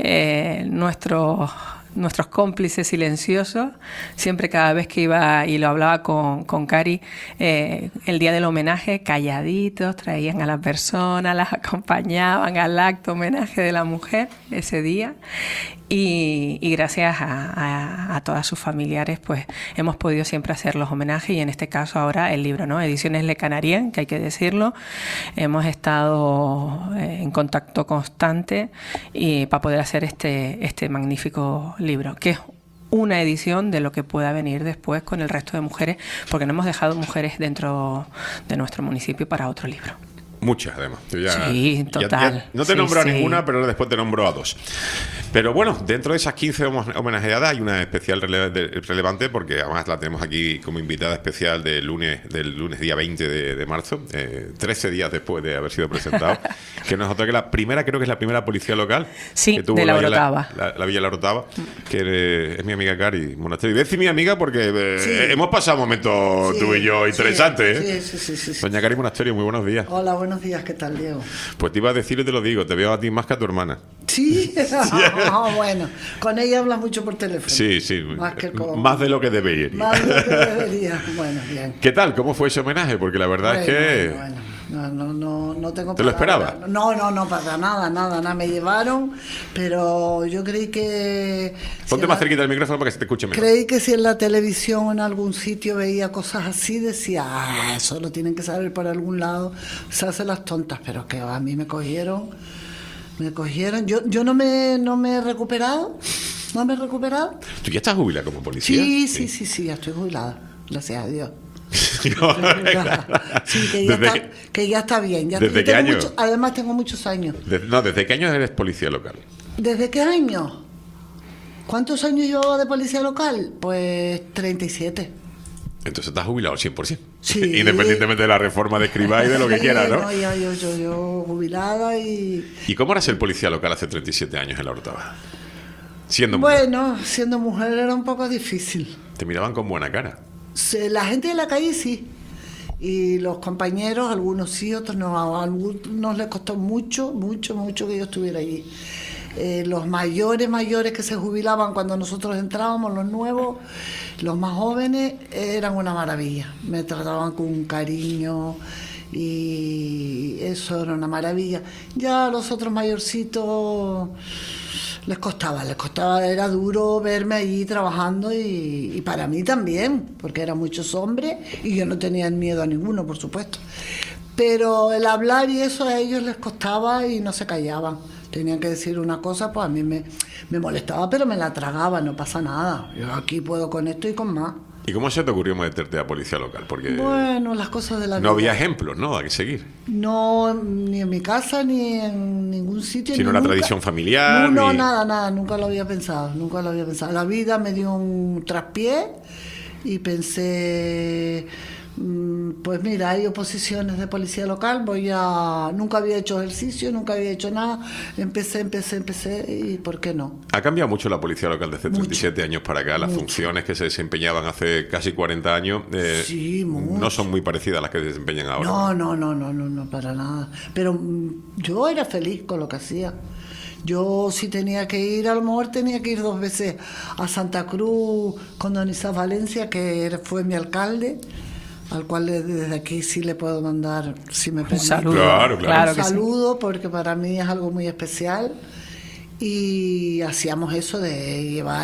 nuestros cómplices silenciosos. Siempre, cada vez que iba y lo hablaba con Cari, el día del homenaje, calladitos, traían a las personas, las acompañaban al acto homenaje de la mujer ese día, y gracias a todas sus familiares pues hemos podido siempre hacer los homenajes, y en este caso ahora el libro, ¿no? Ediciones Le Canarien, que hay que decirlo, hemos estado en contacto constante y para poder hacer este magnífico libro, que es una edición de lo que pueda venir después con el resto de mujeres, porque no hemos dejado mujeres dentro de nuestro municipio para otro libro. Muchas, además. Sí, total. Ya no te nombro a ninguna, pero después te nombro a 2. Pero bueno, dentro de esas 15 homenajeadas hay una especial relevante, porque además la tenemos aquí como invitada especial del lunes día 20 de marzo, 13 días después de haber sido presentado, que no es otra que la primera, creo que es la primera policía local. Sí, que tuvo de la Orotava. La Villa La Orotava, que es mi amiga Cari Monasterio. Y decir mi amiga porque hemos pasado momentos tú y yo interesantes. Sí. Doña Cari Monasterio, muy buenos días. Hola, buenos días, ¿qué tal, Diego? Pues te iba a decir y te lo digo, te veo a ti más que a tu hermana. Sí. Bueno, con ella hablas mucho por teléfono. Sí, sí. Más de lo que debería. Más de lo que debería. Bueno, bien. ¿Qué tal? ¿Cómo fue ese homenaje? Porque la verdad es que... No tengo... ¿Te lo esperabas? No, para nada. Me llevaron, pero yo creí que... Ponte más cerquita del micrófono para que se te escuche mejor. Creí que si en la televisión o en algún sitio veía cosas así, decía, eso lo tienen que saber por algún lado, se hacen las tontas, pero que a mí me cogieron. Yo no me he recuperado. ¿No me he recuperado? ¿Tú ya estás jubilada como policía? Sí, ya estoy jubilada, gracias a Dios. Sí, que ya está bien. ¿Desde qué año? Además tengo muchos años. ¿Desde qué año eres policía local? ¿Desde qué año? ¿Cuántos años llevaba de policía local? Pues 37. Entonces estás jubilado al 100%. Sí. Independientemente de la reforma de escribá y de lo que quieras, ¿no? Yo jubilada y... ¿Y cómo eras el policía local hace 37 años en La Orotava? Siendo mujer. Bueno, siendo mujer era un poco difícil. Te miraban con buena cara. La gente de la calle sí. Y los compañeros, algunos sí, otros no. A algunos les costó mucho que yo estuviera allí. Los mayores que se jubilaban cuando nosotros entrábamos, los nuevos, los más jóvenes, eran una maravilla. Me trataban con un cariño y eso era una maravilla. Ya los otros mayorcitos les costaba, era duro verme allí trabajando y para mí también, porque eran muchos hombres y yo no tenía miedo a ninguno, por supuesto. Pero el hablar y eso a ellos les costaba y no se callaban. Tenían que decir una cosa, pues a mí me molestaba, pero me la tragaba, no pasa nada. Yo aquí puedo con esto y con más. ¿Y cómo se te ocurrió meterte a policía local? Porque bueno, las cosas de la vida. No había ejemplos, ¿no? A que seguir. No, ni en mi casa, ni en ningún sitio. Sino una tradición familiar. No, nada, nunca lo había pensado. La vida me dio un traspié y pensé... Pues mira, hay oposiciones de policía local, nunca había hecho ejercicio, nunca había hecho nada, empecé y ¿por qué no? Ha cambiado mucho la policía local desde 37 años para acá, las funciones que se desempeñaban hace casi 40 años no son muy parecidas a las que se desempeñan ahora. No, para nada, pero yo era feliz con lo que hacía. Yo si tenía que ir, a lo mejor tenía que ir 2 veces a Santa Cruz con don Isaac Valencia, que fue mi alcalde, al cual desde aquí sí le puedo mandar, si me permite, saludo. Claro. Un saludo, porque para mí es algo muy especial. Y hacíamos eso de llevar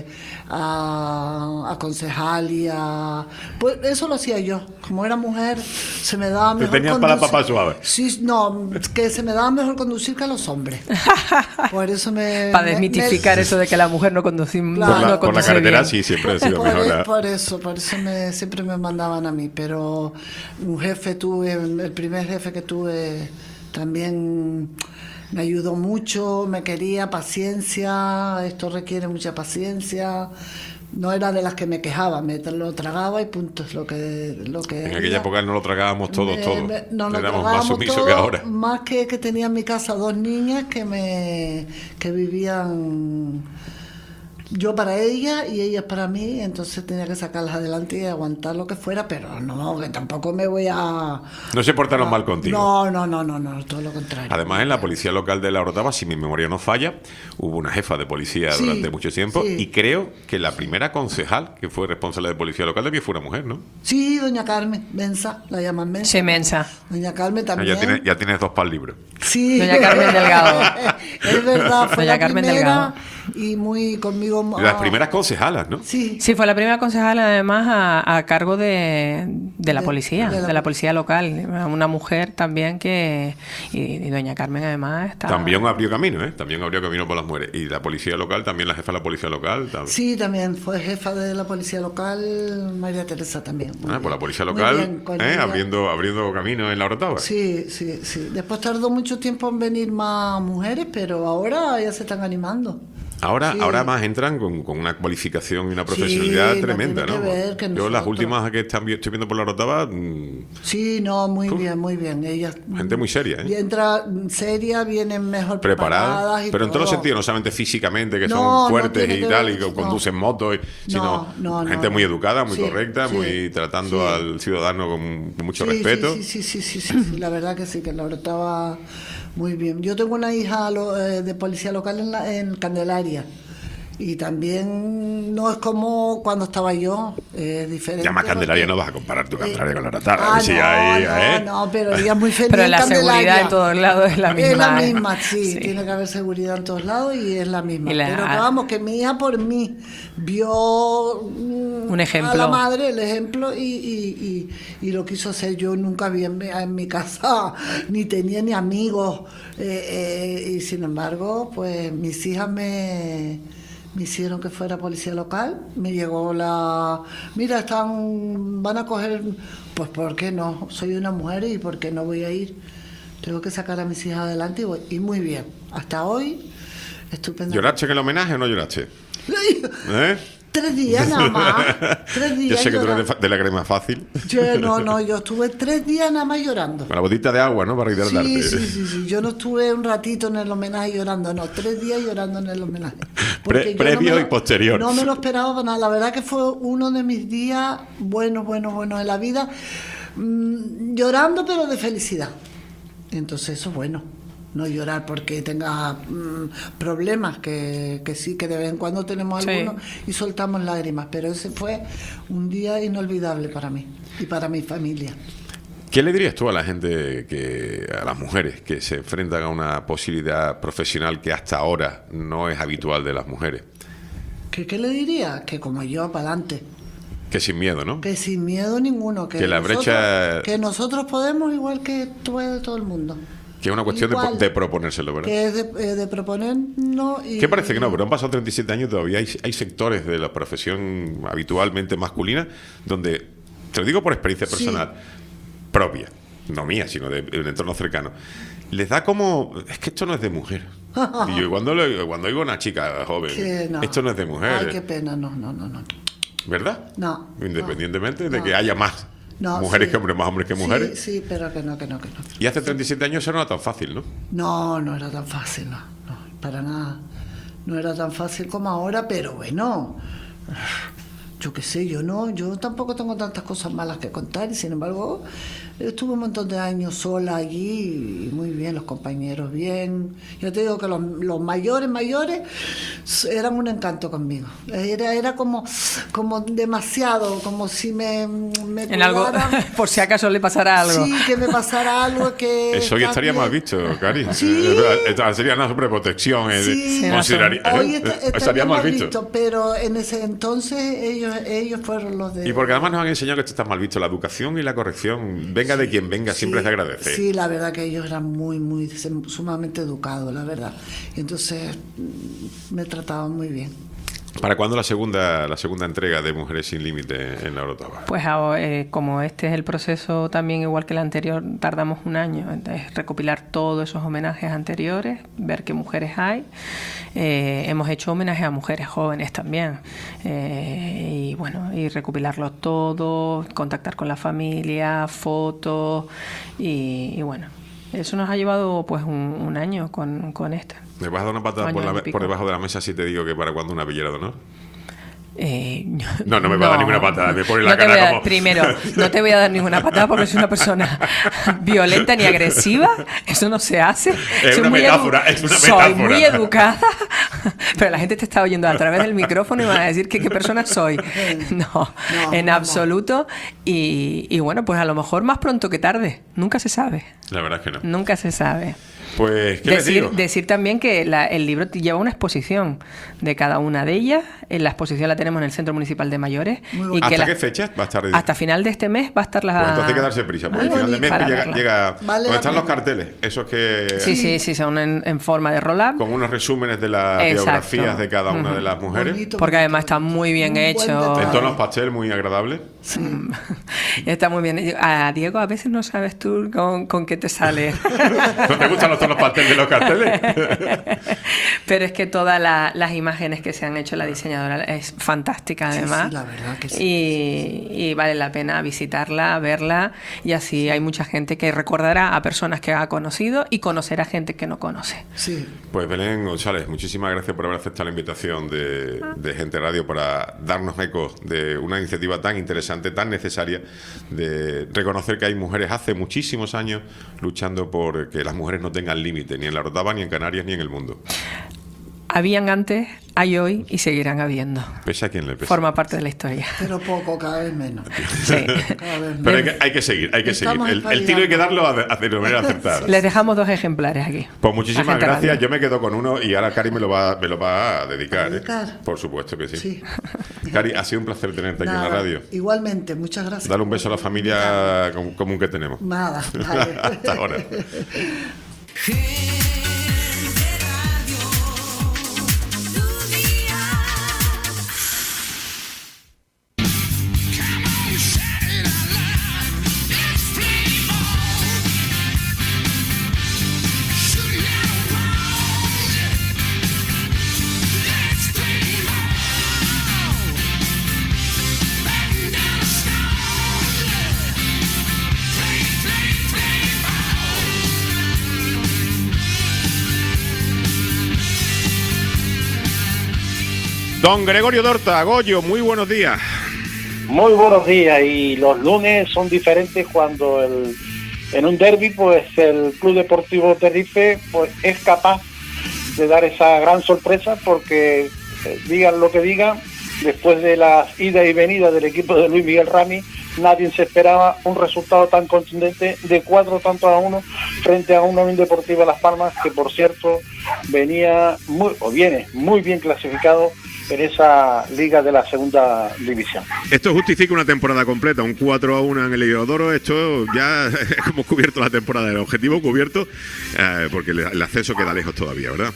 a concejal y a... Pues eso lo hacía yo. Como era mujer, se me daba mejor conducir. Te tenían para la papa suave. Sí, no, que se me daba mejor conducir que a los hombres. Por eso para desmitificar eso de que la mujer no conduce claro, por la carretera bien. Sí, siempre ha sido mejor. Por eso siempre me mandaban a mí. Pero un jefe el primer jefe que tuve también... Me ayudó mucho, me quería, paciencia, esto requiere mucha paciencia. No era de las que me quejaba, me lo tragaba y punto, es lo que en aquella época no lo tragábamos todos. Éramos más sumisos que ahora. Más que tenía en mi casa 2 niñas que vivían... Yo para ella y ella para mí, entonces tenía que sacarlas adelante y aguantar lo que fuera, pero no, que tampoco me voy a... No se portaron mal contigo. No, todo lo contrario. Además, en la policía local de La Orotava, si mi memoria no falla, hubo una jefa de policía durante mucho tiempo y creo que la primera concejal que fue responsable de policía local también fue una mujer, ¿no? Sí, doña Carmen Mensa, la llaman Mensa. Sí, Mensa. Doña Carmen también. Ya tienes 2 para el libro. Sí. Doña Carmen Delgado. Es verdad, fue doña la Carmen primera Delgado. Y muy conmigo... Las primeras concejalas, ¿no? Sí, fue la primera concejal además a cargo de la policía, de la policía local. Una mujer también y doña Carmen además está... También abrió camino, También abrió camino por las mujeres. Y la policía local, también la jefa de la policía local. Sí, también fue jefa de la policía local, María Teresa también. Por la policía local, abriendo camino en La Orotava. Sí. Después tardó mucho tiempo en venir más mujeres, pero ahora ya se están animando. Ahora más entran con una cualificación y una profesionalidad tremenda, ¿no? Yo las últimas que estoy viendo por la Rotava... Sí, no, muy bien. Ellas, gente muy seria, ¿eh? Entra seria, vienen mejor preparadas y pero en todos los sentidos, no solamente físicamente, que son fuertes y tal, y que conducen motos, sino gente muy educada, muy correcta, muy tratando al ciudadano con mucho respeto. Sí, la verdad que sí, que la Rotava... Muy bien. Yo tengo una hija de policía local en Candelaria. Y también no es como cuando estaba yo, es diferente. Ya más Candelaria no vas a comparar tu Candelaria con la Rotava. No, pero ella es muy feliz. Pero la seguridad en todos lados es la misma. Es la misma, sí. Tiene que haber seguridad en todos lados y es la misma. Pero que vamos, que mi hija por mí vio un ejemplo. A la madre el ejemplo y lo quiso hacer. Yo nunca vi en mi casa, ni tenía ni amigos. Y sin embargo, pues mis hijas me hicieron que fuera policía local. Me llegó mira, van a coger, pues ¿por qué no? Soy una mujer y ¿por qué no voy a ir? Tengo que sacar a mis hijas adelante y voy. Y muy bien, hasta hoy, estupendo. ¿Lloraste en el homenaje o no lloraste? 3 días nada más. 3 días. Yo sé que tú eres de la crema fácil. Yo estuve 3 días nada más llorando. Con la botita de agua, ¿no? Para hidratarte. Sí. Yo no estuve un ratito en el homenaje llorando, no. 3 días llorando en el homenaje. Previo y posterior. No me lo esperaba para nada. La verdad que fue uno de mis días buenos en la vida. Llorando, pero de felicidad. Entonces eso es bueno. No llorar porque tenga problemas, que sí, que de vez en cuando tenemos algunos y soltamos lágrimas, pero ese fue un día inolvidable para mí y para mi familia. ¿Qué le dirías tú a la gente, a las mujeres que se enfrentan a una posibilidad profesional que hasta ahora no es habitual de las mujeres? ¿Qué le diría? Que como yo, para adelante. Que sin miedo, ¿no? Que sin miedo ninguno. Que la brecha... Que nosotros podemos igual que todo el mundo. Que es una cuestión de proponérselo, ¿verdad? Que es de proponernos. ¿Qué parece que no? Pero han pasado 37 años, todavía hay sectores de la profesión habitualmente masculina donde, te lo digo por experiencia personal, propia, no mía, sino de un entorno cercano, les da como, es que esto no es de mujer. Y yo cuando oigo a una chica joven, esto no es de mujer. Ay, qué pena, no. ¿Verdad? No. Independientemente de que haya más. Mujeres que hombres, más hombres que mujeres. Sí, pero que no. Y hace 37 años eso no era tan fácil, ¿no? No era tan fácil, no, para nada. No era tan fácil como ahora, pero bueno, yo qué sé, yo tampoco tengo tantas cosas malas que contar y sin embargo estuve un montón de años sola allí y muy bien, los compañeros bien. Yo te digo que los mayores eran un encanto conmigo. Era como demasiado, como si me en algo, por si acaso le pasara algo. Sí, que me pasara algo que... Eso hoy estaría mal visto, Cari. Sí. Sería una sobreprotección. Hoy estaría mal visto. Pero en ese entonces ellos fueron los de... Y porque además nos han enseñado que esto está mal visto. La educación y la corrección, venga de quien venga, siempre es de agradecer. Sí, la verdad que ellos eran muy sumamente educados, la verdad. Y entonces me trataban muy bien. ¿Para cuándo la segunda entrega de Mujeres Sin Límite en la Rotava? Pues como este es el proceso también igual que el anterior, tardamos un año. Entonces, recopilar todos esos homenajes anteriores, ver qué mujeres hay. Hemos hecho homenaje a mujeres jóvenes también. Y recopilarlos todos, contactar con la familia, fotos y bueno. Eso nos ha llevado pues un año con esto. ¿Me vas a dar una patada por debajo de la mesa si te digo que para cuándo una pellera de honor? No me va a dar ninguna patada. Me pone la cara como... Primero, no te voy a dar ninguna patada porque soy una persona violenta ni agresiva. Eso no se hace. Es una metáfora. Soy muy educada. Pero la gente te está oyendo a través del micrófono y van a decir que qué persona soy. No, en absoluto. Y bueno, pues a lo mejor más pronto que tarde. Nunca se sabe. La verdad es que no. Nunca se sabe. Pues, ¿qué les digo? Decir también que el libro lleva una exposición de cada una de ellas. La exposición la tenemos en el Centro Municipal de Mayores. Y ¿hasta qué fecha va a estar? Hasta final de este mes va a estar la... Pues entonces hay que darse prisa, porque al final de mes llega ¿dónde están los carteles? Esos que... Sí, son en forma de roll-up. Con unos resúmenes de las biografías de cada una de las mujeres. Porque además está muy bien hecho. En tonos pastel, muy agradable. Está muy bien. A Diego, a veces no sabes tú con qué te sale. ¿No te gustan los pasteles de los carteles? Pero es que todas las imágenes que se han hecho, la diseñadora es fantástica, además. Sí, la verdad que sí. Y vale la pena visitarla, verla, y así hay mucha gente que recordará a personas que ha conocido y conocerá gente que no conoce. Sí. Pues Belén González, muchísimas gracias por haber aceptado la invitación de Gente Radio para darnos eco de una iniciativa tan interesante, tan necesaria, de reconocer que hay mujeres hace muchísimos años luchando por que las mujeres no tengan límite, ni en la Rotava, ni en Canarias, ni en el mundo. Habían antes, hay hoy y seguirán habiendo. Pese a quien le pese. Forma parte de la historia. Pero poco, cada vez menos. Sí. Cada vez Pero menos. hay que seguir. Estamos El tiro hay que darlo de manera acertada. Les dejamos 2 ejemplares aquí. Pues muchísimas Gente gracias. Radio. Yo me quedo con uno y ahora Cari me lo va a dedicar. ¿Dedicar? Por supuesto que sí. Sí. Cari, ha sido un placer tenerte aquí en la Nada, radio. igualmente, muchas gracias. Dale un beso a la familia común que tenemos. Nada, vale. Hasta ahora. Don Gregorio Dorta, Goyo, muy buenos días. Muy buenos días, y los lunes son diferentes cuando en un derbi pues el Club Deportivo Tenerife pues es capaz de dar esa gran sorpresa, porque digan lo que digan, después de las idas y venidas del equipo de Luis Miguel Rami, nadie se esperaba un resultado tan contundente de 4-1 frente a una Unión Deportiva Las Palmas, que por cierto viene muy bien clasificado en esa liga de la segunda división. Esto justifica una temporada completa, un 4-1 en el Heliodoro. Esto ya hemos cubierto la temporada, el objetivo cubierto, porque el ascenso queda lejos todavía, ¿verdad?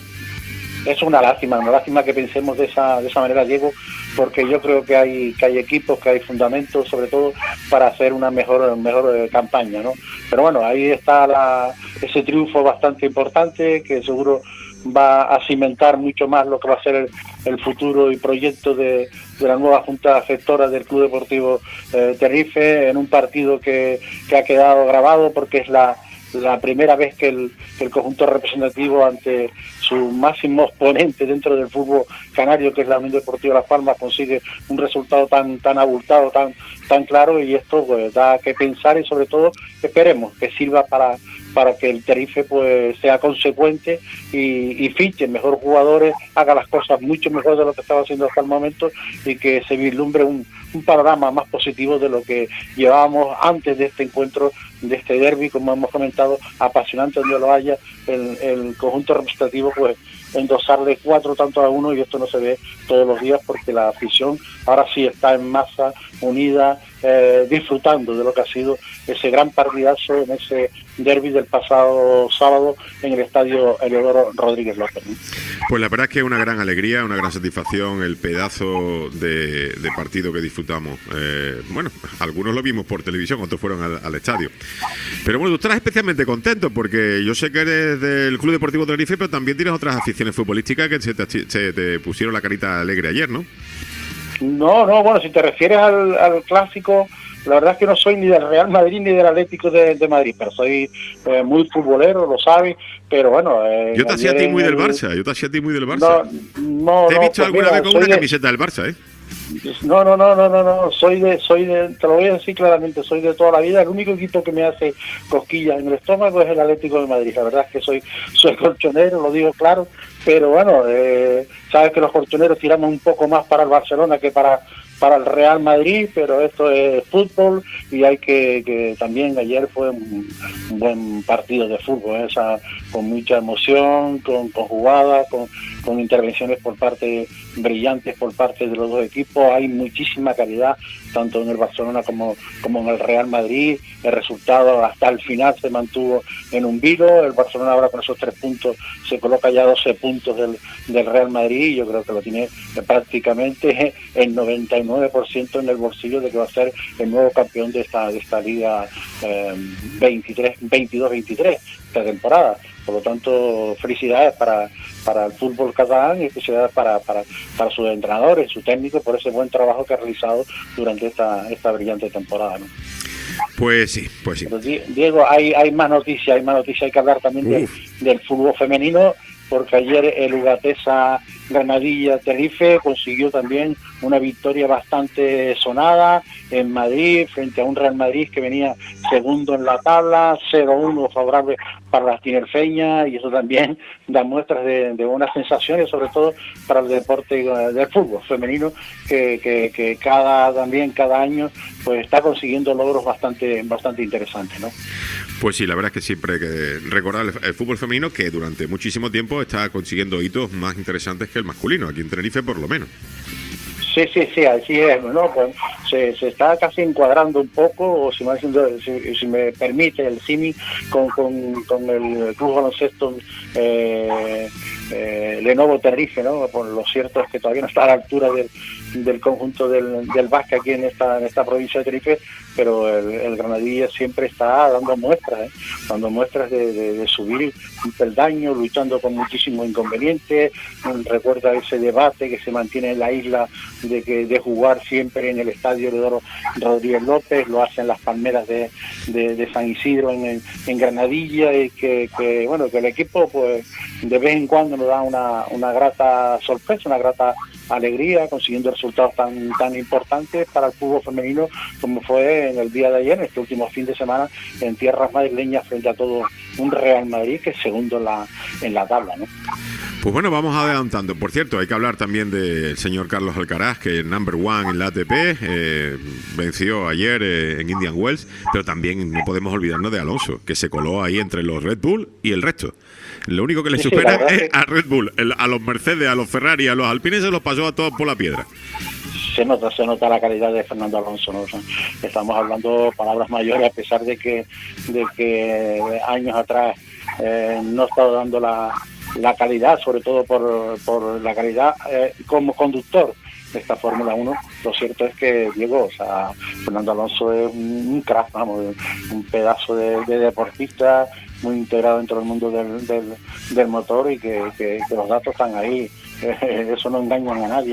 Es una lástima que pensemos de esa manera, Diego, porque yo creo que hay equipos, que hay fundamentos, sobre todo para hacer una mejor campaña, ¿no? Pero bueno, ahí está ese triunfo bastante importante, que seguro va a cimentar mucho más lo que va a ser el futuro y proyecto de la nueva Junta Gestora del Club Deportivo Tenerife, en un partido que ha quedado grabado, porque es la primera vez que el conjunto representativo, ante su máximo exponente dentro del fútbol canario, que es la Unión Deportiva Las Palmas, consigue un resultado tan abultado, tan claro, y esto pues da que pensar, y sobre todo esperemos que sirva para que el Tenerife pues sea consecuente y fiche mejor jugadores, haga las cosas mucho mejor de lo que estaba haciendo hasta el momento, y que se vislumbre un panorama más positivo de lo que llevábamos antes de este encuentro, de este derbi, como hemos comentado, apasionante donde lo haya, el conjunto representativo pues endosarle 4-1, y esto no se ve todos los días, porque la afición ahora sí está en masa, unida, disfrutando de lo que ha sido ese gran partidazo en ese derbi del pasado sábado en el estadio Heliodoro Rodríguez López. Pues la verdad es que es una gran alegría, una gran satisfacción el pedazo de partido que disfrutamos. Bueno, algunos lo vimos por televisión, otros fueron al estadio. Pero bueno, tú estarás especialmente contento, porque yo sé que eres del Club Deportivo Tenerife, pero también tienes otras aficiones futbolísticas que se te pusieron la carita alegre ayer, ¿no? No, bueno, si te refieres al clásico, la verdad es que no soy ni del Real Madrid ni del Atlético de Madrid, pero soy muy futbolero, lo sabes, pero bueno... yo te hacía a ti muy del Barça, No, te he visto pues alguna mira, vez con una camiseta del Barça, ¿eh? No, soy de, te lo voy a decir claramente, soy de toda la vida. El único equipo que me hace cosquillas en el estómago es el Atlético de Madrid. La verdad es que soy colchonero, lo digo claro, pero bueno, sabes que los colchoneros tiramos un poco más para el Barcelona que para el Real Madrid, pero esto es fútbol, y hay que también ayer fue un buen partido de fútbol, con mucha emoción, con jugadas, con con intervenciones por parte brillantes por parte de los dos equipos. Hay muchísima calidad tanto en el Barcelona como en el Real Madrid. El resultado hasta el final se mantuvo en un vilo. El Barcelona ahora con esos 3 puntos se coloca ya 12 puntos del Real Madrid. Yo creo que lo tiene prácticamente el 99% en el bolsillo de que va a ser el nuevo campeón de esta liga 22-23 esta temporada. Por lo tanto, felicidades para el fútbol catalán y felicidades para sus entrenadores, su técnico, por ese buen trabajo que ha realizado durante esta brillante temporada, ¿no? Pues sí. Pero, Diego, hay más noticias, hay que hablar también del fútbol femenino, porque ayer el Ugatesa Granadilla Tenerife consiguió también una victoria bastante sonada en Madrid frente a un Real Madrid que venía segundo en la tabla, 0-1 favorable para las tinerfeñas, y eso también da muestras de buenas sensaciones, sobre todo para el deporte del fútbol femenino, que cada año pues está consiguiendo logros bastante interesantes, ¿no? Pues sí, la verdad es que siempre hay que recordar el fútbol femenino, que durante muchísimo tiempo está consiguiendo hitos más interesantes que el masculino, aquí en Tenerife por lo menos. Sí, así es, ¿no? Pues se está casi encuadrando un poco, o si me permite el símil, con el Club Baloncesto Lenovo Tenerife, ¿no? Por lo cierto es que todavía no está a la altura del conjunto del básquet aquí en esta provincia de Tenerife, pero el Granadilla siempre está dando muestras de subir un peldaño, luchando con muchísimos inconvenientes. Recuerda ese debate que se mantiene en la isla de jugar siempre en el estadio Leodoro Rodríguez López, lo hacen las Palmeras de San Isidro en Granadilla, y que el equipo pues de vez en cuando nos da una grata sorpresa, una grata alegría, consiguiendo resultados tan importantes para el fútbol femenino como fue en el día de ayer, en este último fin de semana, en tierras madrileñas, frente a todo un Real Madrid que es segundo en la tabla, ¿no? Pues bueno, vamos adelantando. Por cierto, hay que hablar también del señor Carlos Alcaraz, que es number one en la ATP, venció ayer en Indian Wells, pero también no podemos olvidarnos de Alonso, que se coló ahí entre los Red Bull y el resto. Lo único que le supera es a Red Bull, a los Mercedes, a los Ferrari, a los Alpines, se los pasó a todos por la piedra. Se nota la calidad de Fernando Alonso, ¿no? O sea, estamos hablando palabras mayores, a pesar de que años atrás no ha estado dando la calidad, sobre todo por la calidad como conductor de esta Fórmula 1. Lo cierto es que, Diego, o sea, Fernando Alonso es un crack, vamos, un pedazo de deportista muy integrado dentro del mundo del motor, y que los datos están ahí. Eso no engañan a nadie,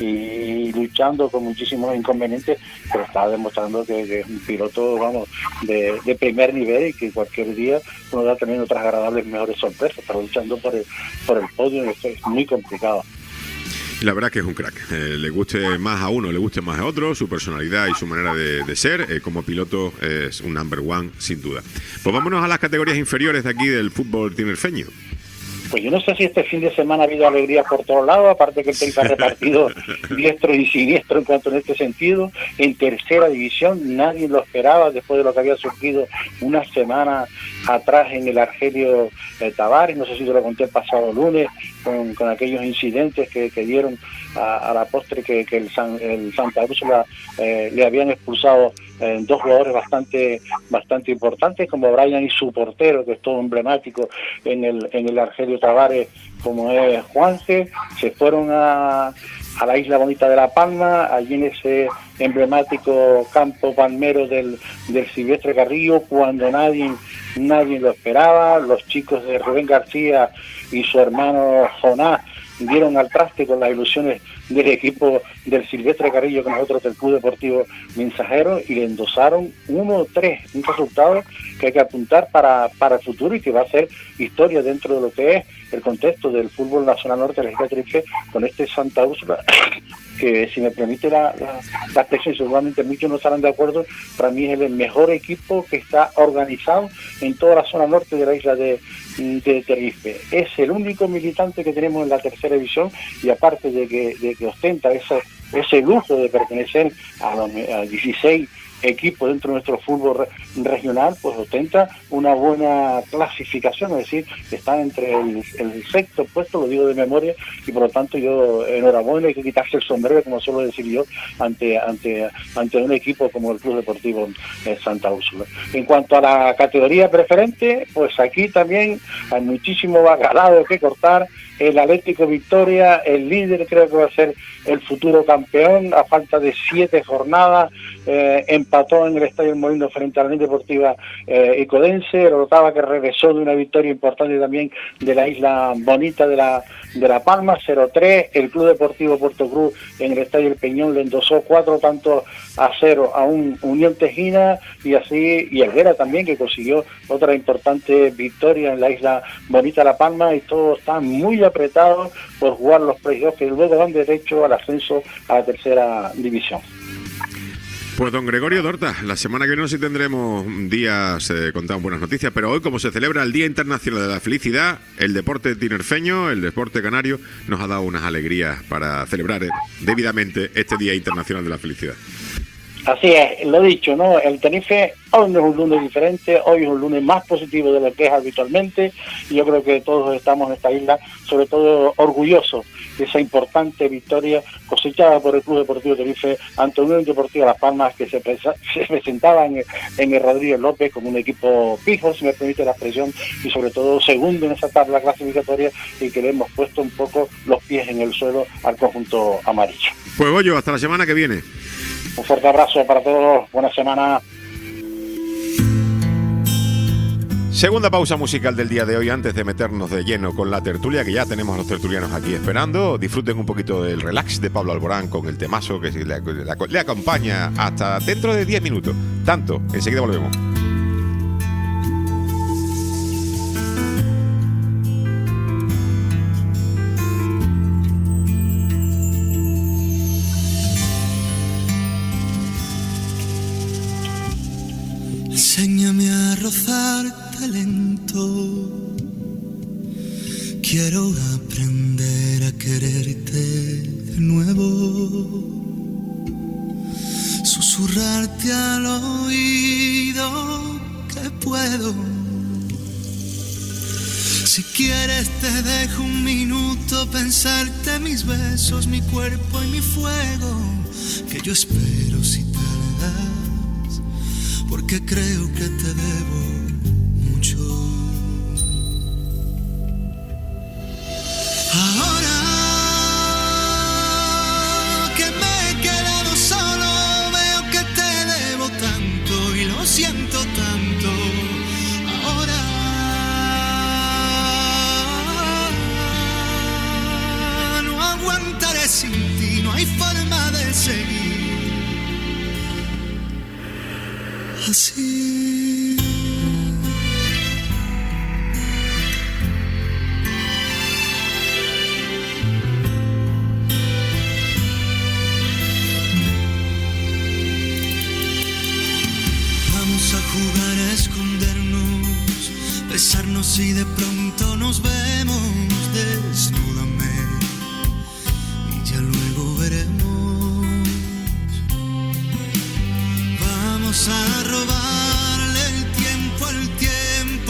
y luchando con muchísimos inconvenientes, pero está demostrando que es un piloto, vamos, de primer nivel, y que cualquier día uno va a tener otras agradables mejores sorpresas. Está luchando por el podio, y esto es muy complicado. La verdad que es un crack, le guste más a uno, le guste más a otro, su personalidad y su manera de ser, como piloto es un number one sin duda. Pues vámonos a las categorías inferiores de aquí del fútbol tinerfeño. Pues yo no sé si este fin de semana ha habido alegrías por todos lados, aparte que el Tenerife ha repartido diestro y siniestro en cuanto en este sentido. En tercera división nadie lo esperaba, después de lo que había surgido una semana atrás en el Argelio Tavares. No sé si te lo conté el pasado lunes, con aquellos incidentes que dieron a la postre, que el Santa Úrsula le habían expulsado dos jugadores bastante importantes, como Brian y su portero, que es todo emblemático en el Argelio Tavares, como es Juanje. Se fueron a la isla bonita de La Palma, allí en ese emblemático campo palmero del Silvestre Carrillo, cuando nadie lo esperaba. Los chicos de Rubén García y su hermano Jonás dieron al traste con las ilusiones del equipo del Silvestre Carrillo, con nosotros del Club Deportivo Mensajero, y le endosaron 1-3, un resultado que hay que apuntar para el futuro, y que va a ser historia dentro de lo que es el contexto del fútbol nacional norte de la isla de Tenerife, con este Santa Úrsula, que, si me permite la expresión, seguramente muchos no estarán de acuerdo, para mí es el mejor equipo que está organizado en toda la zona norte de la isla de Tenerife. Es el único militante que tenemos en la tercera división, y aparte de que ostenta ese lujo de pertenecer a 16 equipo dentro de nuestro fútbol regional, pues ostenta una buena clasificación, es decir, está entre el sexto puesto, lo digo de memoria, y por lo tanto yo enhorabuena, hay que quitarse el sombrero, como suelo decir yo, ante un equipo como el Club Deportivo Santa Úrsula. En cuanto a la categoría preferente, pues aquí también hay muchísimo bacalao que cortar. El Atlético Victoria, el líder, creo que va a ser el futuro campeón, a falta de 7 jornadas, empató en el Estadio Molino frente a la Unión Deportiva Icodense, Rotava, que regresó de una victoria importante también de la isla bonita de La Palma, 0-3, el Club Deportivo Puerto Cruz en el Estadio El Peñón le endosó 4-0 a un Unión Tejina, y el Vera también, que consiguió otra importante victoria en la isla bonita de La Palma, y todo está muy apretado por jugar los playoffs que luego dan derecho al ascenso a la tercera división. Pues don Gregorio Dorta, la semana que viene sí tendremos días contando buenas noticias, pero hoy, como se celebra el Día Internacional de la Felicidad, el deporte tinerfeño, el deporte canario, nos ha dado unas alegrías para celebrar debidamente este Día Internacional de la Felicidad. Así es, lo he dicho, ¿no? El Tenerife hoy no es un lunes diferente, hoy es un lunes más positivo de lo que es habitualmente, y yo creo que todos estamos en esta isla, sobre todo orgullosos de esa importante victoria cosechada por el Club Deportivo Tenerife ante Unión Deportiva Las Palmas, que se presentaba en el Rodríguez López como un equipo pijo, si me permite la expresión, y sobre todo segundo en esa tabla clasificatoria, y que le hemos puesto un poco los pies en el suelo al conjunto amarillo. Pues Goyo, hasta la semana que viene. Un fuerte abrazo para todos, buena semana. Segunda pausa musical del día de hoy, antes de meternos de lleno con la tertulia, que ya tenemos a los tertulianos aquí esperando. Disfruten un poquito del relax de Pablo Alborán con el temazo que le acompaña hasta dentro de 10 minutos. Tanto, enseguida volvemos. Enséñame a rozarte lento. Quiero aprender a quererte de nuevo. Susurrarte al oído que puedo. Si quieres te dejo un minuto pensarte mis besos, mi cuerpo y mi fuego. Que yo espero si tardas, porque creo que te debo mucho. Ahora que me he quedado solo, veo que te debo tanto y lo siento tanto. Ahora no aguantaré sin ti, no hay forma de seguir así. Vamos a jugar a escondernos, besarnos y de pronto nos vemos. Desnúdame y ya luego veremos. Vamos a robarle el tiempo al tiempo.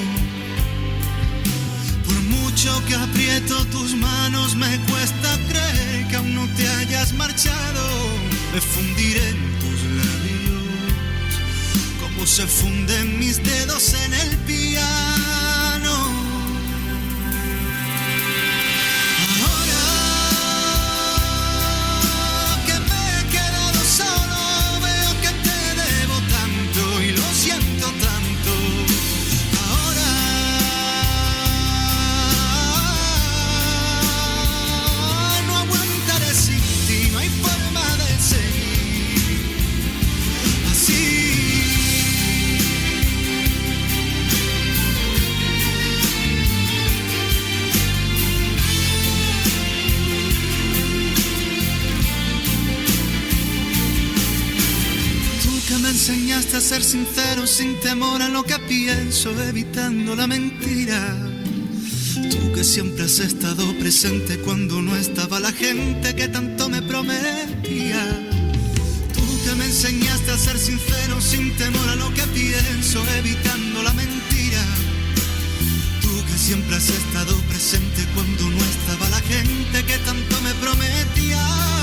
Por mucho que aprieto tus manos, me cuesta creer que aún no te hayas marchado. Me fundiré en tus labios, como se funden mis dedos en el piano. Enseñaste a ser sincero sin temor a lo que pienso, evitando la mentira. Tú que siempre has estado presente cuando no estaba la gente que tanto me prometía. Tú que me enseñaste a ser sincero sin temor a lo que pienso, evitando la mentira. Tú que siempre has estado presente cuando no estaba la gente que tanto me prometía.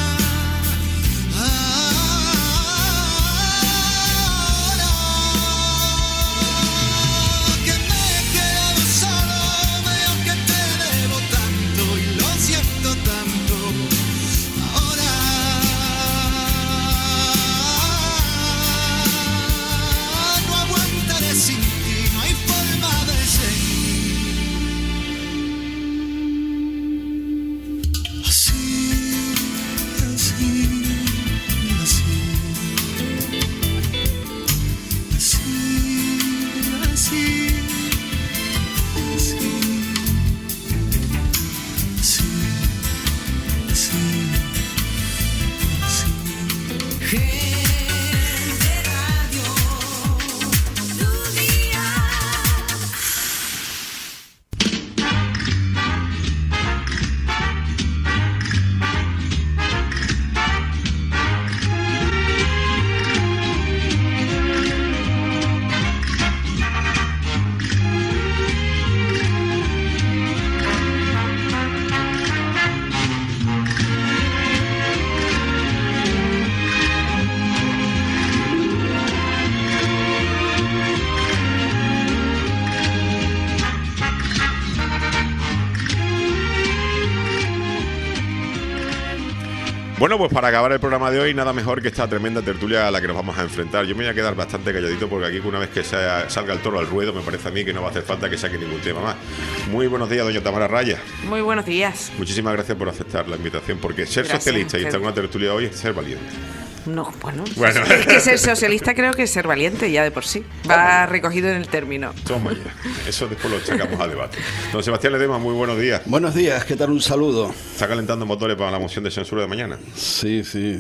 Bueno, pues para acabar el programa de hoy, nada mejor que esta tremenda tertulia a la que nos vamos a enfrentar. Yo me voy a quedar bastante calladito porque aquí una vez que salga el toro al ruedo, me parece a mí que no va a hacer falta que saque ningún tema más. Muy buenos días, doña Tamara Raya. Muy buenos días. Muchísimas gracias por aceptar la invitación, porque ser socialista y estar en una tertulia hoy es ser valiente. No, bueno. Es que ser socialista creo que es ser valiente ya de por sí. Va recogido en el término. Toma ya. Eso después lo sacamos a debate. Don Sebastián Ledesma, muy buenos días. Buenos días, ¿qué tal? Un saludo. ¿Está calentando motores para la moción de censura de mañana? Sí.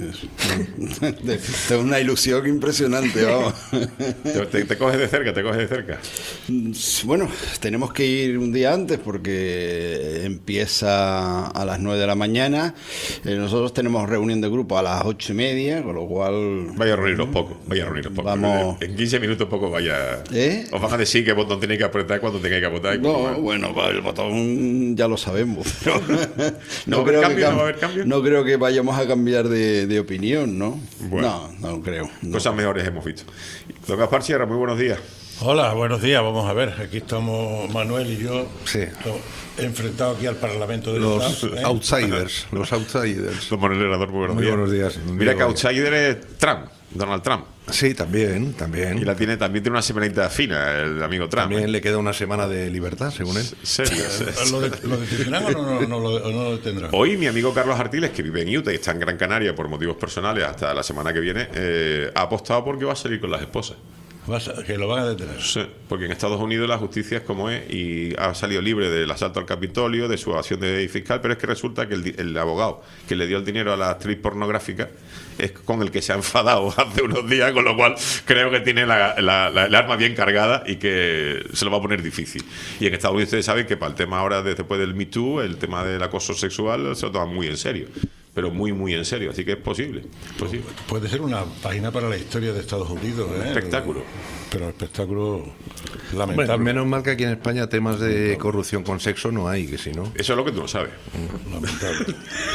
Tengo una ilusión impresionante, vamos. ¿Te coges de cerca? Bueno, tenemos que ir un día antes porque empieza a las 9 de la mañana. Nosotros tenemos reunión de grupo a las 8:30, con lo cual... Vaya a reunirnos poco. Vamos... En 15 minutos poco vaya... Os van a decir qué botón tenéis que apretar cuando tengáis que votar. Bueno, el botón ya lo sabemos. Pero ¿No va a haber cambio? No creo que vayamos a cambiar de opinión, ¿no? Bueno, no creo. No. Cosas mejores hemos visto. Don Gaspar Sierra, muy buenos días. Hola, buenos días. Vamos a ver, aquí estamos Manuel y yo, enfrentados aquí al Parlamento de los outsiders. Don Manuel Herrador, muy buenos días. Mira que outsider es Trump, Donald Trump. Sí, también. Y también tiene una semanita fina el amigo Trump. También le queda una semana de libertad, según él. ¿Serio? ¿Lo detendrán o no lo detendrán? Hoy mi amigo Carlos Artiles, que vive en Utah y está en Gran Canaria por motivos personales hasta la semana que viene, ha apostado porque va a salir con las esposas. Que lo van a detener. Sí, porque en Estados Unidos la justicia es como es y ha salido libre del asalto al Capitolio, de su evasión de ley fiscal, pero es que resulta que el abogado que le dio el dinero a la actriz pornográfica es con el que se ha enfadado hace unos días, con lo cual creo que tiene el arma bien cargada y que se lo va a poner difícil. Y en Estados Unidos ustedes saben que para el tema ahora, después del Me Too, el tema del acoso sexual se lo toman muy en serio. Pero muy, muy en serio, así que es posible. Puede ser una página para la historia de Estados Unidos. Un espectáculo. Pero espectáculo lamentable. Bueno, menos mal que aquí en España temas de corrupción con sexo no hay, que si no... Eso es lo que tú no sabes. Lamentable.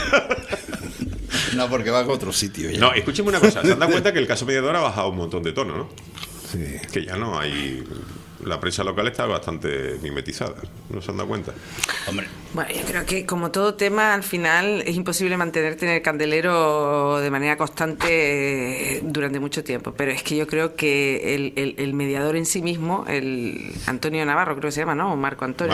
No, porque va a otro sitio ya. No, escúcheme una cosa. ¿Se han dado cuenta que el caso Mediador ha bajado un montón de tono, no? Sí. Que ya no hay... La prensa local está bastante mimetizada, ¿no se han dado cuenta? Hombre. Bueno, yo creo que como todo tema, al final es imposible mantenerte en el candelero de manera constante durante mucho tiempo, pero es que yo creo que el mediador en sí mismo, el Antonio Navarro, creo que se llama, ¿no? Marco Antonio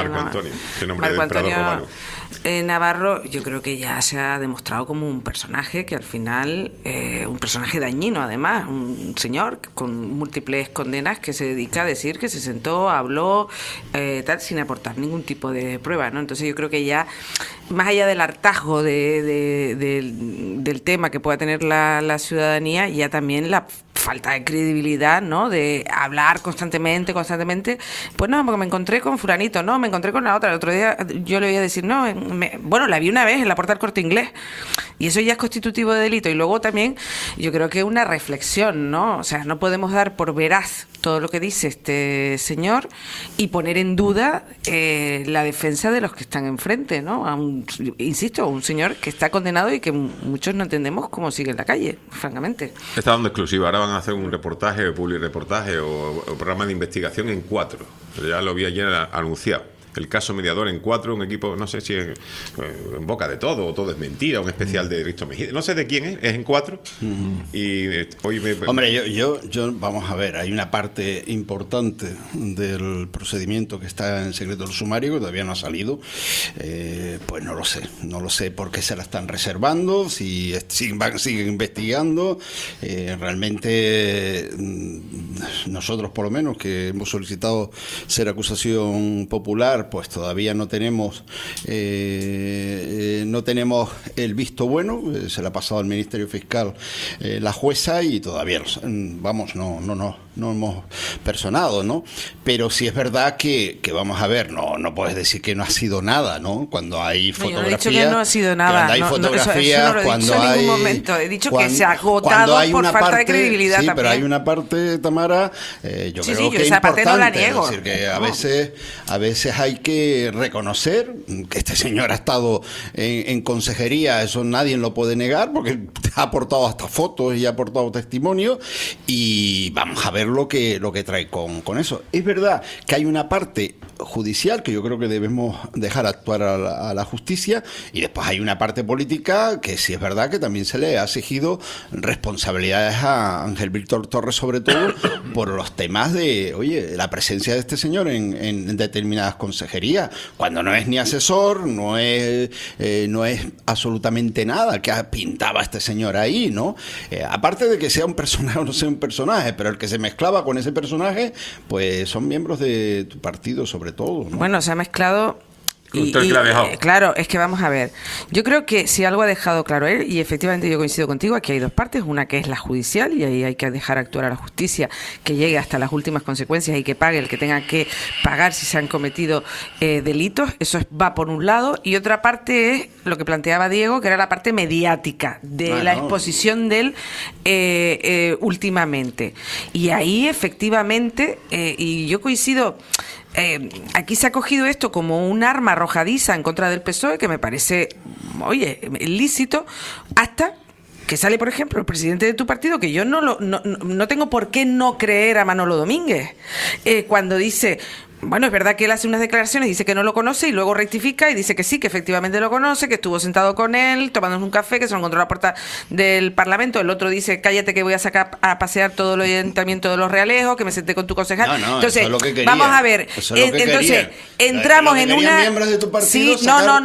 Navarro, yo creo que ya se ha demostrado como un personaje que al final, un personaje dañino además, un señor con múltiples condenas que se dedica a decir que se sentó, habló, tal, sin aportar ningún tipo de prueba, ¿no? Entonces yo creo que ya, más allá del hartazgo del tema que pueda tener la ciudadanía, ya también la falta de credibilidad, ¿no? De hablar constantemente. Pues no, porque me encontré con fulanito, no, me encontré con la otra. El otro día yo le voy a decir, no, la vi una vez en la puerta del Corte Inglés. Y eso ya es constitutivo de delito. Y luego también yo creo que es una reflexión, ¿no? O sea, no podemos dar por veraz todo lo que dice este señor y poner en duda la defensa de los que están enfrente, ¿no? Insisto, un señor que está condenado y que muchos no entendemos cómo sigue en la calle, francamente. Está dando exclusiva. Ahora van a hacer un reportaje, publireportaje o programa de investigación en 4. Ya lo vi ayer anunciado. El caso Mediador en 4, un equipo, no sé si en boca de todo, o todo es mentira, un especial de Risto Mejía, no sé de quién es en 4. Y hoy Hombre, yo, vamos a ver, hay una parte importante del procedimiento que está en secreto del sumario, que todavía no ha salido, pues no lo sé por qué se la están reservando, si siguen investigando, realmente nosotros por lo menos, que hemos solicitado ser acusación popular, pues todavía no tenemos el visto bueno, se le ha pasado al Ministerio Fiscal la jueza y todavía no hemos personado, ¿no? Pero sí es verdad que vamos a ver, no puedes decir que no ha sido nada, ¿no? Cuando hay fotografías, yo no he dicho que no ha sido nada, hay fotografías, eso no lo he dicho en ningún momento, he dicho que se ha agotado por falta de credibilidad también. Pero hay una parte, Tamara, yo creo que es esa parte importante, no la niego. es decir, que a veces hay que reconocer que este señor ha estado en consejería, eso nadie lo puede negar, porque ha aportado hasta fotos y ha aportado testimonio, y vamos a ver lo que trae con eso. Es verdad que hay una parte judicial que yo creo que debemos dejar actuar a la justicia, y después hay una parte política que sí es verdad que también se le ha exigido responsabilidades a Ángel Víctor Torres, sobre todo por los temas de, la presencia de este señor en determinadas consejerías, cuando no es ni asesor, no es absolutamente nada que pintaba este señor ahí, ¿no? Aparte de que sea un personaje o no sea un personaje, pero el que se mezclaba con ese personaje, pues son miembros de tu partido, sobre todo, ¿no? Bueno, se ha mezclado. Claro, es que vamos a ver, yo creo que si algo ha dejado claro él, y efectivamente yo coincido contigo, aquí hay dos partes, una que es la judicial, y ahí hay que dejar actuar a la justicia, que llegue hasta las últimas consecuencias y que pague el que tenga que pagar si se han cometido delitos, eso va por un lado, y otra parte es lo que planteaba Diego, que era la parte mediática de la exposición de él últimamente, y ahí efectivamente, y yo coincido. Aquí se ha cogido esto como un arma arrojadiza en contra del PSOE, que me parece, lícito, hasta que sale, por ejemplo, el presidente de tu partido, que yo no tengo por qué no creer a Manolo Domínguez, cuando dice... Bueno, es verdad que él hace unas declaraciones, dice que no lo conoce y luego rectifica y dice que sí, que efectivamente lo conoce, que estuvo sentado con él, tomándonos un café, que se lo encontró a la puerta del Parlamento. El otro dice, cállate que voy a sacar a pasear todo el ayuntamiento de Los Realejos, que me senté con tu concejal. Entonces, eso es lo que quería. Vamos a ver, entonces, entramos en una... miembros de tu partido sí,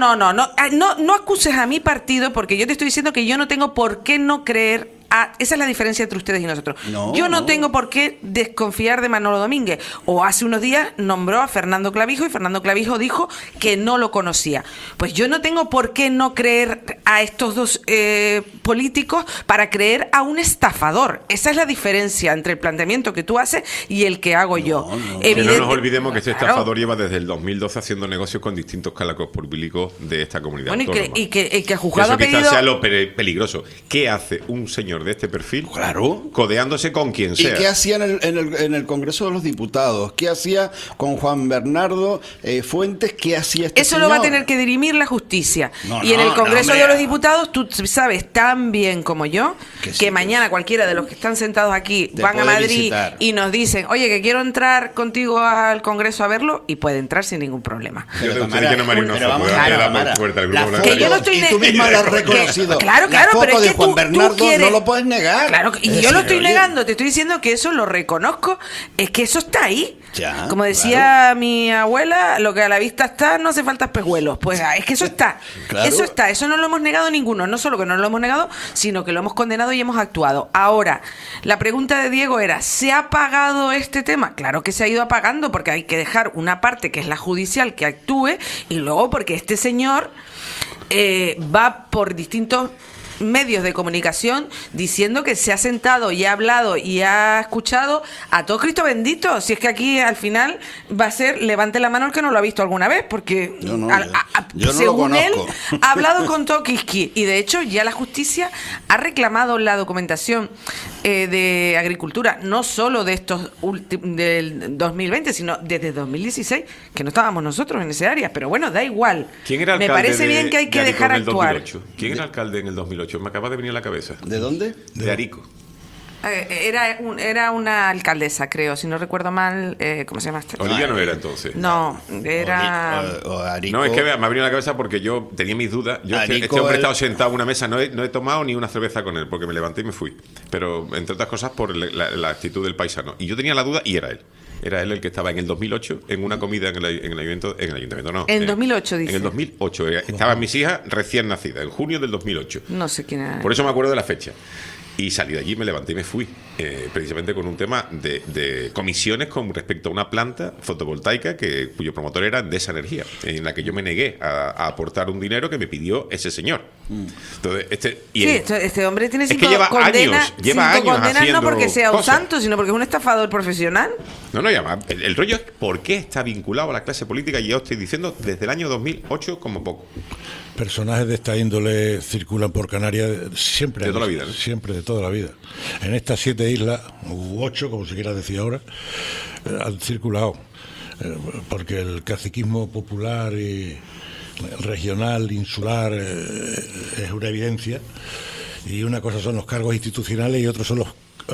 no acuses a mi partido, porque yo te estoy diciendo que yo no tengo por qué no creer. Esa es la diferencia entre ustedes y nosotros. Yo no tengo por qué desconfiar de Manolo Domínguez. O hace unos días nombró a Fernando Clavijo y Fernando Clavijo dijo que no lo conocía. Pues yo no tengo por qué no creer a estos dos políticos para creer a un estafador. Esa es la diferencia entre el planteamiento que tú haces y el que hago yo. Que no nos olvidemos que este estafador lleva desde el 2012 haciendo negocios con distintos calacos públicos de esta comunidad autónoma. Y que el juzgado ha pedido... Eso quizás sea lo peligroso. ¿Qué hace un señor de este perfil? Claro. Codeándose con quien sea. ¿Y qué hacía en el Congreso de los Diputados? ¿Qué hacía con Juan Bernardo Fuentes? ¿Qué hacía este Eso señor? lo va a tener que dirimir la justicia. En el Congreso de los Diputados, tú sabes tan bien como yo que mañana cualquiera de los que están sentados aquí van a Madrid visitar. Y nos dicen, oye, que quiero entrar contigo al Congreso a verlo, y puede entrar sin ningún problema. Yo de usted que no me haría una fuerte al grupo. Que yo no estoy... Y tú misma lo has reconocido. Claro, pero es que Juan Bernardo tú quieres... no lo puedes negar. Claro, y yo lo estoy negando, te estoy diciendo que eso lo reconozco, es que eso está ahí. Ya, como decía mi abuela, lo que a la vista está, no hace falta espejuelos. Pues es que eso está. Claro. Eso está, eso no lo hemos negado ninguno. No solo que no lo hemos negado, sino que lo hemos condenado y hemos actuado. Ahora, la pregunta de Diego era, ¿se ha apagado este tema? Claro que se ha ido apagando, porque hay que dejar una parte que es la judicial que actúe, y luego porque este señor va por distintos medios de comunicación diciendo que se ha sentado y ha hablado y ha escuchado a todo Cristo bendito. Si es que aquí al final va a ser levante la mano el que no lo ha visto alguna vez, porque yo no lo según él conozco. ha hablado con todo Quisqui, y de hecho ya la justicia ha reclamado la documentación de agricultura, no solo de del 2020, sino desde 2016, que no estábamos nosotros en ese área, pero bueno, da igual. ¿Quién era Me alcalde parece bien que hay de que Arico dejar en el actuar. 2008? ¿Quién era alcalde en el 2008? Me acaba de venir a la cabeza. ¿De dónde? De Arico. Era una alcaldesa, creo, si no recuerdo mal. ¿Cómo se llama este? Olivia no era entonces. No, era... Arico. No, es que me ha venido a la cabeza porque yo tenía mis dudas. Yo Arico este hombre el- estado sentado en una mesa, no he tomado ni una cerveza con él, porque me levanté y me fui. Pero, entre otras cosas, por la actitud del paisano. Y yo tenía la duda y era él. Era él el que estaba en el 2008 en una comida en el ayuntamiento, no. En 2008, dice. En el 2008. Estaban mis hijas recién nacidas, en junio del 2008. No sé quién era. Por eso me acuerdo de la fecha. Y salí de allí, me levanté y me fui, precisamente con un tema de comisiones con respecto a una planta fotovoltaica cuyo promotor era Endesa Energía, en la que yo me negué a aportar un dinero que me pidió ese señor. Entonces, este hombre tiene es cinco que lleva condenas, años, lleva cinco años condenas no haciendo porque sea un cosas. santo, sino porque es un estafador profesional. No, llama. El rollo es por qué está vinculado a la clase política, y yo estoy diciendo desde el año 2008 como poco. Personajes de esta índole circulan por Canarias siempre. De toda la vida, ¿no? Siempre, de toda la vida. En estas 7 islas, u 8, como se quiera decir ahora, han circulado. Porque el caciquismo popular y regional, insular, es una evidencia. Y una cosa son los cargos institucionales y otros son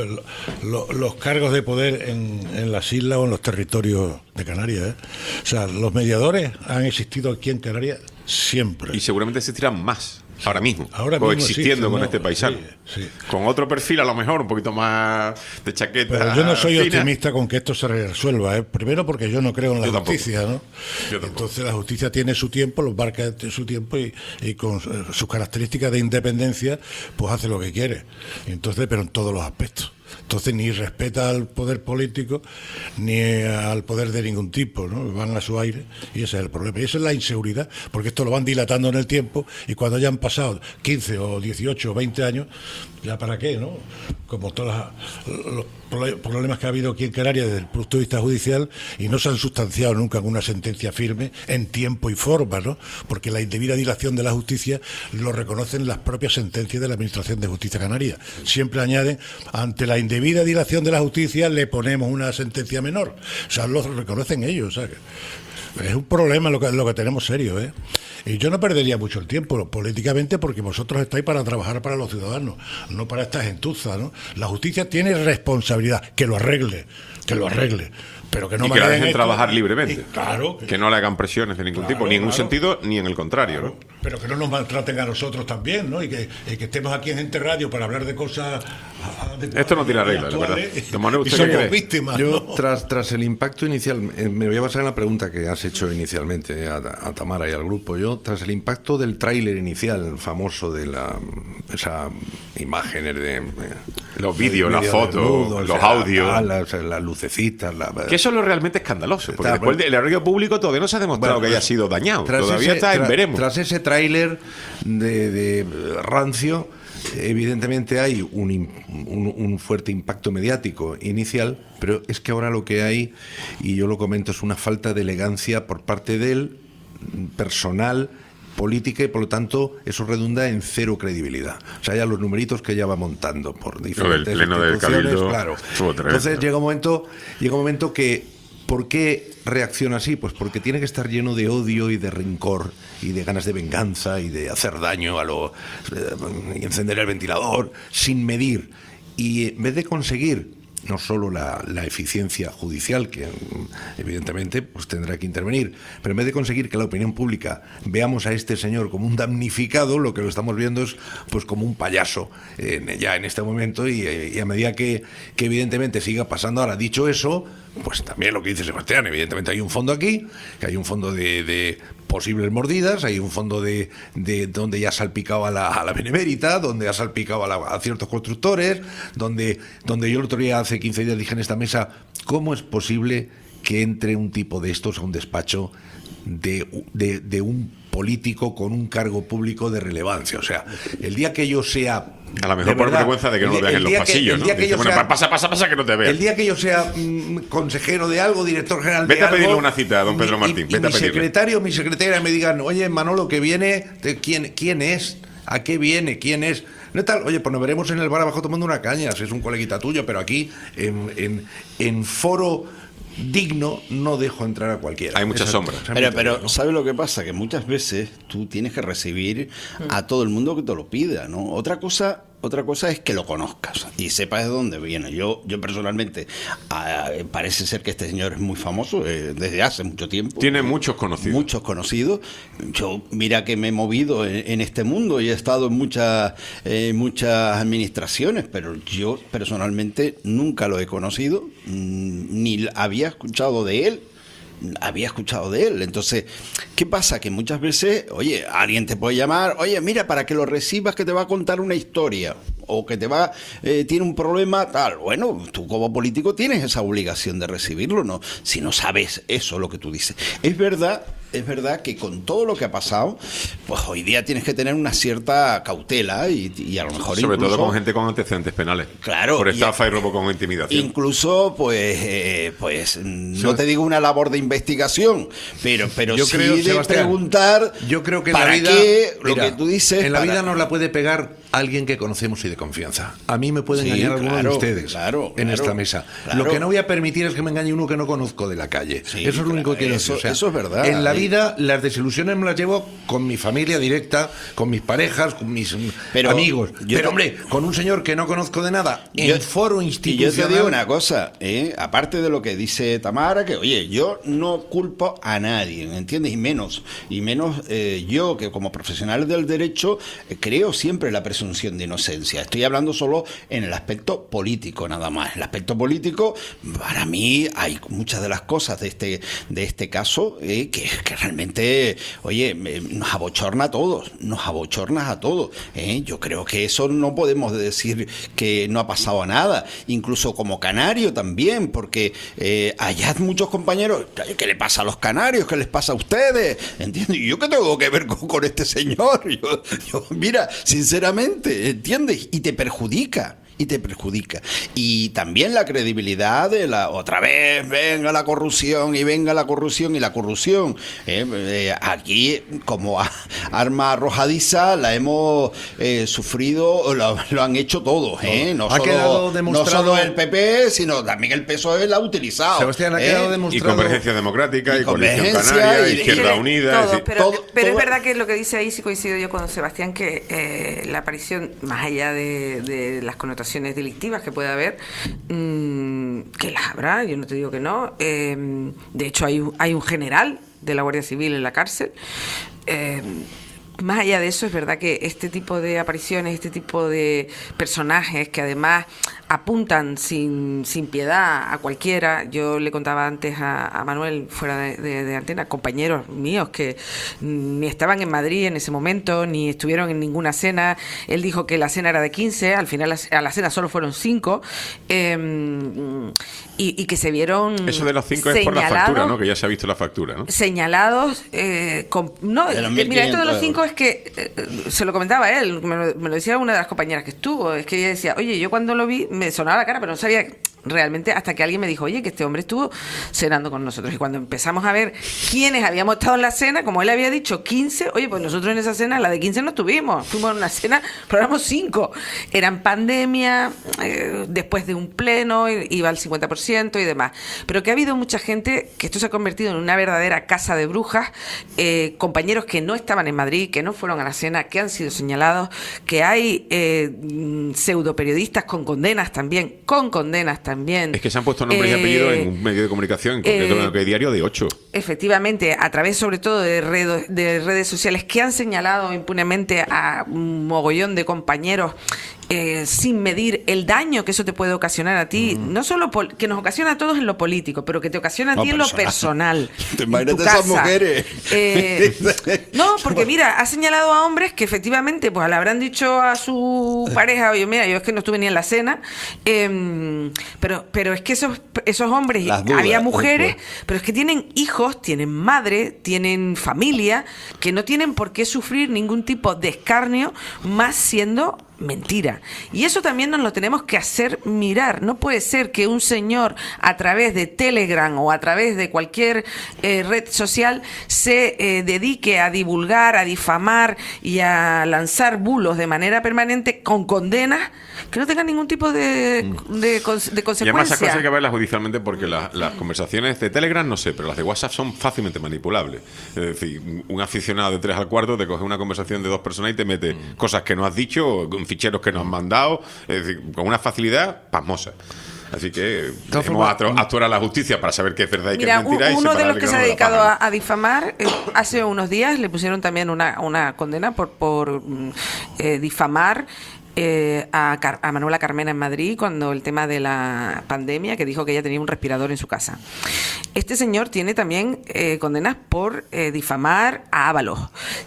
los cargos de poder en las islas o en los territorios de Canarias. O sea, los mediadores han existido aquí en Canarias siempre. Y seguramente existirán más ahora mismo, Ahora mismo coexistiendo existen, con ¿no? este paisano. Sí. Con otro perfil, a lo mejor, un poquito más de chaqueta. Pero yo no soy fina. optimista con que esto se resuelva, ¿eh? Primero porque yo no creo en la Yo tampoco. justicia, ¿no? Yo tampoco. Entonces la justicia tiene su tiempo, los marca su tiempo y con sus características de independencia, pues hace lo que quiere. Entonces, pero en todos los aspectos. Entonces ni respeta al poder político ni al poder de ningún tipo, ¿no? Van a su aire y ese es el problema. Y esa es la inseguridad, porque esto lo van dilatando en el tiempo y cuando ya han pasado 15 o 18 o 20 años, ¿ya para qué, no? Como todos los problemas que ha habido aquí en Canarias desde el punto de vista judicial y no se han sustanciado nunca en una sentencia firme en tiempo y forma, ¿no? Porque la indebida dilación de la justicia lo reconocen las propias sentencias de la Administración de Justicia Canaria. Siempre añaden, ante la indebida dilación de la justicia le ponemos una sentencia menor. O sea, lo reconocen ellos, o sea, es un problema lo que tenemos serio, ¿eh? Y yo no perdería mucho el tiempo políticamente porque vosotros estáis para trabajar para los ciudadanos, no para esta gentuza, ¿no? La justicia tiene responsabilidad, que lo arregle, pero que no y que la dejen esto. trabajar libremente. Y claro. Que no le hagan presiones de ningún tipo, ni en un sentido ni en el contrario, ¿no? Pero que no nos maltraten a nosotros también, ¿no? Y que estemos aquí en Gente Radio para hablar de cosas... Esto no tiene regla, la verdad. Don Manuel, ¿usted qué cree? Víctimas, Yo, ¿no? tras el impacto inicial, me voy a basar en la pregunta que has hecho inicialmente a Tamara y al grupo. Yo, tras el impacto del tráiler inicial famoso de esa imágenes de... Los vídeos, las fotos, los audios. Las lucecitas... Que eso es lo realmente escandaloso, porque después el arreglo público todavía no se ha demostrado que haya sido dañado. Todavía está en veremos. Tras ese tráiler de rancio, evidentemente hay un fuerte impacto mediático inicial, pero es que ahora lo que hay, y yo lo comento, es una falta de elegancia por parte del personal, política, y por lo tanto eso redunda en cero credibilidad. O sea, ya los numeritos que ya va montando por diferentes Pleno del instituciones, Cabildo, claro. estuvo tremendo. Entonces llega un momento que, ¿por qué reacciona así? Pues porque tiene que estar lleno de odio y de rencor y de ganas de venganza y de hacer daño y encender el ventilador sin medir. Y en vez de conseguir no solo la eficiencia judicial, que evidentemente pues tendrá que intervenir, pero en vez de conseguir que la opinión pública veamos a este señor como un damnificado, lo que lo estamos viendo es pues como un payaso ya en este momento, y a medida que evidentemente siga pasando. Ahora, dicho eso, pues también lo que dice Sebastián, evidentemente hay un fondo aquí, que hay un fondo de posibles mordidas, hay un fondo de donde ya ha salpicado a la Benemérita, donde ha salpicado a ciertos constructores, donde yo el otro día, hace 15 días, dije en esta mesa, ¿cómo es posible que entre un tipo de estos a un despacho de un político con un cargo público de relevancia. O sea, el día que yo sea... A lo mejor por vergüenza de que no lo veas en los pasillos, ¿no? Dice, bueno, pasa que no te veas. El día que yo sea consejero de algo, director general de algo... Vete a pedirle una cita a don Pedro Martín. Y mi secretaria me digan, oye, Manolo, que viene, ¿quién es? ¿A qué viene? ¿Quién es? No tal, oye, pues nos veremos en el bar abajo tomando una caña, si es un coleguita tuyo, pero aquí, en foro digno, no dejo entrar a cualquiera. Hay muchas sombras. Pero ¿sabes lo que pasa? Que muchas veces tú tienes que recibir a todo el mundo que te lo pida, ¿no? Otra cosa es que lo conozcas y sepas de dónde viene. Yo personalmente, parece ser que este señor es muy famoso desde hace mucho tiempo. Tiene muchos conocidos. Yo, mira que me he movido en este mundo y he estado en muchas administraciones, pero yo personalmente nunca lo he conocido, ni había escuchado de él. Entonces, ¿qué pasa? Que muchas veces, oye, alguien te puede llamar, oye, mira, para que lo recibas, que te va a contar una historia, o que tiene un problema tal. Bueno, tú como político tienes esa obligación de recibirlo, ¿no? Si no sabes eso, lo que tú dices. Es verdad que con todo lo que ha pasado, pues hoy día tienes que tener una cierta cautela y a lo mejor sobre incluso, todo con gente con antecedentes penales. Claro. Por estafa y robo con intimidación. Incluso, no te digo una labor de investigación, pero yo sí creo, de Sebastián, preguntar yo creo que para en la vida, qué, lo mira, que tú dices. En la vida nos la puede pegar alguien que conocemos y de confianza. A mí me puede engañar alguno de ustedes en esta mesa. Claro. Lo que no voy a permitir es que me engañe uno que no conozco de la calle. Sí, eso es lo único que quiero decir. O sea, eso es verdad. En la vida las desilusiones me las llevo con mi familia directa, con mis parejas, con mis amigos. Pero hombre, con un señor que no conozco de nada, en foro institucional... Y yo te digo una cosa, aparte de lo que dice Tamara, que oye, yo no culpo a nadie, ¿entiendes? Y menos yo, que como profesional del derecho creo siempre en la presunción de inocencia. Estoy hablando solo en el aspecto político, nada más. En el aspecto político, para mí hay muchas de las cosas de este caso que realmente, oye, nos abochorna a todos, Yo creo que eso no podemos decir que no ha pasado nada, incluso como canario también, porque allá muchos compañeros, ¿qué le pasa a los canarios? ¿Qué les pasa a ustedes? ¿Entiendes? ¿Y yo qué tengo que ver con este señor? Yo, mira, sinceramente, ¿entiendes? Y te perjudica. Y también la credibilidad de otra vez, venga la corrupción. Aquí, como arma arrojadiza, la hemos sufrido, lo han hecho todos, no solo el PP, sino también el PSOE la ha utilizado. Sebastián, ha quedado demostrado. Y Convergencia Democrática, y Coalición Canaria, Izquierda Unida. Pero es verdad que lo que dice ahí, sí coincido yo con Sebastián, que la aparición, más allá de las connotaciones delictivas que puede haber, que las habrá, yo no te digo que no. De hecho, hay un general de la Guardia Civil en la cárcel. Más allá de eso, es verdad que este tipo de apariciones, este tipo de personajes que además apuntan sin piedad a cualquiera. Yo le contaba antes a Manuel, fuera de antena, compañeros míos que ni estaban en Madrid en ese momento, ni estuvieron en ninguna cena. Él dijo que la cena era de 15, al final a la cena solo fueron 5, y que se vieron... Eso de los 5 es por la factura, ¿no? Que ya se ha visto la factura, ¿no? Señalados... mira, esto de los 5 es que... se lo comentaba él, me lo decía una de las compañeras que estuvo, es que ella decía, oye, yo cuando lo vi me sonaba la cara, pero no sabía realmente, hasta que alguien me dijo, oye, que este hombre estuvo cenando con nosotros. Y cuando empezamos a ver quiénes habíamos estado en la cena, como él había dicho 15, oye, pues nosotros en esa cena, la de 15 no estuvimos, fuimos a una cena, pero éramos 5. Eran pandemia, después de un pleno, iba al 50% y demás. Pero que ha habido mucha gente, que esto se ha convertido en una verdadera casa de brujas, compañeros que no estaban en Madrid, que no fueron a la cena, que han sido señalados, que hay pseudo periodistas con condenas también. Es que se han puesto nombres y apellidos en un medio de comunicación, en concreto en el Diario de 8. Efectivamente, a través sobre todo de redes sociales que han señalado impunemente a un mogollón de compañeros sin medir el daño que eso te puede ocasionar a ti, no solo que nos ocasiona a todos en lo político, pero que te ocasiona a ti en lo personal. Te en imaginas tu esas casa. mujeres. No, porque mira, ha señalado a hombres que efectivamente pues le habrán dicho a su pareja, oye, mira, yo es que no estuve ni en la cena, pero es que esos hombres, había mujeres, pero es que tienen hijos, tienen madre, tienen familia, que no tienen por qué sufrir ningún tipo de escarnio, más siendo mentira. Y eso también nos lo tenemos que hacer mirar. No puede ser que un señor a través de Telegram o a través de cualquier red social se dedique a divulgar, a difamar y a lanzar bulos de manera permanente con condenas que no tengan ningún tipo de consecuencia. Y además esas cosas hay que verlas judicialmente porque las conversaciones de Telegram no sé, pero las de WhatsApp son fácilmente manipulables. Es decir, un aficionado de 3 al cuarto te coge una conversación de 2 personas y te mete cosas que no has dicho, ficheros que nos han mandado, es decir, con una facilidad pasmosa. Así que debemos actuar a la justicia para saber qué es verdad y qué es mentira. Uno de los que se ha dedicado a difamar, hace unos días le pusieron también una condena por difamar a Manuela Carmena en Madrid cuando el tema de la pandemia, que dijo que ella tenía un respirador en su casa. Este señor tiene también condenas por difamar a Ábalos.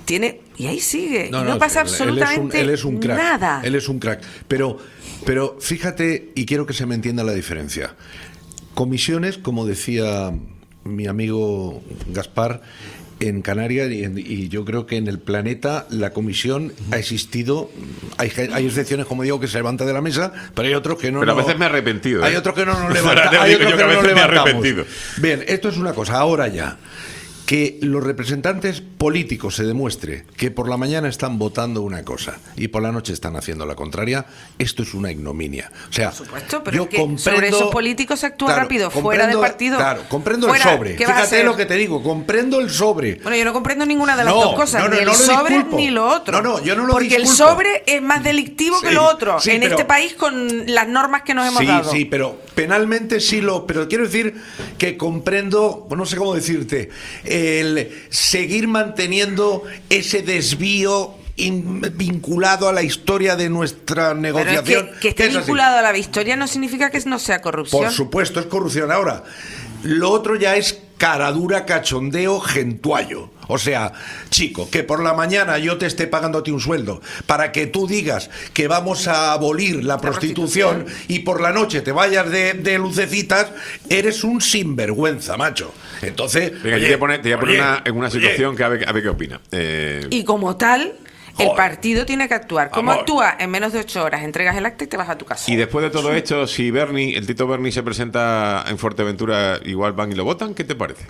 Y ahí sigue. No pasa absolutamente él es un crack, nada. Él es un crack. Pero fíjate, y quiero que se me entienda la diferencia. Comisiones, como decía mi amigo Gaspar, en Canarias y yo creo que en el planeta la comisión ha existido. Hay excepciones, como digo, que se levanta de la mesa, pero hay otros que no. Pero a veces me he arrepentido. Hay otros que no nos levantamos. Hay otros que no nos levantamos. Bien, esto es una cosa. Ahora ya, que los representantes políticos se demuestre que por la mañana están votando una cosa y por la noche están haciendo la contraria, esto es una ignominia. O sea, por supuesto, pero yo es que sobre esos políticos se actúa rápido, fuera del partido. Claro, comprendo el sobre. Fíjate lo que te digo, comprendo el sobre. Bueno, yo no comprendo ninguna de las dos cosas, ni el sobre disculpo. ni lo otro. No, yo no lo porque disculpo. El sobre es más delictivo que lo otro, en pero, este país con las normas que nos hemos dado. Sí, pero penalmente pero quiero decir que comprendo, no sé cómo decirte, el seguir manteniendo ese desvío vinculado a la historia de nuestra negociación. Pero es que esté vinculado a la historia no significa que no sea corrupción. Por supuesto, es corrupción. Ahora, lo otro ya es caradura, cachondeo, gentuallo. O sea, chico, que por la mañana yo te esté pagando a ti un sueldo para que tú digas que vamos a abolir la prostitución y por la noche te vayas de lucecitas, eres un sinvergüenza, macho. Entonces, venga, yo te voy a poner en una situación que a ver qué opina. Y como tal, el partido tiene que actuar. ¿Cómo actúa? En menos de 8 horas entregas el acta y te vas a tu casa. Y después de todo esto, si el Tito Berni se presenta en Fuerteventura, igual van y lo votan, ¿qué te parece?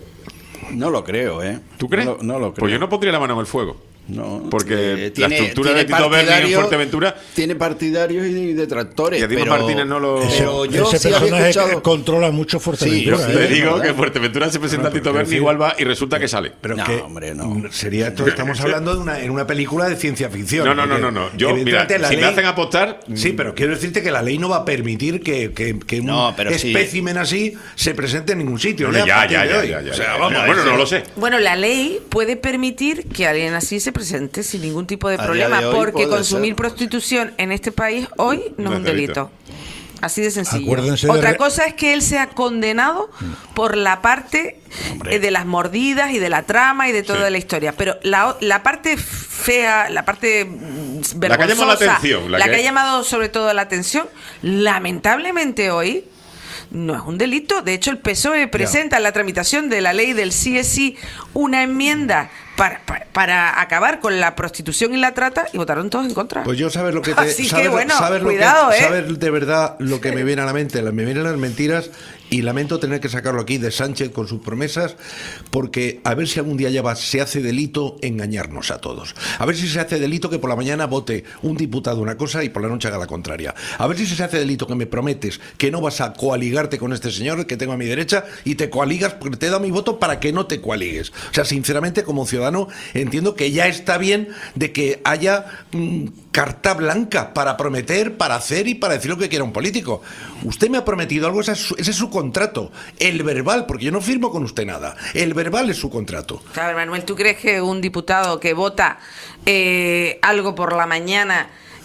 No lo creo, ¿eh? ¿Tú crees? No lo creo. Pues yo no pondría la mano en el fuego. No, porque la estructura de Tito Berni en Fuerteventura tiene partidarios y detractores. Y a Dimas Martínez no lo. Pero yo ese personaje controla mucho Fuerteventura. Sí, te digo que en Fuerteventura se presenta Tito Berni, igual va y resulta que sale. Pero no, hombre, no. Sería esto, estamos hablando de una película de ciencia ficción. No. Yo, mira, si me hacen apostar. Sí, pero quiero decirte que la ley no va a permitir que un espécimen así se presente en ningún sitio. Ya. O sea, bueno, no lo sé. Bueno, la ley puede permitir que alguien así se presente sin ningún tipo de problema, porque consumir prostitución en este país hoy no es un delito. Así de sencillo. Otra cosa es que él sea condenado por la parte de las mordidas y de la trama y de toda la historia. Pero la parte fea, la parte vergonzosa, la que ha llamado sobre todo la atención, lamentablemente hoy no es un delito. De hecho, el PSOE presenta en la tramitación de la ley del sí es sí una enmienda para acabar con la prostitución y la trata y votaron todos en contra. Pues yo sabes lo que te... Así que bueno, cuidado, sabes de verdad lo que me viene a la mente. Me vienen las mentiras y lamento tener que sacarlo aquí de Sánchez con sus promesas, porque a ver si algún día ya se hace delito engañarnos a todos. A ver si se hace delito que por la mañana vote un diputado una cosa y por la noche haga la contraria. A ver si se hace delito que me prometes que no vas a coaligarte con este señor que tengo a mi derecha y te coaligas porque te he dado mi voto para que no te coaligues. O sea, sinceramente, como ciudadano, entiendo que ya está bien de que haya carta blanca para prometer, para hacer y para decir lo que quiera un político. Usted me ha prometido algo, ese es su contrato, el verbal, porque yo no firmo con usted nada. El verbal es su contrato. A ver, Manuel, ¿tú crees que un diputado que vota algo por la mañana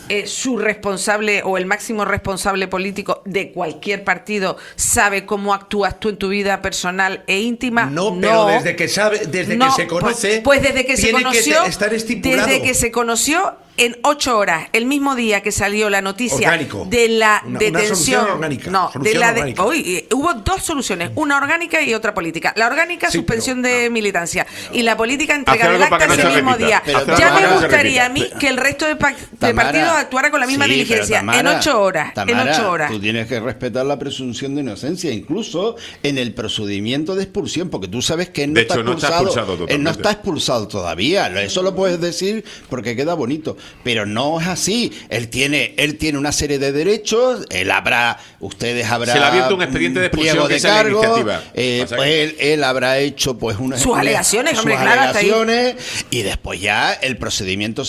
su responsable o el máximo responsable político de cualquier partido sabe cómo actúas tú en tu vida personal e íntima. No, pero desde que se conoce, pues desde que se tiene conoció, que estar estipulado. desde que se conoció en 8 horas, el mismo día que salió la noticia Orgánico. de la Una detención. solución orgánica. No, Solución de la orgánica. hubo 2 soluciones, una orgánica y otra política. La orgánica, Sí, suspensión de militancia, y la política, entrega Hacer del algo para acta que no ese se mismo repita. día. Pero Ya Tamara, me no se gustaría a repita. mí que el resto de Tamara, partidos actuara con la misma sí, pero diligencia, Tamara, en 8 horas. Tamara, en 8 horas. tú tienes que respetar la presunción de inocencia, incluso en el procedimiento de expulsión, porque tú sabes que él no De está hecho, no está expulsado. expulsado Él no totalmente. está expulsado todavía. Eso lo puedes decir porque queda bonito, pero no es así. Él tiene una serie de derechos. Ustedes habrán Se le ha abierto un expediente de expulsión, pliego que de esa es la cargo. iniciativa. Pues él habrá hecho pues Sus alegaciones, hombre, sus claro, hasta ahí. alegaciones, y después ya el procedimiento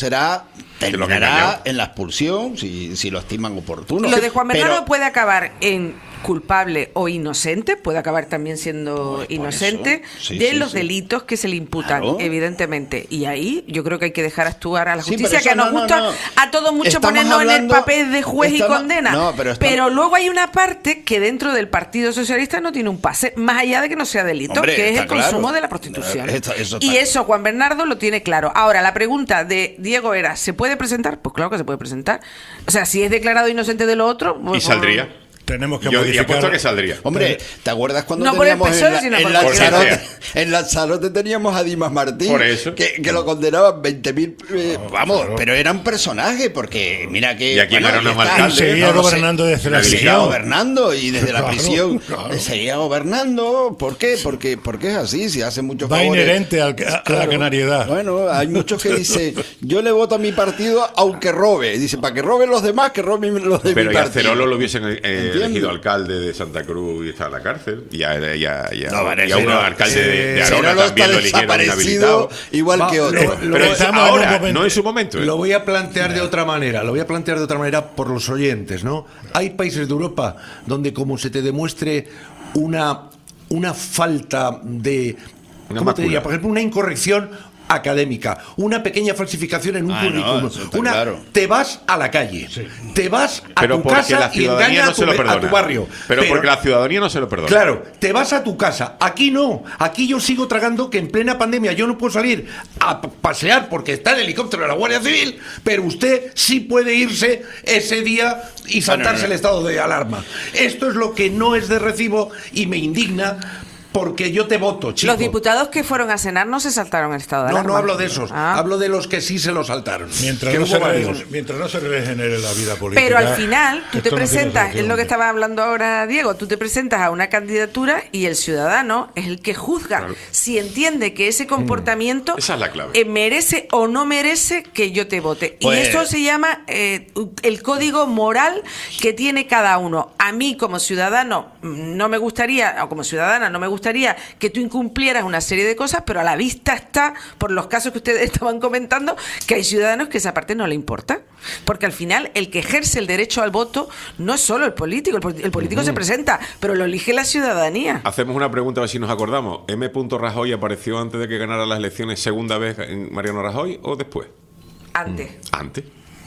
terminará en la expulsión si lo estiman oportuno. Lo de Juan Bernardo Pero- puede acabar en culpable o inocente, puede acabar también siendo inocente eso. Sí, de sí, los sí. delitos que se le imputan, Claro. evidentemente. Y ahí yo creo que hay que dejar actuar a la Sí, justicia, pero que eso nos no, gusta no. a todos mucho Estamos ponernos en el hablando- papel de juez y condena. No, pero luego hay una parte que dentro del Partido Socialista no tiene un pase, más allá de que no sea delito, Hombre, que es está el consumo claro. de la prostitución. Eso está- Y eso Juan Bernardo lo tiene claro. Ahora, la pregunta de Diego era, ¿se puede presentar? Pues claro que se puede presentar. O sea, si es declarado inocente de lo otro... Y pues, saldría. Tenemos que Yo modificar. apuesto que saldría. Hombre, ¿te acuerdas cuando No por el teníamos PSOE, sino por Lanzarote, cualquiera. en Lanzarote teníamos a Dimas Martín, Por eso. que lo condenaban 20.000, vamos, pero eran personajes, porque mira que... Y aquí no era un está, alcalde. Seguía gobernando desde la Seguía prisión. gobernando y desde la Claro, prisión claro. seguía gobernando. ¿Por qué? Porque es así, si hace muchos Va favores. inherente a la Claro. canariedad. Bueno, hay muchos que dicen, yo le voto a mi partido aunque robe. Dice, para que roben los demás, que roben los de Pero mi ya partido. Cerolo lo hubiesen Entiendo. elegido alcalde de Santa Cruz y está en la cárcel. Ya No, vale, y a uno Cerolo- alcalde de Arona Cerolo también lo está eligieron desaparecido, inhabilitado. igual que otro. Pero es ahora, no en su momento. Lo voy a plantear de otra manera, por los oyentes, ¿no? Hay países de Europa donde como se te demuestre una falta de... Una ¿Cómo te mácula. diría? Por ejemplo, una incorrección académica, una pequeña falsificación en un No, currículum, eso está claro. te vas a la calle, te vas a Pero tu porque casa la y ciudadanía engañas no se lo a perdona. tu barrio. Pero porque la ciudadanía no se lo perdona. Claro, te vas a tu casa. Aquí no. Aquí yo sigo tragando que en plena pandemia yo no puedo salir a pasear porque está el helicóptero de la Guardia Civil, pero usted sí puede irse ese día y saltarse el estado de alarma. Esto es lo que no es de recibo y me indigna porque yo te voto, chico. Los diputados que fueron a cenar no se saltaron el estado de No, alarma. no hablo de esos. Ah. Hablo de los que sí se lo saltaron. Mientras Que no, hubo se varios. mientras no se regenere la vida política. Pero al final, tú te esto no tiene presentas, es solución. lo que estaba hablando ahora Diego, tú te presentas a una candidatura y el ciudadano es el que juzga si entiende que ese comportamiento Esa es la clave. merece o no merece que yo te vote. Pues- Y eso se llama el código moral que tiene cada uno. A mí como ciudadano no me gustaría, o como ciudadana no me gustaría que tú incumplieras una serie de cosas, pero a la vista está, por los casos que ustedes estaban comentando, que hay ciudadanos que esa parte no le importa. Porque al final el que ejerce el derecho al voto no es solo el político, el político se presenta, pero lo elige la ciudadanía. Hacemos una pregunta a ver si nos acordamos. ¿M. Rajoy apareció antes de que ganara las elecciones segunda vez en Mariano Rajoy o después? Antes. Antes.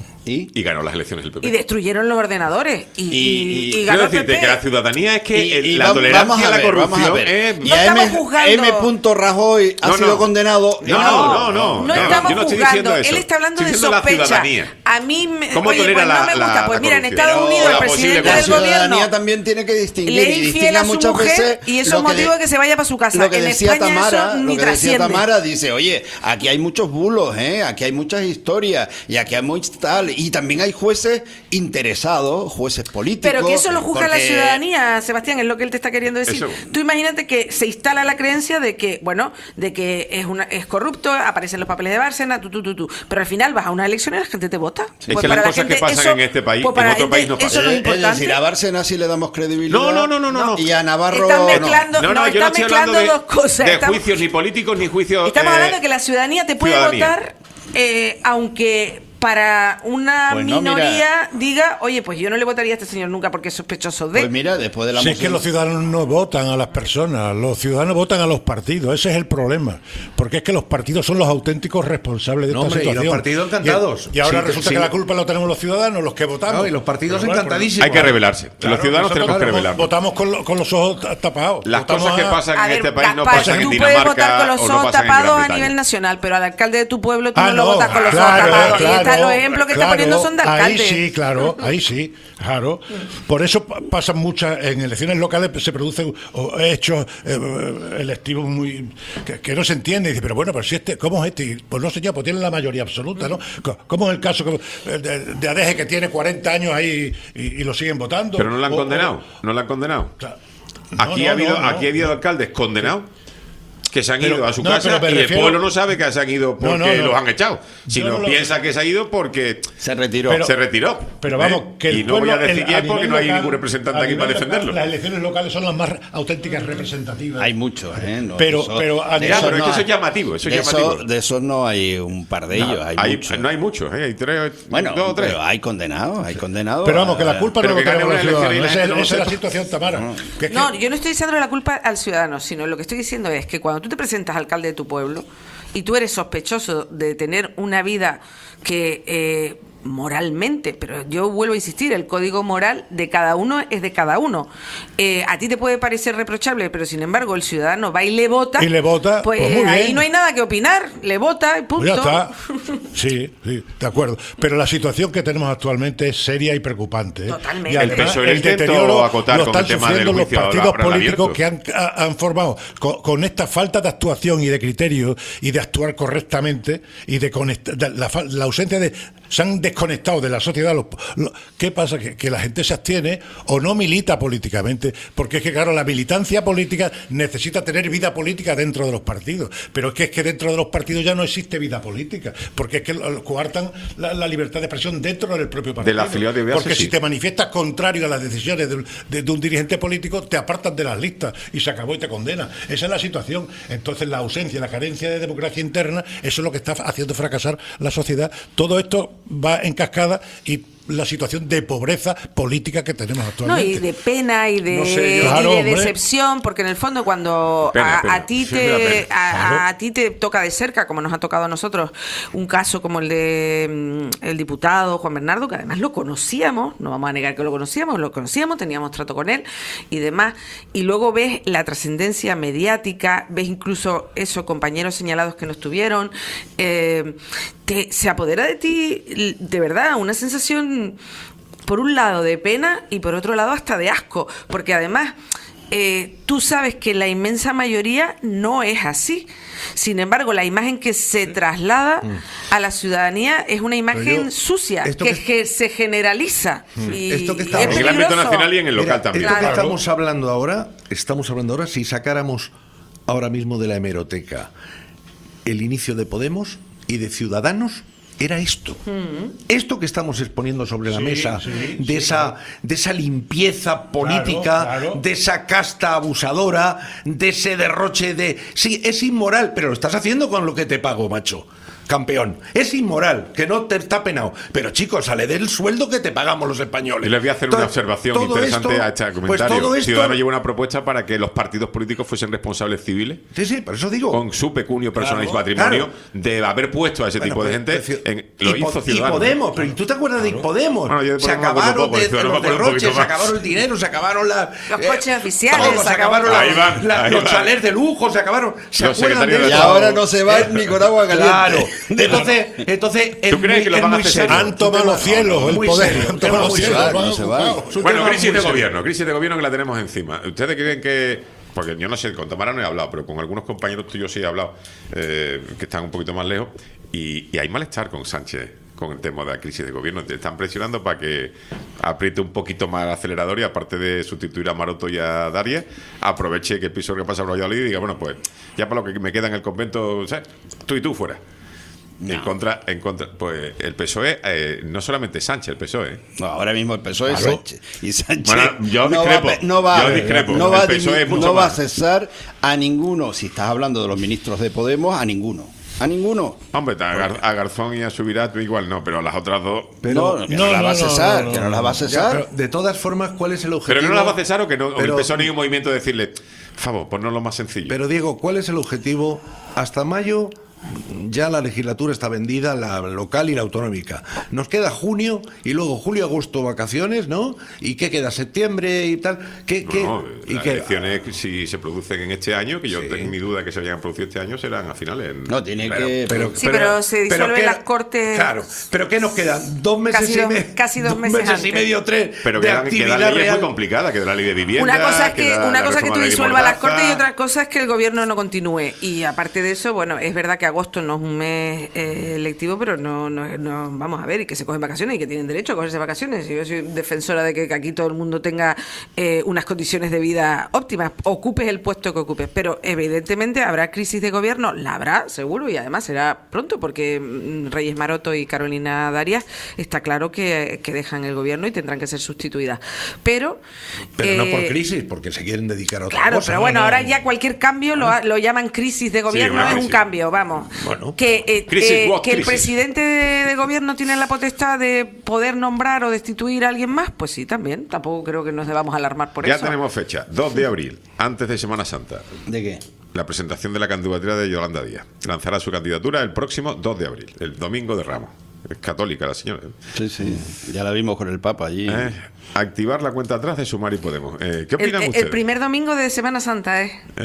Y ganó las elecciones el PP. Y destruyeron los ordenadores. Y Quiero ganó el decirte PP. que la ciudadanía es que Y la vamos tolerancia a la ver, vamos a corrupción ver. es... Y a M. Rajoy ha No, sido no. condenado. No estamos yo no estoy juzgando. diciendo eso. Él está hablando Estoy de diciendo la sospecha. ciudadanía. A mí me, ¿Cómo oye, tolera pues no la- me gusta. la Pues mira, en corrupción? Estados Unidos el la presidente posible La del ciudadanía gobierno también tiene que distinguir le y es infiel distinga a su muchas mujer veces y eso es lo que motivo de que se vaya para su casa. Lo que En decía España Tamara, eso ni lo que decía trasciende. Tamara, dice, oye, aquí hay muchos bulos, aquí hay muchas historias y aquí hay mucho tal, y también hay jueces interesados, jueces políticos. Pero que eso lo juzga la porque- ciudadanía, Sebastián, es lo que él te está queriendo decir. Eso. Tú imagínate que se instala la creencia de que, bueno, de que es corrupto, aparecen los papeles de Bárcena, tú. Pero al final vas a unas elecciones y la gente te vota. Es que las cosas que pasan en este país, pues en para otro país no eso pasan. no es Es importante. decir, a Bárcena sí le damos credibilidad. No. Y a Navarro Están no. mezclando, yo no están estoy hablando mezclando dos cosas. de Estamos- juicios ni políticos ni juicios... Estamos hablando de que la ciudadanía te puede ciudadanía. votar, aunque para una Pues no, minoría diga, oye, pues yo no le votaría a este señor nunca porque es sospechoso de... Pues mira, después de la Si es que los ciudadanos no votan a las personas, los ciudadanos votan a los partidos, ese es el problema. Porque es que los partidos son los auténticos responsables de esta situación. Y los partidos encantados. Y ahora Sí, resulta sí. que la culpa la tenemos los ciudadanos, los que votamos. No, y los partidos Pero bueno, encantadísimos. Hay que rebelarse. Claro, los ciudadanos nosotros tenemos que rebelarnos. Votamos con los ojos tapados. Las Votamos cosas que pasan A en ver, este país no Gaspar, pasan en tú puedes votar Dinamarca con los o no ojos pasan en tapados Gran a Bretaña. nivel nacional, pero al alcalde de tu pueblo tú Ah, no lo votas con los ojos claro, tapados. y claro, los ejemplos que está poniendo son de alcalde. Ahí sí, claro, ahí sí, claro. Por eso pasan muchas, en elecciones locales se producen hechos electivos muy que no se entiende. Y dice, pero bueno, pero si ¿cómo es este? Pues no sé yo, pues tiene la mayoría absoluta, ¿no? ¿Cómo es el caso de Adeje, que tiene 40 años ahí y lo siguen votando? Pero no la han condenado, no la han condenado. Aquí ha habido alcaldes condenados que se han ido a su casa y el pueblo no sabe que se han ido porque los han echado, sino piensa que se ha ido porque se retiró. Pero vamos, que el y no voy a pueblo, decir que es porque no hay local, ningún representante aquí para defenderlo. Las elecciones locales son las más auténticas representativas. Hay muchos, ¿eh? Pero es que eso es llamativo. De esos no hay un par de ellos. No hay muchos, hay tres, bueno, dos o tres. Pero hay condenados. Pero vamos, que la culpa no lo tenemos los ciudadanos. Esa es la situación, situación, Tamara. No, yo no estoy diciendo la culpa al ciudadano, sino lo que estoy diciendo es que cuando tú te presentas alcalde de tu pueblo y tú eres sospechoso de tener una vida que moralmente, pero yo vuelvo a insistir, el código moral de cada uno es de cada uno. A ti te puede parecer reprochable, pero sin embargo el ciudadano va y le vota, pues muy ahí bien. no hay nada que opinar, le vota y punto. Ya está. Sí, de acuerdo. Pero la situación que tenemos actualmente es seria y preocupante. Totalmente. Y además, El PSOE el deterioro acotar lo con están el tema del sufriendo los juicio partidos oral políticos abierto. que han formado con esta falta de actuación y de criterio y de actuar correctamente y de la ausencia de... Se han desconectado de la sociedad. ¿Qué pasa? Que la gente se abstiene o no milita políticamente, porque es que, claro, la militancia política necesita tener vida política dentro de los partidos, pero es que dentro de los partidos ya no existe vida política, porque es que coartan la libertad de expresión dentro del propio partido. De la afiliado de porque sí. si te manifiestas contrario a las decisiones de un dirigente político, te apartan de las listas y se acabó y te condena. Esa es la situación. Entonces la ausencia, la carencia de democracia interna, eso es lo que está haciendo fracasar la sociedad. Todo esto va en cascada y la situación de pobreza política que tenemos actualmente. No, y de pena y de, decepción, porque en el fondo cuando a ti te toca de cerca, como nos ha tocado a nosotros, un caso como el de el diputado Juan Bernardo, que además lo conocíamos, no vamos a negar que lo conocíamos, teníamos trato con él y demás, y luego ves la trascendencia mediática, ves incluso esos compañeros señalados que no estuvieron, se apodera de ti, de verdad, una sensación, por un lado, de pena y por otro lado hasta de asco, porque además tú sabes que la inmensa mayoría no es así. Sin embargo, la imagen que se traslada a la ciudadanía es una imagen sucia, que se generaliza. Y esto que en el ámbito nacional y en el local también. Esto que estamos hablando ahora, si sacáramos ahora mismo de la hemeroteca el inicio de Podemos y de Ciudadanos, era esto. Esto que estamos exponiendo sobre la mesa, de esa limpieza política, de esa casta abusadora, de ese derroche de... Sí, es inmoral, pero lo estás haciendo con lo que te pago, macho. Campeón, es inmoral, que no te está penado. Pero chicos, sale del sueldo que te pagamos los españoles. Y les voy a hacer una observación interesante a este comentario. Ciudadanos lleva una propuesta para que los partidos políticos fuesen responsables civiles. Sí, por eso digo. Con su pecunio personal y patrimonio, de haber puesto a ese tipo de gente. Lo hizo Ciudadanos. Y Podemos, pero ¿tú te acuerdas de Podemos? Bueno, se acabaron los derroches, se acabaron el dinero, se acabaron los coches oficiales, se acabaron los chalés de lujo, se acabaron. ¿Se acuerdan de eso? Y ahora no se va ni con agua caliente. Claro. Entonces ¿tú crees que lo van a hacer? Han tomado los cielos, el poder. Han tomado los cielos. Bueno, crisis de gobierno que la tenemos encima. ¿Ustedes creen que...? Porque yo no sé, con Tamara no he hablado, pero con algunos compañeros tuyos sí he hablado, que están un poquito más lejos, y hay malestar con Sánchez con el tema de la crisis de gobierno. Te están presionando para que apriete un poquito más el acelerador y, aparte de sustituir a Maroto y a Daria, aproveche que el piso que pasa por Valladolid y diga, bueno, pues ya para lo que me queda en el convento, ¿sabes? Tú y tú fuera. No. En contra, pues el PSOE, no solamente Sánchez, el PSOE. No, ahora mismo el PSOE es Sánchez. Y Sánchez bueno, yo discrepo. No va a cesar a ninguno, si estás hablando de los ministros de Podemos, a ninguno. A ninguno. Hombre, a Garzón y a Subirats igual no, pero a las otras dos... Pero que no la va a cesar, que no la va a cesar. Pero, de todas formas, ¿cuál es el objetivo? Pero no la va a cesar o que no, pero, el PSOE ni un movimiento de decirle, por favor, ponnos lo más sencillo. Pero Diego, ¿cuál es el objetivo? Hasta mayo ya la legislatura está vendida, la local y la autonómica. Nos queda junio y luego julio, agosto, vacaciones, ¿no? ¿Y qué queda? ¿Septiembre y tal? Las elecciones, si se producen en este año, que yo tengo mi duda que se vayan a producir este año, serán a finales. No, tiene que... Pero se disuelven las Cortes... Claro, pero ¿qué nos quedan? 2 meses y medio. Casi 2 meses antes. Y medio, 3. Pero que la ley es muy complicada, que la ley de vivienda... Una cosa es que tú disuelvas las Cortes y otra otra cosa es que el gobierno no continúe. Y aparte de eso, bueno, es verdad que agosto no es un mes electivo, pero no vamos a ver, y que se cogen vacaciones y que tienen derecho a cogerse vacaciones. Yo soy defensora de que aquí todo el mundo tenga unas condiciones de vida óptimas, ocupes el puesto que ocupes, pero evidentemente habrá crisis de gobierno, la habrá seguro, y además será pronto, porque Reyes Maroto y Carolina Darias está claro que dejan el gobierno y tendrán que ser sustituidas, pero no por crisis, porque se quieren dedicar a otra claro, cosa. pero bueno, ahora ya cualquier cambio lo llaman crisis de gobierno, es un cambio, vamos. Bueno, que el presidente de gobierno tiene la potestad de poder nombrar o destituir a alguien más, pues sí, también. Tampoco creo que nos debamos alarmar por eso. Ya tenemos fecha, 2 de abril, antes de Semana Santa. ¿De qué? La presentación de la candidatura de Yolanda Díaz. Lanzará su candidatura el próximo 2 de abril, el domingo de Ramos. Es católica la señora. Sí, ya la vimos con el Papa allí. Activar la cuenta atrás de Sumar y Podemos. ¿Qué opinan ustedes? El primer domingo de Semana Santa,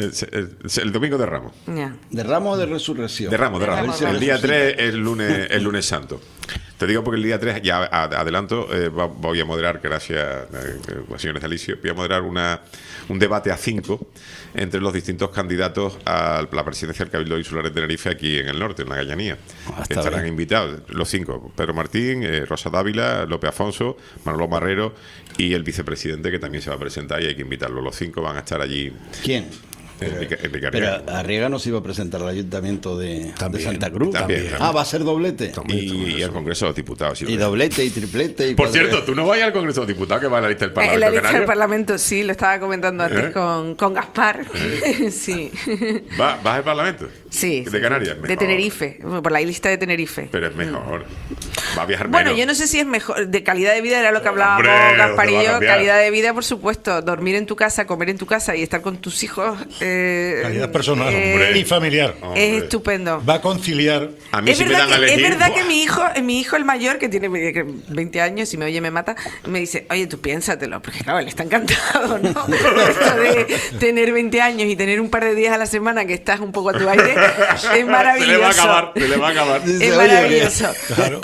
el domingo de Ramos. Ya. ¿De Ramos o de Resurrección? De Ramos. El día 3 es el lunes santo. Te digo porque el día 3, ya adelanto, voy a moderar, gracias, señores Alicio, voy a moderar un debate a 5 entre los distintos candidatos a la presidencia del Cabildo Insular de Tenerife aquí en el norte, en la Gallanía. Estarán invitados los 5, Pedro Martín, Rosa Dávila, López Afonso, Manolo Marrero y el vicepresidente, que también se va a presentar, y hay que invitarlo. Los 5 van a estar allí. ¿Quién? Enrique Pero Arriaga no se iba a presentar al Ayuntamiento de Santa Cruz. También. ¿Va a ser doblete? Y el Congreso de los Diputados. Y doblete y triplete. Por cierto, tú no vas al Congreso de los Diputados, que va a la lista del Parlamento. En la lista Canario. del Parlamento, sí, lo estaba comentando antes con Gaspar. Sí. ¿Vas al Parlamento? Sí. ¿De Canarias? De Tenerife, por la lista de Tenerife. Pero es mejor. Va a viajar bueno, menos. yo no sé si es mejor. De calidad de vida era lo que hablábamos, Gaspar y yo. Calidad de vida, por supuesto. Dormir en tu casa, comer en tu casa y estar con tus hijos. Calidad personal y familiar. Es estupendo. Va a conciliar. A mí, si me dan a elegir, es verdad que mi hijo el mayor, que tiene 20 años, si me oye me mata, me dice, oye, tú piénsatelo, porque claro, él está encantado, ¿no? Esto de tener 20 años y tener un par de días a la semana que estás un poco a tu aire, es maravilloso. Se le va a acabar. Es maravilloso. Claro.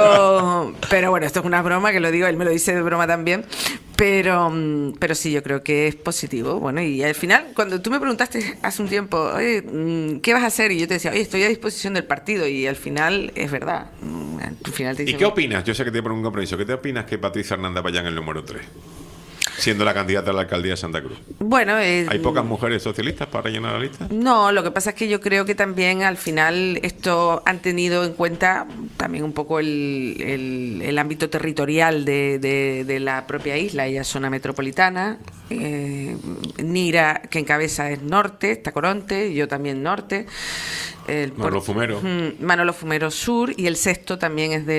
Pero bueno, esto es una broma, que lo digo, él me lo dice de broma también. Pero sí, yo creo que es positivo. Bueno, y al final, cuando tú me preguntaste hace un tiempo, oye, ¿qué vas a hacer? Y yo te decía, oye, estoy a disposición del partido. Y al final es verdad. Al final te dicen, ¿y qué opinas? Yo sé que te ponen un compromiso. ¿Qué te opinas que Patricia Hernández vaya en el número 3? Siendo la candidata a la alcaldía de Santa Cruz. Bueno, ¿hay pocas mujeres socialistas para rellenar la lista? No, lo que pasa es que yo creo que también al final esto han tenido en cuenta también un poco el ámbito territorial de la propia isla. Ella es zona metropolitana. Nira, que encabeza, es norte, Tacoronte, yo también norte. Manolo Fumero. Manolo Fumero sur, y el sexto también es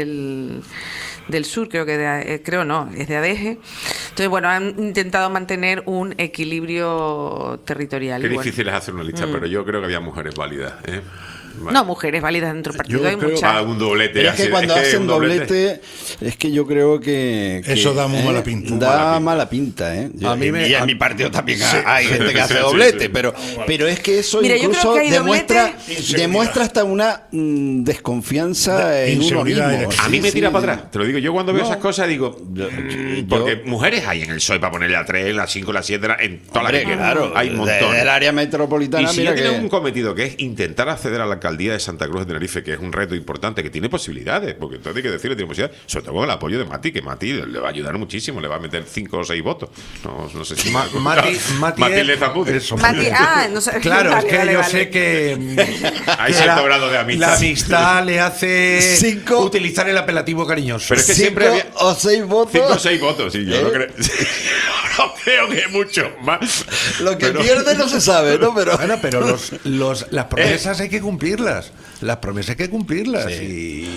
del sur, creo que es de Adeje. Entonces, bueno, han intentado mantener un equilibrio territorial. Qué difícil es hacer una lista, pero yo creo que había mujeres válidas, ¿eh? Vale. No, mujeres válidas dentro del partido, hay muchas. Un doblete. Pero es que cuando hacen doblete, es que yo creo que eso da muy mala pinta. Da mala pinta, ¿eh? A mí y en mi partido también hay gente que hace doblete, pero es que eso incluso demuestra hasta una desconfianza en uno mismo. A mí me tira para atrás. Te lo digo, yo cuando veo esas cosas digo, porque mujeres hay en el PSOE para ponerle a 3, la 5, la 7, en toda la que claro, hay un montón. Del área metropolitana. Y si ya tienen un cometido que es intentar acceder a la alcaldía de Santa Cruz de Tenerife, que es un reto importante, que tiene posibilidades, porque entonces hay que decirle, tiene posibilidades, sobre todo con el apoyo de Mati, que Mati le va a ayudar muchísimo, le va a meter 5 o 6 votos. No sé si Mati le zapude. No sé. Claro, es que yo sé que hay cierto grado de amistad. La amistad le hace utilizar el apelativo cariñoso. Pero es que 5 siempre había o 6 votos. 5 o 6 votos, sí, yo no creo. creo que mucho más. Lo que pierde no se sabe, ¿no? Pero bueno, pero las promesas hay que cumplirlas. Las promesas hay que cumplirlas. Sí.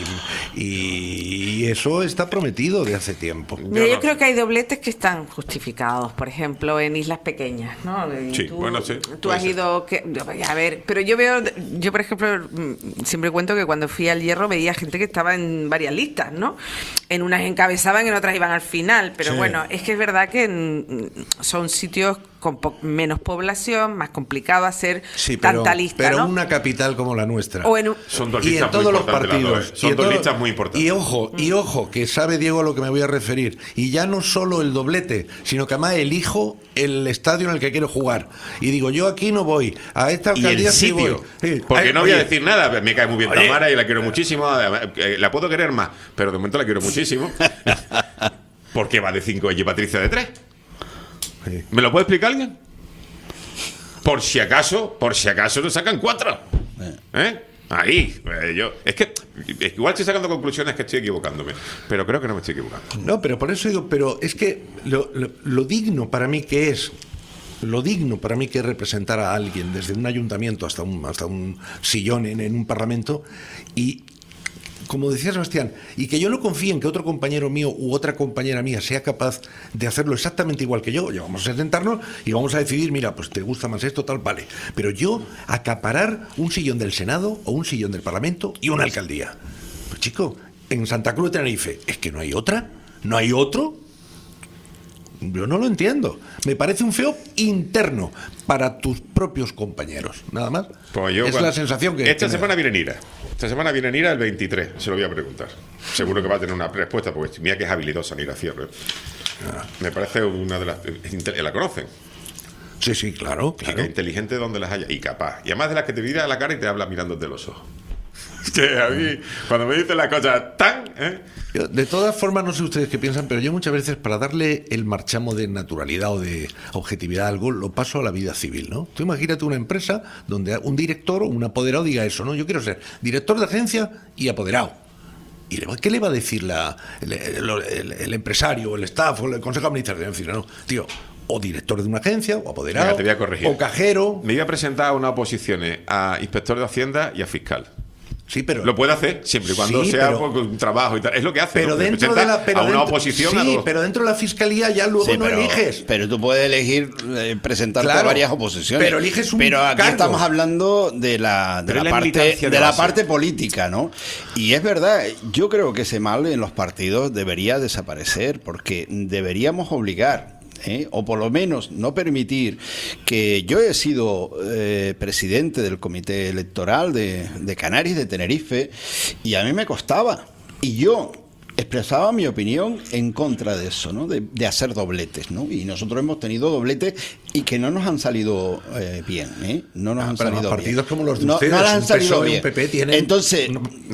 Y eso está prometido de hace tiempo. Mira, yo creo que hay dobletes que están justificados, por ejemplo, en islas pequeñas, ¿no? Sí, Tú has ido... a ver, pero yo por ejemplo, siempre cuento que cuando fui al Hierro veía gente que estaba en varias listas, ¿no? En unas encabezaban, en otras iban al final, pero bueno, es que es verdad que son sitios con menos población, más complicado hacer tanta lista, pero ¿no? una capital como la nuestra. Son dos y listas en todos muy los importantes partidos. Son dos listas muy importantes. Y ojo, que sabe Diego a lo que me voy a referir. Y ya no solo el doblete, sino que además elijo el estadio en el que quiero jugar. Y digo, yo aquí no voy, a esta alcaldía y el sí sitio, voy. Sí. Porque no voy a decir nada, me cae muy bien Oye. Tamara y la quiero muchísimo, la puedo querer más, pero de momento la quiero muchísimo. Porque va de 5 y Patricia de 3. Sí. ¿Me lo puede explicar alguien? Por si acaso nos sacan 4. Ahí, es que igual estoy sacando conclusiones que estoy equivocándome, pero creo que no me estoy equivocando. No, pero por eso digo, pero es que lo digno para mí que es representar a alguien desde un ayuntamiento hasta un sillón en un parlamento y, como decía Sebastián, y que yo no confíe en que otro compañero mío u otra compañera mía sea capaz de hacerlo exactamente igual que yo. Ya vamos a sentarnos y vamos a decidir, mira, pues te gusta más esto, tal, vale. Pero yo acaparar un sillón del Senado o un sillón del Parlamento y una alcaldía. Pues chico, en Santa Cruz de Tenerife, ¿es que no hay otra? ¿No hay otro? Yo no lo entiendo. Me parece un feo interno para tus propios compañeros. Nada más. Pues la sensación que... Esta semana viene Nira. Esta semana viene Nira el 23. Se lo voy a preguntar. Seguro que va a tener una respuesta, porque mira que es habilidosa Nira Cierre. Me parece una de las... ¿La conocen? Sí, claro. Chica inteligente donde las haya. Y capaz. Y además de las que te mira a la cara y te habla mirándote los ojos. Que a mí, cuando me dicen las cosas tan... De todas formas, no sé ustedes qué piensan, pero yo muchas veces, para darle el marchamo de naturalidad o de objetividad a algo, lo paso a la vida civil, ¿no? Tú imagínate una empresa donde un director o un apoderado diga eso, ¿no? Yo quiero ser director de agencia y apoderado. ¿Y qué le va a decir el empresario, o el staff, o el consejo de administración? Es decir, no, tío, o director de una agencia, o apoderado, Mira, te voy a corregir. O cajero. Me iba a presentar a unas oposiciones a inspector de Hacienda y a fiscal. Sí, pero lo puede hacer siempre y cuando sea un trabajo y tal. Es lo que hace. Pero ¿no? dentro de la a una oposición sí, a dos. pero dentro de la fiscalía ya luego no eliges. Pero tú puedes elegir presentarte a varias oposiciones. Pero eliges un Pero aquí cargo. estamos hablando de la parte política, ¿no? Y es verdad, yo creo que ese mal en los partidos debería desaparecer, porque deberíamos obligar, o por lo menos no permitir que... Yo he sido presidente del comité electoral de Canarias y de Tenerife, y a mí me costaba, y yo expresaba mi opinión en contra de eso, ¿no? De hacer dobletes, ¿no? Y nosotros hemos tenido dobletes y que no nos han salido bien, no nos han salido bien. Partidos como los de ustedes, no han un salido PSOE, bien. un PP tienen... Entonces,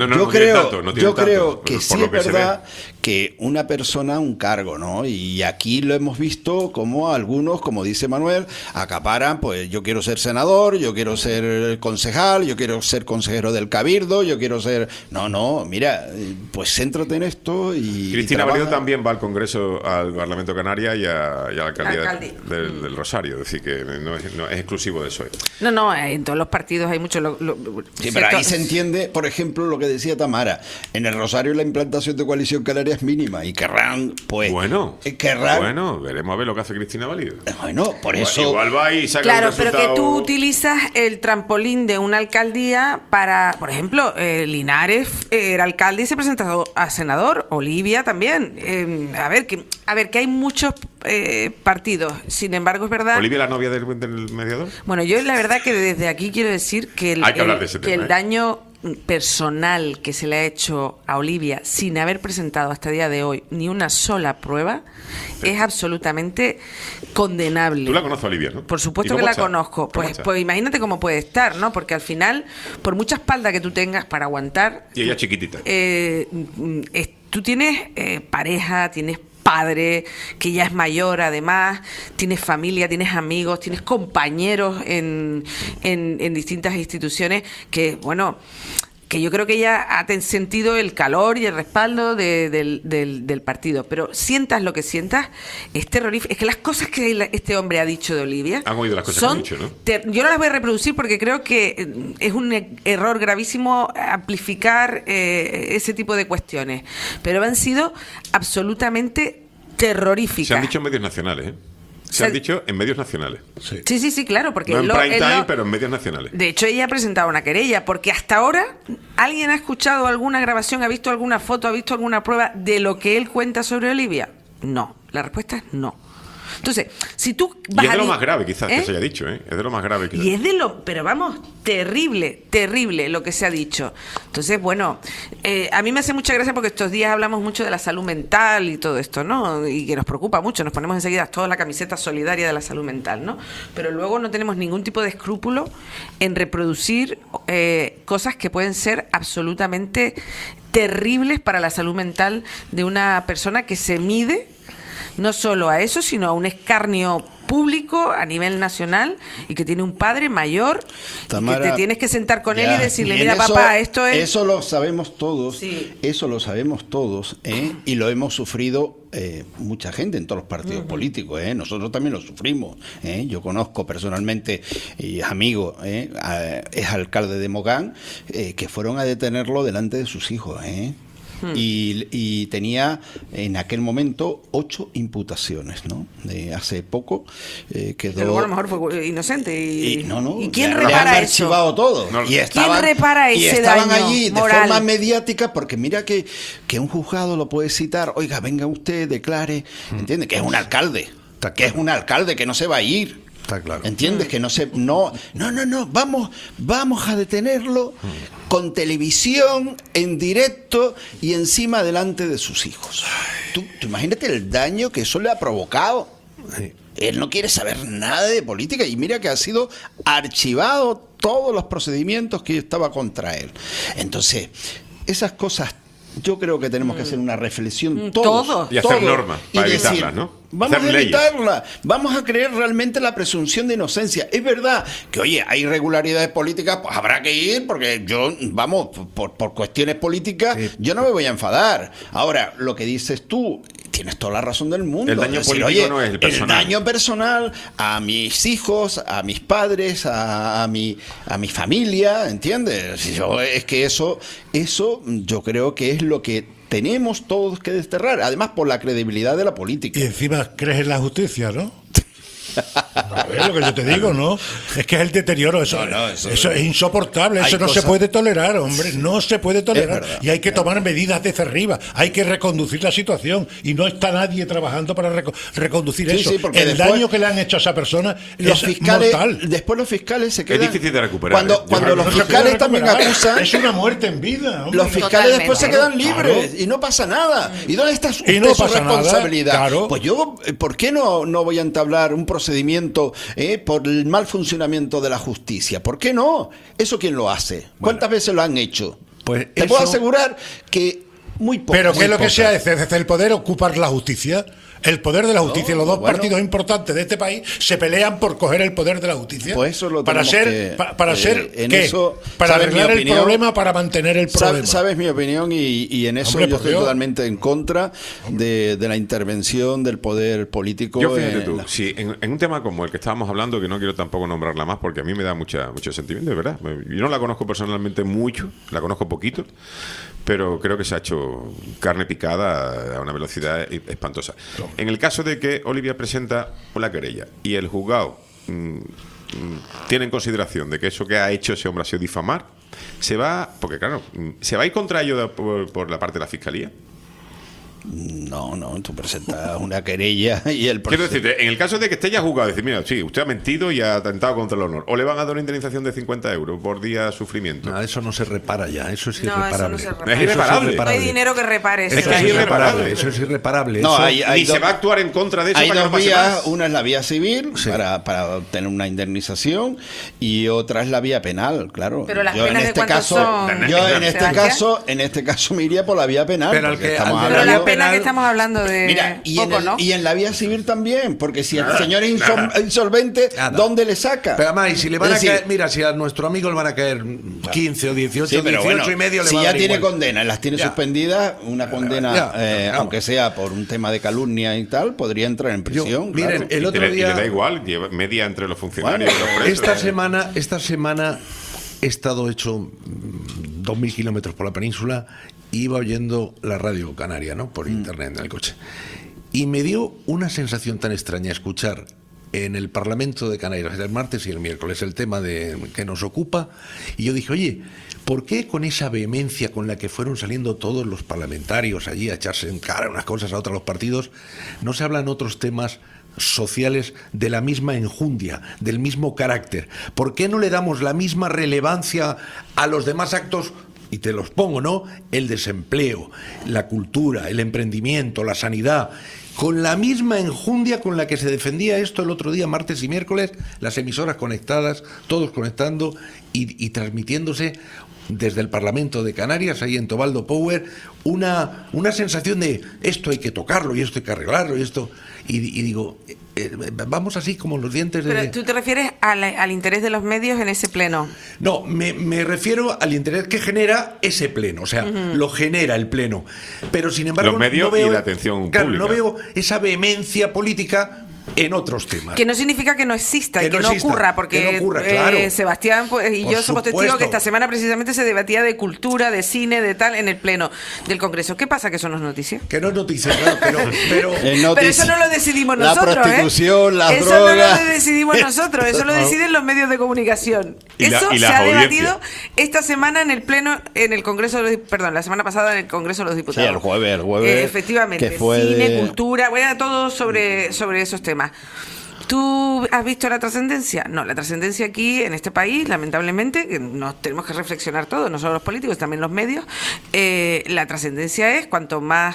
yo creo que sí es verdad que una persona, un cargo, ¿no? Y aquí lo hemos visto como algunos, como dice Manuel, acaparan, pues yo quiero ser senador, yo quiero ser concejal, yo quiero ser consejero del Cabildo, yo quiero ser... No, mira, pues céntrate en esto y Cristina trabaja. Valido también va al Congreso, al Parlamento Canaria y a la alcaldía del Rosario. Es decir, que no es exclusivo de eso. No, en todos los partidos hay mucho... Sí, pero ahí se entiende, por ejemplo, lo que decía Tamara. En el Rosario la implantación de Coalición Canaria es mínima y querrán, pues... Bueno, veremos a ver lo que hace Cristina Valido. Bueno, por eso... Igual va y saca Claro, un pero resultado... que tú utilizas el trampolín de una alcaldía para... Por ejemplo, Linares era alcalde y se presentó a senador. Olivia también. A ver, que hay muchos partidos. Sin embargo, es verdad... ¿Olivia la novia del mediador? Bueno, yo la verdad que desde aquí quiero decir que el daño personal que se le ha hecho a Olivia sin haber presentado hasta el día de hoy ni una sola prueba es absolutamente condenable. Tú la conoces, Olivia, ¿no? Por supuesto que la conozco. Pues imagínate cómo puede estar, ¿no? Porque al final, por mucha espalda que tú tengas para aguantar... Y ella chiquitita. Tú tienes pareja, tienes padre, que ya es mayor además, tienes familia, tienes amigos, tienes compañeros en distintas instituciones que, bueno, que yo creo que ella ha sentido el calor y el respaldo del partido. Pero sientas lo que sientas, es terrorífico. Es que las cosas que este hombre ha dicho de Olivia han oído las cosas son que ha dicho, ¿no? yo no las voy a reproducir porque creo que es un error gravísimo amplificar ese tipo de cuestiones. Pero han sido absolutamente terroríficas. Se han dicho en medios nacionales, ¿eh? Se han dicho en medios nacionales. Sí, claro, porque no en prime time, pero en medios nacionales. De hecho, ella ha presentado una querella, porque hasta ahora, ¿alguien ha escuchado alguna grabación, ha visto alguna foto, ha visto alguna prueba de lo que él cuenta sobre Olivia? No, la respuesta es no. Entonces, si tú vas y es de lo más grave quizás que se haya dicho, ¿eh? Es de lo más grave quizás. Y es de lo, pero vamos, terrible lo que se ha dicho. Entonces, bueno, a mí me hace mucha gracia porque estos días hablamos mucho de la salud mental y todo esto, ¿no? Y que nos preocupa mucho, nos ponemos enseguida toda la camiseta solidaria de la salud mental, ¿no? Pero luego no tenemos ningún tipo de escrúpulo en reproducir cosas que pueden ser absolutamente terribles para la salud mental de una persona que se mide no solo a eso, sino a un escarnio público a nivel nacional y que tiene un padre mayor, Tamara, y que te tienes que sentar con él y decirle, mira papá, esto es... Eso lo sabemos todos, sí. Eso lo sabemos todos, y lo hemos sufrido mucha gente en todos los partidos políticos, nosotros también lo sufrimos, yo conozco personalmente y es amigo, es alcalde de Mogán, que fueron a detenerlo delante de sus hijos, y tenía en aquel momento 8 imputaciones, ¿no? Hace poco quedó... Pero a lo mejor fue inocente. ¿Y quién le repara han eso? archivado todo. ¿Quién repara ese daño? Y estaban allí de moral? forma mediática, porque mira que un juzgado lo puede citar, oiga, venga usted, declare, ¿entiende? Que es un alcalde, que no se va a ir. Está claro. ¿Entiendes? Que no, vamos a detenerlo con televisión, en directo y encima delante de sus hijos. Tú imagínate el daño que eso le ha provocado. Sí. Él no quiere saber nada de política y mira que ha sido archivado todos los procedimientos que estaba contra él. Entonces, esas cosas yo creo que tenemos que hacer una reflexión todos. Y hacer normas para evitarlas, ¿no? Vamos a evitarla, vamos a creer realmente la presunción de inocencia. Es verdad que, oye, hay irregularidades políticas, pues habrá que ir, porque yo, vamos, por cuestiones políticas, yo no me voy a enfadar. Ahora, lo que dices tú, tienes toda la razón del mundo. El daño político no es el personal. El daño personal a mis hijos, a mis padres, a mi familia, ¿entiendes? Es que eso yo creo que es lo que tenemos todos que desterrar, además por la credibilidad de la política. Y encima crees en la justicia, ¿no? Es lo que yo te digo, ¿no? Es que es el deterioro, eso es insoportable, eso no se puede tolerar, hombre, no se puede tolerar. Y hay que tomar medidas desde arriba, hay que reconducir la situación y no está nadie trabajando para reconducir eso. Sí, el daño que le han hecho a esa persona es mortal. Después los fiscales se quedan... Es difícil de recuperar. Cuando los fiscales también acusan... Es una muerte en vida, hombre. Los fiscales después se quedan libres y no pasa nada. ¿Y dónde está su responsabilidad? Claro. Pues yo, ¿por qué no voy a entablar un procedimiento por el mal funcionamiento de la justicia? ¿Por qué no? ¿Eso quién lo hace? ¿Cuántas veces lo han hecho? Pues te puedo asegurar que muy poco. ¿Pero qué es lo que se hace desde el poder? ¿Ocupar la justicia? El poder de la justicia, los dos partidos importantes de este país se pelean por coger el poder de la justicia. Pues eso lo para ser ¿qué? Eso, para arreglar el problema, para mantener el problema. Sabes mi opinión y en eso yo estoy totalmente en contra de la intervención del poder político. Yo fíjate tú, si en un tema como el que estábamos hablando, que no quiero tampoco nombrarla más porque a mí me da mucho sentimiento, de verdad. Yo no la conozco personalmente mucho, la conozco poquito, pero creo que se ha hecho carne picada a una velocidad espantosa. En el caso de que Olivia presenta una querella y el juzgado tiene en consideración de que eso que ha hecho ese hombre ha sido difamar, se va a ir contra ello por la parte de la fiscalía. No, tú presentas una querella y el proceso... Quiero decirte, en el caso de que esté ya juzgado, decir, mira, sí, usted ha mentido y ha atentado contra el honor, o le van a dar una indemnización de 50 euros por día de sufrimiento. No, eso no se repara ya, eso es irreparable. Eso no es irreparable. No hay dinero que repare eso. Eso es irreparable. Eso es irreparable. No, ni se va a actuar en contra de eso. Hay dos vías, una es la vía civil para obtener una indemnización y otra es la vía penal, claro. Pero las penas de cuánto son. Yo en este caso me iría por la vía penal. Pero estamos hablando... pena que estamos hablando de Mira, y, poco, en ¿no? y en la vía civil también, porque si el señor es insolvente, ¿dónde le saca? Pero además, y si le van Es a decir, caer, mira, si a nuestro amigo le van a caer 15 o 18, sí, pero 18 bueno, y medio, le si va a ya dar tiene igual. condena, las tiene Ya. suspendidas, una condena, Ya, aunque sea por un tema de calumnia y tal, podría entrar en prisión. miren, el Y otro le día... da igual, media entre los funcionarios y los presos. Esta semana he estado hecho 2.000 kilómetros por la península y iba oyendo la radio canaria, ¿no? Por internet en el coche. Y me dio una sensación tan extraña escuchar en el Parlamento de Canarias el martes y el miércoles el tema que nos ocupa, y yo dije, oye, ¿por qué con esa vehemencia con la que fueron saliendo todos los parlamentarios allí a echarse en cara unas cosas a otras los partidos, no se hablan otros temas sociales de la misma enjundia, del mismo carácter? ¿Por qué no le damos la misma relevancia a los demás actos? Y te los pongo, ¿no? El desempleo, la cultura, el emprendimiento, la sanidad, con la misma enjundia con la que se defendía esto el otro día, martes y miércoles, las emisoras conectadas, todos conectando y transmitiéndose desde el Parlamento de Canarias, ahí en Tobaldo Power, una sensación de esto hay que tocarlo y esto hay que arreglarlo y esto... Y digo, vamos así como los dientes de... Pero tú te refieres al interés de los medios en ese pleno. No, me refiero al interés que genera ese pleno, o sea, lo genera el pleno. Pero sin embargo... Los medios no veo, y la atención claro, pública. no veo esa vehemencia política en otros temas. Que no significa que no exista y que no exista, ocurra, porque que no ocurra, claro. Sebastián y Por yo somos testigos supuesto. que esta semana precisamente se debatía de cultura, de cine, de tal, en el pleno del Congreso. ¿Qué pasa? ¿Que eso no es noticia? Que no es noticia, claro, pero Pero eso no lo decidimos la nosotros, prostitución, las eso drogas. no lo decidimos nosotros, eso lo deciden los medios de comunicación. Y Eso y se las ha audiencias. debatido esta semana en el pleno, en el Congreso, la semana pasada en el Congreso de los Diputados. Sí, el jueves. Efectivamente, que fue cine, de- cultura, bueno, todo sobre esos temas. ¿Tú has visto la trascendencia? No, la trascendencia aquí, en este país, lamentablemente, que nos tenemos que reflexionar todos, no solo los políticos, también los medios, la trascendencia es cuanto más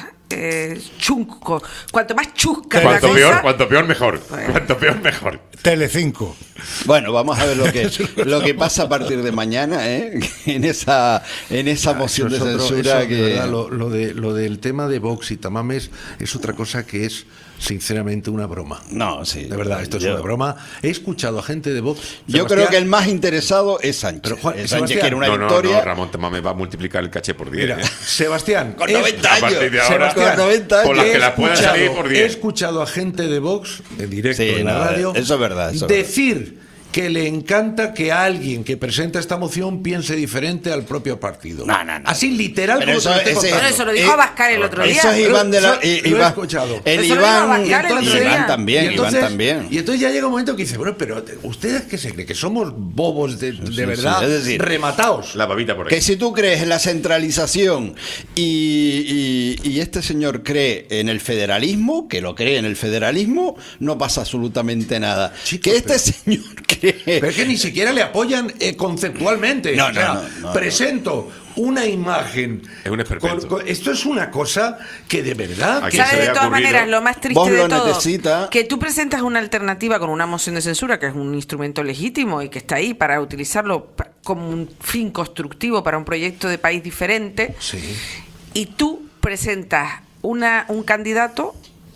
chusco, cuanto más chusca la Cuanto cosa... peor, cuanto peor mejor. Cuanto peor mejor. Telecinco. Bueno, vamos a ver lo que pasa a partir de mañana, en esa moción de censura eso, que... de verdad, lo del tema de Vox y Tamames es otra cosa que es sinceramente una broma. No, sí. De verdad, esto es Yo- una broma. He escuchado a gente de Vox. Yo Sebastián, creo que el más interesado es Sánchez. Pero, Juan, Sánchez Sebastián, quiere una No, victoria. Ramón Tamame va a multiplicar el caché por 10. Mira, Sebastián, Con 90 A años. partir de ahora, Sebastián, con 90 años. por las que las he puedan escuchado- salir por He 10. escuchado a gente de Vox en directo Sí, en la no, radio eso es verdad, eso es decir que le encanta que alguien que presenta esta moción piense diferente al propio partido. No. Así literal Pero como eso- te lo estoy ese- contando. Bueno, eso lo dijo Abascal el otro día. Eso es Iván de la... Lo he Iván, escuchado. el Eso lo dijo Iván... Abascal el otro Iván día. también, Y entonces- Iván también. Y entonces ya llega un momento que dice, bueno, pero ¿ustedes qué se creen? ¿Que somos bobos de verdad? Es decir, rematados. La babita por ahí. Que si tú crees en la centralización y este señor cree en el federalismo, que lo cree en el federalismo, no pasa absolutamente nada. Chicos, que este señor cree... Pero es que ni siquiera le apoyan conceptualmente. No, O sea, no. presento una imagen. Es un esperpento. Esto es una cosa que de verdad. Aquí que- se ¿Sabes? le De ha todas ocurrido- maneras, lo más triste Vos de lo todo, necesitas. que tú presentas una alternativa con una moción de censura, que es un instrumento legítimo y que está ahí para utilizarlo como un fin constructivo para un proyecto de país diferente, Sí. y tú presentas un candidato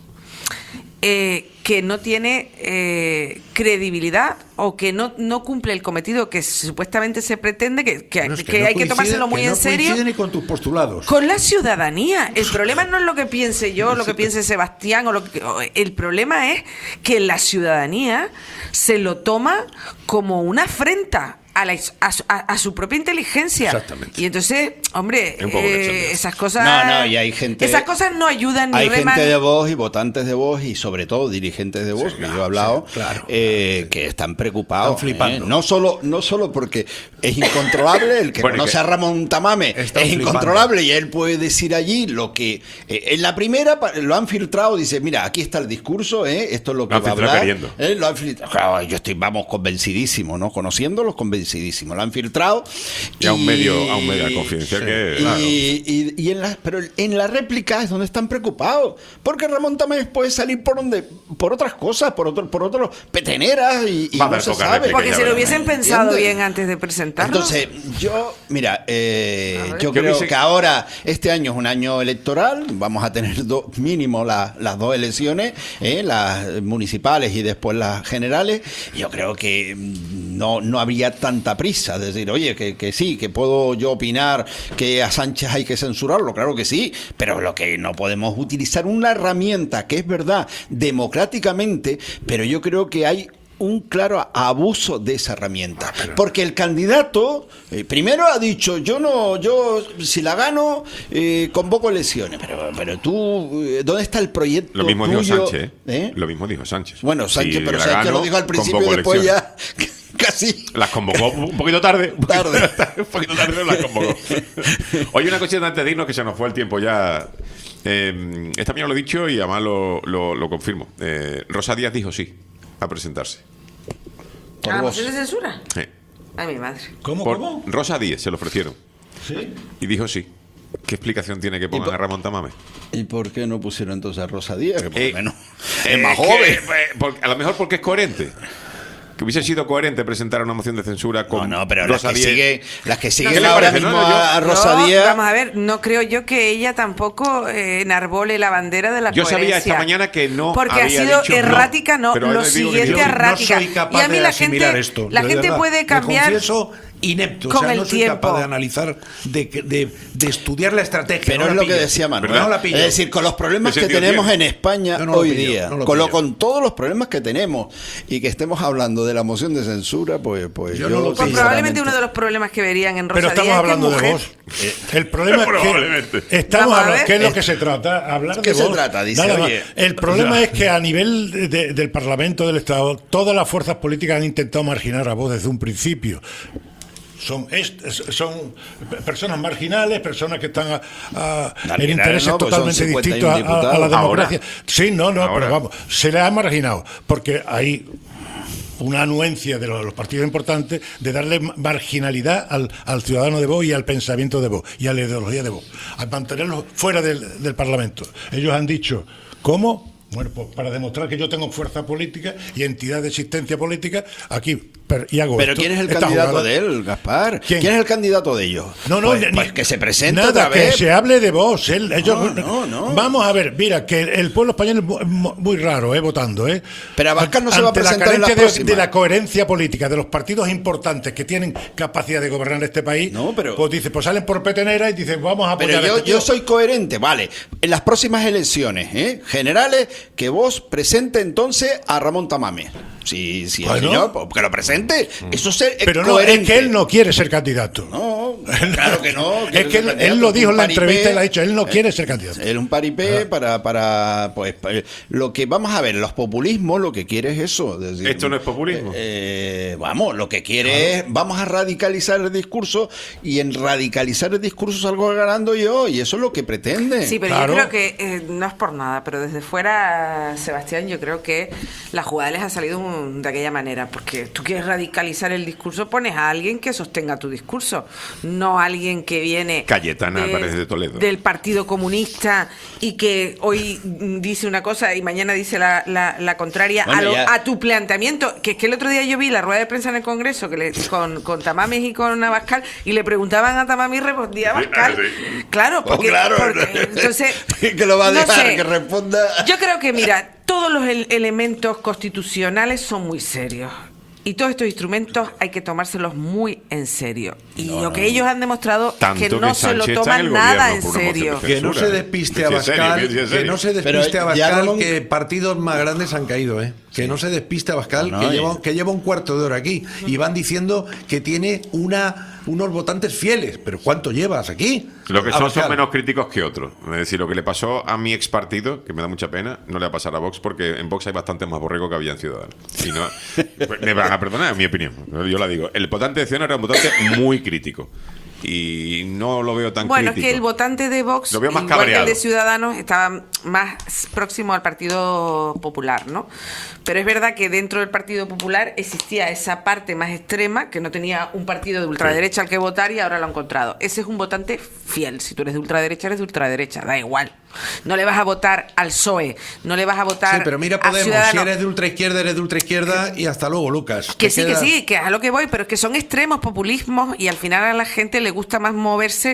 que no tiene credibilidad o que no cumple el cometido que supuestamente se pretende, que Bueno, es que no hay que coincide- tomárselo muy que en no serio. coincide ni con tus postulados. Con la ciudadanía. El problema no es lo que piense yo, lo que piense Sebastián, el problema es que la ciudadanía se lo toma como una afrenta a su propia inteligencia. Exactamente. Y entonces, hombre, Es un poco cachondeo. esas cosas. No, y hay gente... Esas cosas no ayudan ni Hay reman. gente de Vox y votantes de Vox y sobre todo dirigentes de Vox, que yo he hablado, claro. Que están preocupados. Están flipando. No solo porque es incontrolable, el que Bueno, conoce que- a Ramón Tamame Están es flipando. incontrolable y él puede decir allí lo que... en la primera lo han filtrado, dice, mira, aquí está el discurso, esto es lo que Lo han va a filtrado hablar. queriendo. Lo han filtrado. Claro, vamos, convencidísimos, ¿no? Conociéndolos, convencidísimos. convencidísimo. Lo han filtrado. Y a un medio confidencial que... Claro. Pero en la réplica es donde están preocupados. Porque Ramón Tamames puede salir por otras cosas, por otros peteneras y no se sabe. Porque si lo hubiesen pensado bien antes de presentarlo. Entonces, yo creo que ahora, este año es un año electoral, vamos a tener mínimo las dos elecciones, las municipales y después las generales. Yo creo que no había tanta prisa de decir, oye, que sí, que puedo yo opinar que a Sánchez hay que censurarlo, claro que sí, pero lo que no podemos utilizar una herramienta que es verdad democráticamente, pero yo creo que hay un claro abuso de esa herramienta, porque el candidato primero ha dicho, yo si la gano convoco elecciones, pero tú, ¿dónde está el proyecto? Lo mismo tuyo? dijo Sánchez, Lo mismo dijo Sánchez. Bueno, Sánchez, si pero Sánchez lo dijo al principio y después ya casi las convocó un poquito tarde. Un poquito tarde las convocó. Oye, una cosita antes de irnos, que se nos fue el tiempo ya. Esta mañana lo he dicho y además lo confirmo. Rosa Díaz dijo sí a presentarse. ¿A la moción de censura? Sí. Ay, mi madre. ¿Cómo? Rosa Díaz se lo ofrecieron. ¿Sí? Y dijo sí. ¿Qué explicación tiene que poner a Ramón Tamames? ¿Y por qué no pusieron entonces a Rosa Díaz? Que por lo menos es más joven. A lo mejor porque es coherente. Que hubiese sido coherente presentar una moción de censura con pero Rosa Díaz. las que siguen ahora mismo a Rosa Díaz. Vamos a ver, no creo yo que ella tampoco enarbole la bandera de la coherencia. Yo sabía esta mañana que no porque había ha sido dicho errática, no, pero lo siguiente errática. No soy capaz y a mí de la asimilar gente, esto. la gente verdad. puede cambiar. Me confieso inepto, con no el soy tiempo. capaz de analizar, de estudiar la estrategia. Pero es lo que decía Manuel. Es decir, con los problemas que tenemos en España hoy día, con todos los problemas que tenemos y que estemos hablando de la moción de censura, pues yo probablemente uno de los problemas que verían en Rosa Pero estamos Díaz hablando es que de vos. El problema es que estamos hablando, ¿qué es lo que se trata? Hablar ¿Qué de se vos. trata? Dice, Nada más. oye, El problema es que a nivel del Parlamento del Estado, todas las fuerzas políticas han intentado marginar a vos desde un principio. Son personas marginales, personas que están en intereses totalmente distintos a la democracia. Ahora. Sí, pero vamos, se les ha marginado, porque hay una anuencia de los partidos importantes de darle marginalidad al ciudadano de Vox y al pensamiento de Vox y a la ideología de Vox, a mantenerlos fuera del Parlamento. Ellos han dicho, ¿cómo? Bueno, pues para demostrar que yo tengo fuerza política y entidad de existencia política aquí. Pero ¿quién es el candidato de él, Gaspar? ¿Quién es el candidato de ellos? Pues que se presente otra vez. Que se hable de vos. Vamos a ver, mira, que el pueblo español es muy raro, votando, Pero Abascal no se va a presentar la en la próxima. de la coherencia política de los partidos importantes que tienen capacidad de gobernar este país, pues dice, pues salen por petenera y dicen, vamos a apoyar. Pero yo soy coherente, vale. En las próximas elecciones generales, que vos presente entonces a Ramón Tamames. Si el señor, pues que lo presente. Eso es pero coherente. No, es que él no quiere ser candidato. No, claro que no. Es que él lo dijo en la entrevista y le ha dicho, él no quiere ser candidato. Él un paripé para pues lo que vamos a ver, los populismos lo que quiere es eso. Decir, esto no es populismo. Vamos, lo que quiere es, vamos a radicalizar el discurso y en radicalizar el discurso salgo ganando yo y eso es lo que pretende. Sí, pero yo creo que no es por nada, pero desde fuera, Sebastián, yo creo que la jugada les ha salido de aquella manera, porque tú quieres radicalizar el discurso, pones a alguien que sostenga tu discurso, no a alguien que viene Cayetana Álvarez de Toledo del Partido Comunista y que hoy dice una cosa y mañana dice la contraria a tu planteamiento, que es que el otro día yo vi la rueda de prensa en el Congreso con Tamames y con Abascal y le preguntaban a Tamames y respondía Abascal. Claro, porque entonces que lo va a dejar que responda. Yo creo que mira, todos los elementos constitucionales son muy serios. Y todos estos instrumentos hay que tomárselos muy en serio. Y lo que ellos han demostrado es que no se lo toman nada en serio. Que no se despiste Abascal, que partidos más grandes han caído, Que no se despiste Abascal, que lleva un cuarto de hora aquí y van diciendo que tiene unos votantes fieles. ¿Pero cuánto llevas aquí? Lo que son menos críticos que otros. Es decir, lo que le pasó a mi ex partido, que me da mucha pena, no le va a pasar a Vox, porque en Vox hay bastante más borrego que había en Ciudadanos. Y no, me van a perdonar, en mi opinión. Yo la digo. El votante de Ciudadanos era un votante muy crítico. y no lo veo tan bueno, crítico. es que el votante de Vox, Lo veo más igual que el cabreado. de Ciudadanos, estaba más próximo al Partido Popular, ¿no? Pero es verdad que dentro del Partido Popular existía esa parte más extrema que no tenía un partido de ultraderecha al que votar y ahora lo ha encontrado. Ese es un votante fiel. Si tú eres de ultraderecha, eres de ultraderecha, da igual. No le vas a votar al PSOE, no le vas a votar Sí, pero mira a Podemos, Ciudadanos. si eres de ultraizquierda, eres de ultraizquierda y hasta luego, Lucas. Que Te sí, quedas- que a lo que voy, pero es que son extremos populismos y al final a la gente le gusta más moverse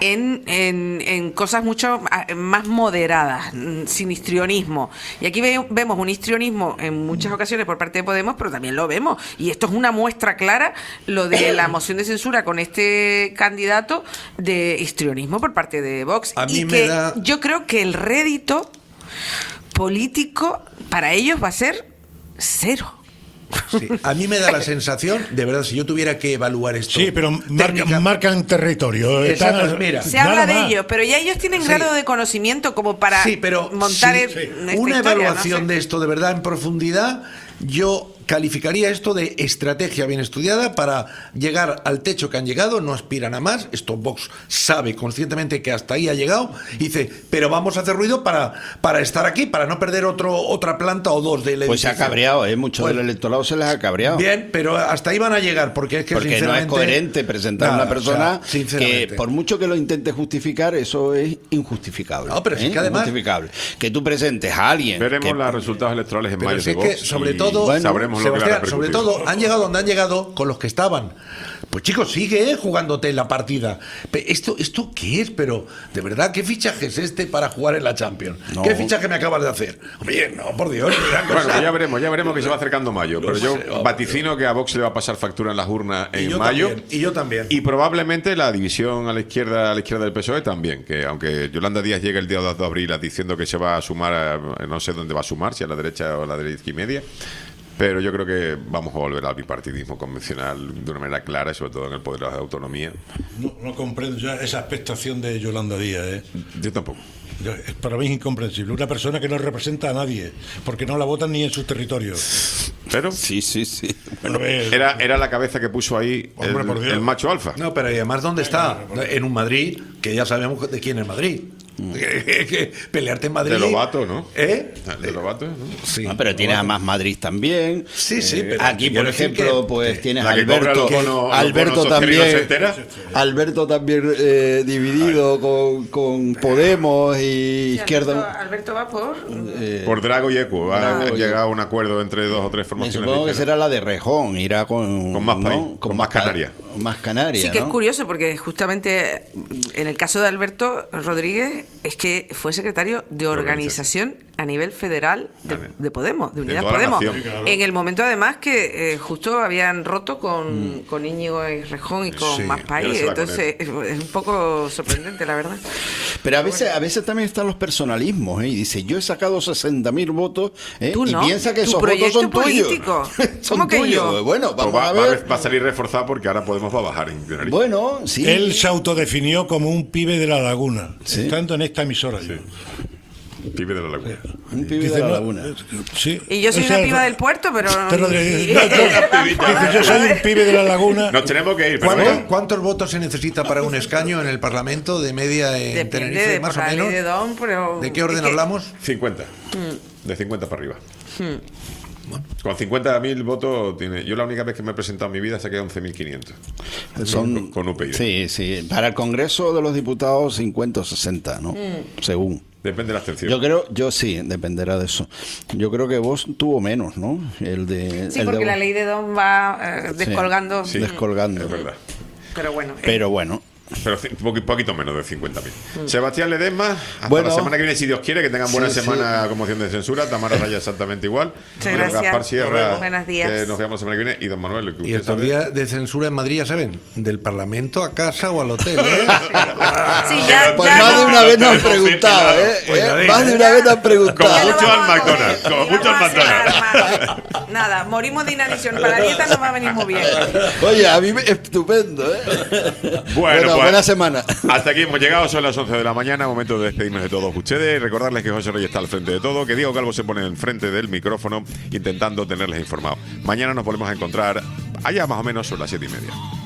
en cosas mucho más moderadas, sin histrionismo. Y aquí vemos un histrionismo en muchas ocasiones por parte de Podemos, pero también lo vemos. Y esto es una muestra clara, lo de la moción de censura con este candidato, de histrionismo por parte de Vox. A mí y me que da- yo creo que el rédito político para ellos va a ser cero. Sí, a mí me da la sensación, de verdad, si yo tuviera que evaluar esto. Sí, pero marcan territorio. Exacto, mira. Se habla de más. ello, pero ya ellos tienen Sí. grado de conocimiento como para Sí, pero montar sí, esta una historia, evaluación no sé. de esto de verdad en profundidad, yo calificaría esto de estrategia bien estudiada para llegar al techo que han llegado, no aspiran a más, esto Vox sabe conscientemente que hasta ahí ha llegado, y dice, pero vamos a hacer ruido para estar aquí, para no perder otra planta o dos del Pues se ha edificio. cabreado, mucho Pues, del electorado se les ha cabreado. Bien, pero hasta ahí van a llegar, porque es que Porque no es sinceramente... coherente presentar a Nada, una persona o sea, sinceramente. que por mucho que lo intente justificar, eso es injustificable. No, pero sí que además- Injustificable. Que tú presentes a alguien... Veremos que- los resultados electorales en Pero mayo si de es que, Vox sobre y todo, sabremos lo que le ha Sebastián, sobre repercutido. todo, han llegado donde han llegado con los que estaban. Pues chicos, sigue jugándote la partida. ¿Esto qué es? Pero, de verdad, ¿qué fichaje es este para jugar en la Champions? No. ¿Qué fichaje me acabas de hacer? Oye, no, por Dios. Bueno, pues ya veremos que se va acercando mayo. Pero yo vaticino que a Vox le va a pasar factura en las urnas en mayo. Y yo también. Y probablemente la división a la izquierda del PSOE también. Que aunque Yolanda Díaz llegue el día 2 de abril diciendo que se va a sumar, no sé dónde va a sumar, si a la derecha o a la derecha y media. Pero yo creo que vamos a volver al bipartidismo convencional de una manera clara y sobre todo en el poder de la autonomía. No comprendo ya esa expectación de Yolanda Díaz. Yo tampoco. Para mí es incomprensible. Una persona que no representa a nadie, porque no la votan ni en sus territorios. Pero sí. Bueno, era la cabeza que puso ahí Hombre, por Dios. el macho alfa. No, pero además, ¿dónde está? En un Madrid, que ya sabemos de quién es Madrid. Que pelearte en Madrid. De Lobato, ¿no? ¿Eh? De Lobato, ¿no? Sí. No, pero tienes a más Madrid también. Sí, pero aquí, por quiero decir ejemplo, que- pues tienes la a que cobra Alberto. los bonos Alberto sociales y no se también. entera. Alberto también dividido con Podemos y Izquierda. Alberto va por... Por Drago y Equo. Han Drago y llegado a un acuerdo entre dos o tres Me formaciones. supongo que de será la de Rejón, irá con más país, ¿no? con más Canarias. Más Canarias. Sí, que ¿no? es curioso porque justamente en el caso de Alberto Rodríguez es que fue secretario de organización a nivel federal de Podemos, de Unidas toda la Podemos. nación. Claro. En el momento además que justo habían roto con Íñigo Errejón y con Sí, Más y País, ahora se va con entonces es un poco sorprendente, la verdad. Pero a veces también están los personalismos, y dice, yo he sacado 60.000 votos, Tú y no, piensa que tu esos votos proyecto son tuyos. político. Son ¿Cómo que tuyos. yo? Bueno, Pues vamos a ver. va a salir reforzado porque ahora Podemos va a bajar en Tenerife. Bueno, sí. Él se autodefinió como un pibe de la laguna, estando en esta emisora. Yo. Pibe de la Laguna. Un pibe Dice, de la no, laguna. Sí. Y yo soy O sea, una piba del puerto, pero... Te lo diré. Dice, yo soy un pibe de la laguna. Nos tenemos que ir. Pero venga. ¿Cuántos votos se necesita para un escaño en el Parlamento de media en Depende Tenerife, de más por o la menos? ley de Don, pero... ¿De qué orden es que- hablamos? 50. Mm, De 50 para arriba. mm. Con 50.000 votos tiene. Yo la única vez que me he presentado en mi vida saqué 11.500. Son, con UPyD. Sí. Para el Congreso de los Diputados, 50 o 60, ¿no? Según. Depende de la abstención. Yo sí, dependerá de eso. Yo creo que vos tuvo menos, ¿no? El de. Sí, el porque de la vos. ley de Don va descolgando. Sí, descolgando. Es verdad. Pero bueno. Pero bueno. Pero poquito menos de 50.000. Sebastián Ledesma, hasta Bueno. la semana que viene, si Dios quiere, que tengan buena Sí, semana con moción de censura. Tamara Raya exactamente igual. Muchas Don gracias. Gaspar Sierra, Buenos días. que nos veamos la semana que viene. Y don Manuel, que Y usted estos sabe. días de censura en Madrid, ya saben, del Parlamento a casa o al hotel, ¿eh? Sí, ya, Pues ya más de no- una vez nos han preguntado, Pues Más de una vez nos han preguntado. Como mucho no al vamos a McDonald's. morir, Como ni mucho al vamos a hacer McDonald's. armas. Nada, morimos de inanición. Para la dieta nos va a venir muy bien. Oye, a mí estupendo, Bueno, pues, buena semana. Hasta aquí hemos llegado, son las 11 de la mañana, momento de despedirnos de todos ustedes. Recordarles que José Reyes está al frente de todo, que Diego Calvo se pone enfrente del micrófono intentando tenerles informados. Mañana nos volvemos a encontrar allá más o menos sobre las 7:30.